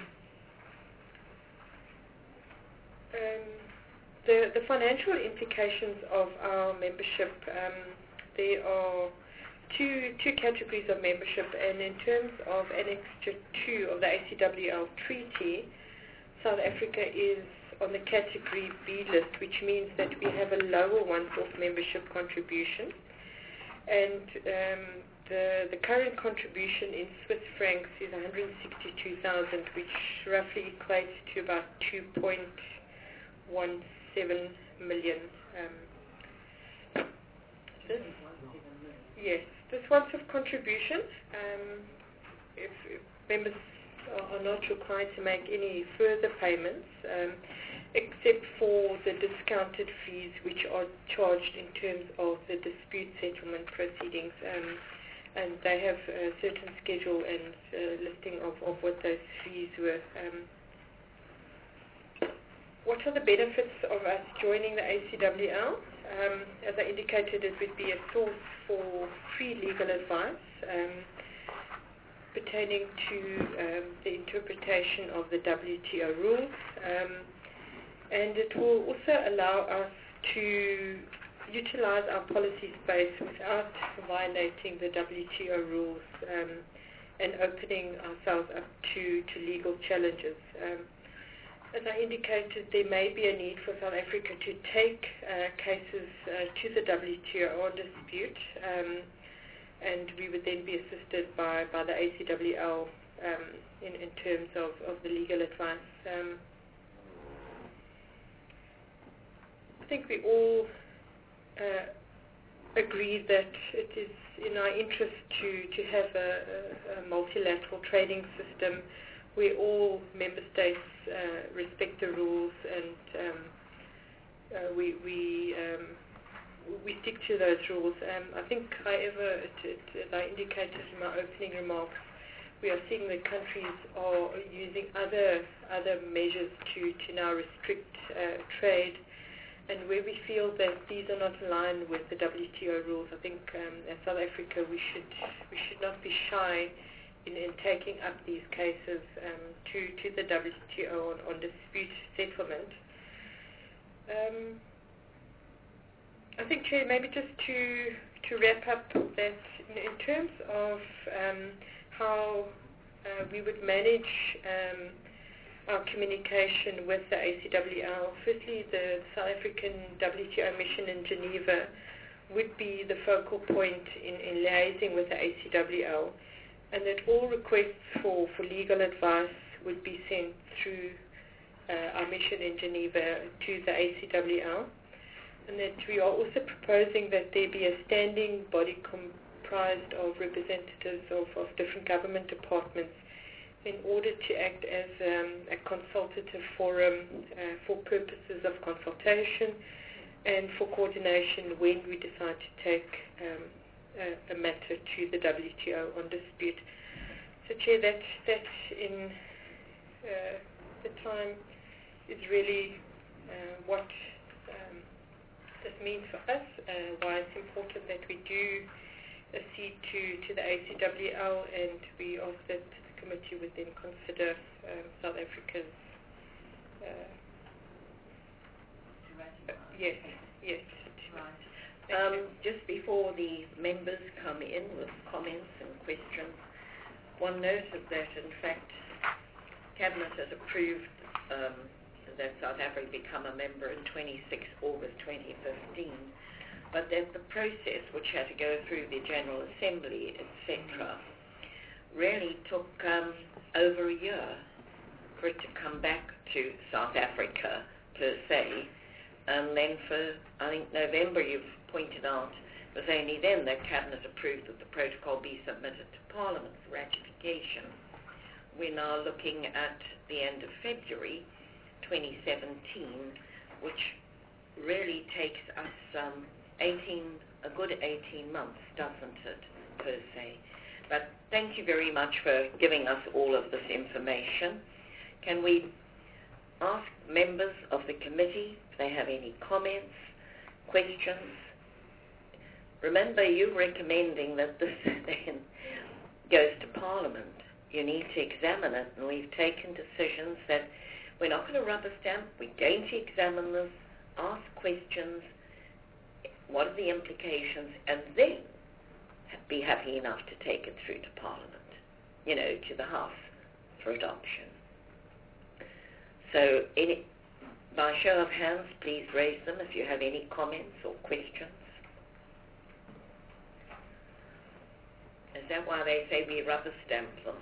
Um, the, the financial implications of our membership, um, there are two, two categories of membership, and in terms of Annex two of the A C W L Treaty, South Africa is on the Category B list, which means that we have a lower once-off membership contribution. And um, the, the current contribution in Swiss francs is one hundred sixty-two thousand, which roughly equates to about two point one seven million. Um, this, yes, this once-off contribution, um, if, if members are, are not required to make any further payments, um, except for the discounted fees which are charged in terms of the dispute settlement proceedings. Um, and they have a certain schedule and uh, listing of, of what those fees were. Um, what are the benefits of us joining the A C W L? Um, as I indicated, it would be a source for free legal advice um, pertaining to um, the interpretation of the W T O rules. Um, and it will also allow us to utilize our policy space without violating the W T O rules um, and opening ourselves up to, to legal challenges. Um, as I indicated, there may be a need for South Africa to take uh, cases uh, to the W T O on dispute, um, and we would then be assisted by, by the A C W L um, in, in terms of, of the legal advice. Um, I think we all uh, agree that it is in our interest to, to have a, a, a multilateral trading system where all member states uh, respect the rules and um, uh, we we um, we stick to those rules. Um, I think, however, it, it, as I indicated in my opening remarks, we are seeing that countries are using other other measures to, to now restrict uh, trade. And where we feel that these are not aligned with the W T O rules, I think um, as South Africa we should we should not be shy in, in taking up these cases um, to to the W T O on, on dispute settlement. Um, I think, Chair, maybe just to to wrap up that in, in terms of um, how uh, we would manage Um, our communication with the A C W L. Firstly, the South African W T O mission in Geneva would be the focal point in, in liaising with the A C W L, and that all requests for, for legal advice would be sent through uh, our mission in Geneva to the A C W L, and that we are also proposing that there be a standing body comprised of representatives of, of different government departments in order to act as um, a consultative forum uh, for purposes of consultation and for coordination when we decide to take um, a, a matter to the W T O on dispute. So, Chair, that, that in uh, the time is really uh, what um, this means for us, uh, why it's important that we do accede to, to the A C W L, and we ask that committee would then consider um, South Africa's uh, uh, yes, yes. Right. Um, just before the members come in with comments and questions, one noted that in fact Cabinet has approved um, that South Africa become a member in twenty-sixth August twenty fifteen. but that the process, which had to go through the General Assembly, et cetera, really took um, over a year for it to come back to South Africa, per se. And then for, I think, November, you've pointed out, it was only then that Cabinet approved that the protocol be submitted to Parliament for ratification. We're now looking at the end of February twenty seventeen, which really takes us um, eighteen, a good eighteen months, doesn't it, per se? But thank you very much for giving us all of this information. Can we ask members of the committee if they have any comments, questions? Remember, you're recommending that this then goes to Parliament. You need to examine it, and we've taken decisions that we're not going to rubber stamp, we're going to examine this, ask questions, what are the implications, and then be happy enough to take it through to Parliament, you know, to the House for adoption. So, any, by show of hands, please raise them if you have any comments or questions. Is that why they say we rubber stamp them?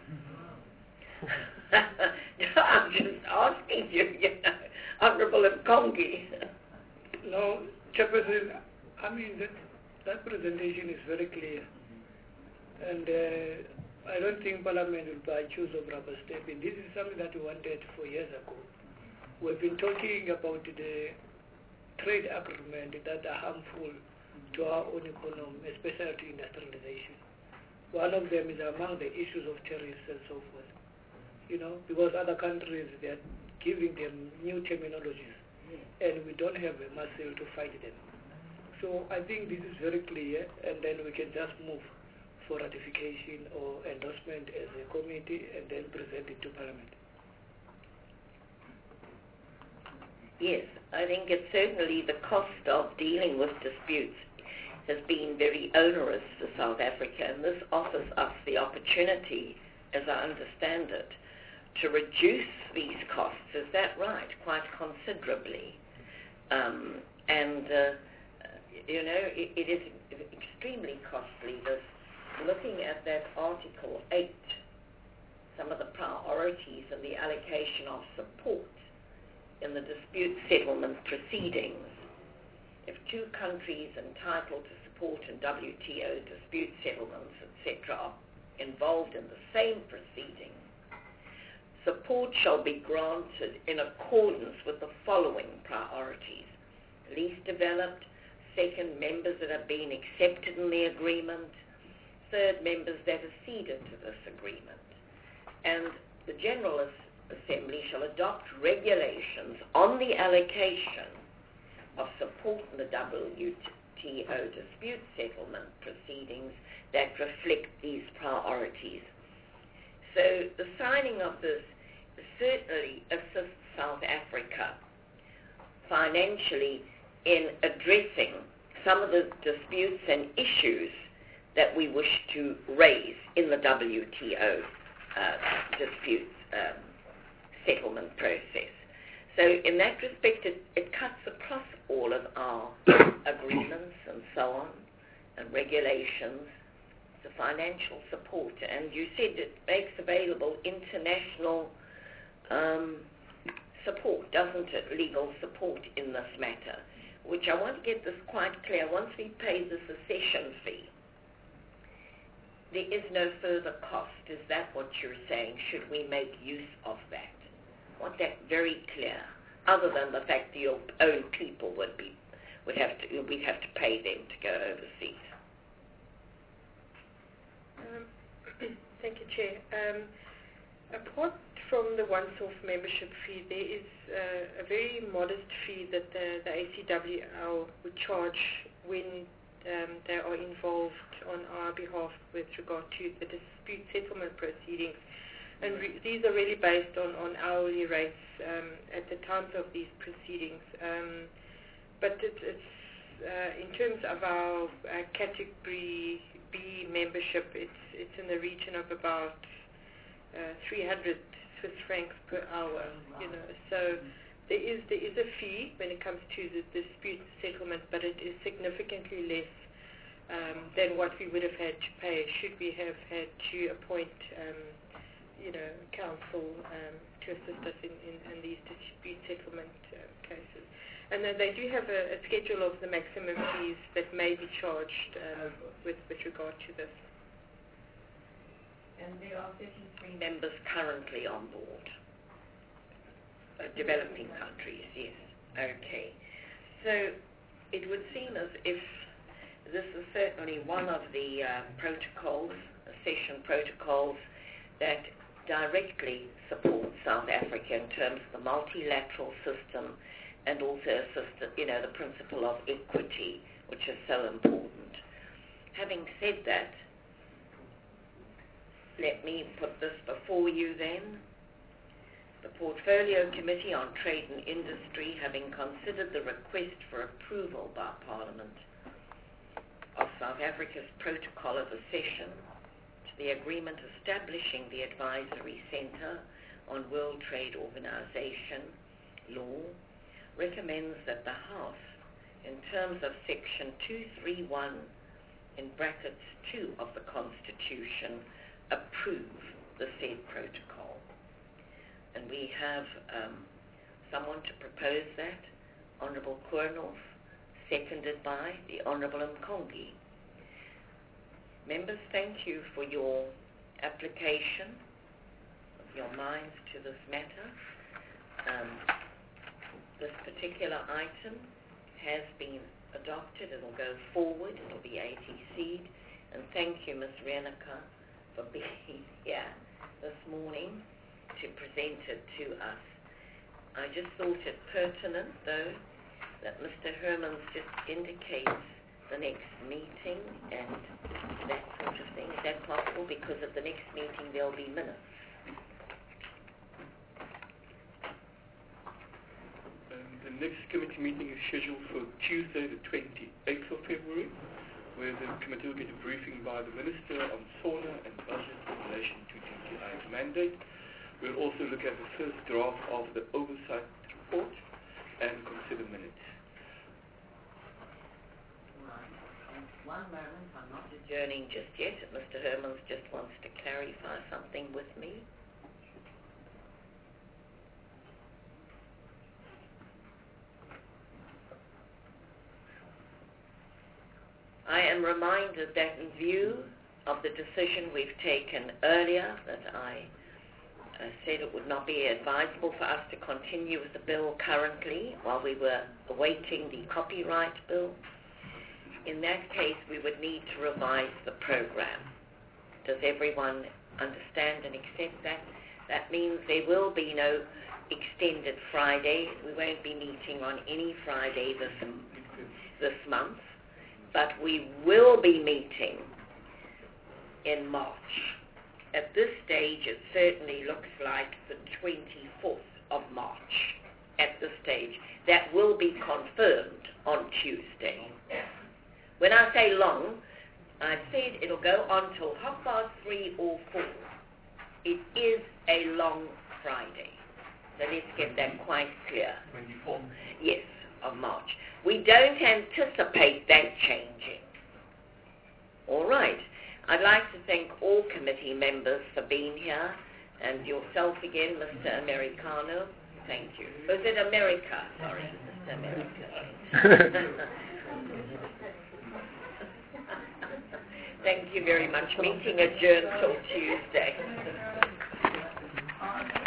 No, I'm just asking you, you know, Honourable Nkongi. No, Chairperson, I mean, that, that presentation is very clear. And uh, I don't think Parliament will by choose of rubber stamping. This is something that we wanted four years ago. We've been talking about the trade agreement that are harmful to our own economy, especially to industrialization. One of them is among the issues of tariffs and so forth. You know, because other countries, they are giving them new terminologies, and we don't have a muscle to fight them. So I think this is very clear, and then we can just move for ratification or endorsement as a committee and then present it to Parliament. Yes, I think it's certainly the cost of dealing with disputes has been very onerous for South Africa, and this offers us the opportunity, as I understand it, to reduce these costs. Is that right? Quite considerably. Um, and, uh, you know, it, it is extremely costly. This, looking at that Article eight, some of the priorities and the allocation of support in the dispute settlement proceedings. If two countries entitled to support in W T O dispute settlements, et cetera, are involved in the same proceeding, support shall be granted in accordance with the following priorities. Least developed, second, members that have been accepted in the agreement, third, members that acceded to this agreement. And the General Assembly shall adopt regulations on the allocation of support in the W T O dispute settlement proceedings that reflect these priorities. So the signing of this certainly assists South Africa financially in addressing some of the disputes and issues that we wish to raise in the W T O uh, dispute um, settlement process. So in that respect, it, it cuts across all of our agreements and so on, and regulations, the financial support. And you said it makes available international um, support, doesn't it, legal support in this matter, which I want to get this quite clear. Once we pay the secession fee, there is no further cost. Is that what you're saying? Should we make use of that? I want that very clear, other than the fact that your own people would be, would have to, we'd have to pay them to go overseas. Um, thank you, Chair. Um, apart from the once-off membership fee, there is uh, a very modest fee that the, the A C W L would charge when um, they are involved on our behalf with regard to the dispute settlement proceedings. And re- these are really based on, on hourly rates um, at the times of these proceedings. Um, but it, it's uh, in terms of our uh, category B membership, it's it's in the region of about uh, three hundred Swiss francs per hour. You know, so there is there is a fee when it comes to the dispute settlement, but it is significantly less um, than what we would have had to pay should we have had to appoint, um, you know, counsel um, to assist us in, in, in these dispute settlement uh, cases. And then they do have a, a schedule of the maximum fees that may be charged um, with, with regard to this. And there are thirty-three members currently on board. Uh, developing countries, yes. Okay. So it would seem as if this is certainly one of the uh, protocols, session protocols, that directly support South Africa in terms of the multilateral system and also assist, you know, the principle of equity, which is so important. Having said that, let me put this before you then. The Portfolio Committee on Trade and Industry, having considered the request for approval by Parliament of South Africa's protocol of accession to the agreement establishing the Advisory Centre on World Trade Organization law, recommends that the House, in terms of Section two thirty-one in brackets two of the Constitution, approve the said protocol. And we have um, someone to propose that, Honourable Koornhof, seconded by the Honourable Mkongi. Members, thank you for your application of your minds to this matter. Um, this particular item has been adopted. It'll go forward. It'll be A T C'd. And thank you, Miz Reneke, for being here this morning to present it to us. I just thought it pertinent, though, that Mister Hermans just indicates the next meeting and that sort of thing. Is that possible? Because at the next meeting there'll be minutes. Um, the next committee meeting is scheduled for Tuesday, the twenty-eighth of February, where the committee will get a briefing by the Minister on SONA and budget in relation to D T I's mandate. We'll also look at the first draft of the oversight report and consider minutes. One moment, I'm not adjourning just yet. Mister Hermans just wants to clarify something with me. I am reminded that in view of the decision we've taken earlier, that I uh, said it would not be advisable for us to continue with the bill currently while we were awaiting the copyright bill. In that case, we would need to revise the program. Does everyone understand and accept that? That means there will be no extended Friday. We won't be meeting on any Friday this, this month, but we will be meeting in March. At this stage, it certainly looks like the twenty-fourth of March at this stage. That will be confirmed on Tuesday. When I say long, I said it'll go on till half past three or four. It is a long Friday. So let's get that quite clear. twenty-fourth? Yes, of March. We don't anticipate that changing. All right. I'd like to thank all committee members for being here, and yourself again, Mister Americano. Thank you. Was it America? Sorry, Mister America. Thank you very much. Meeting adjourned till Tuesday.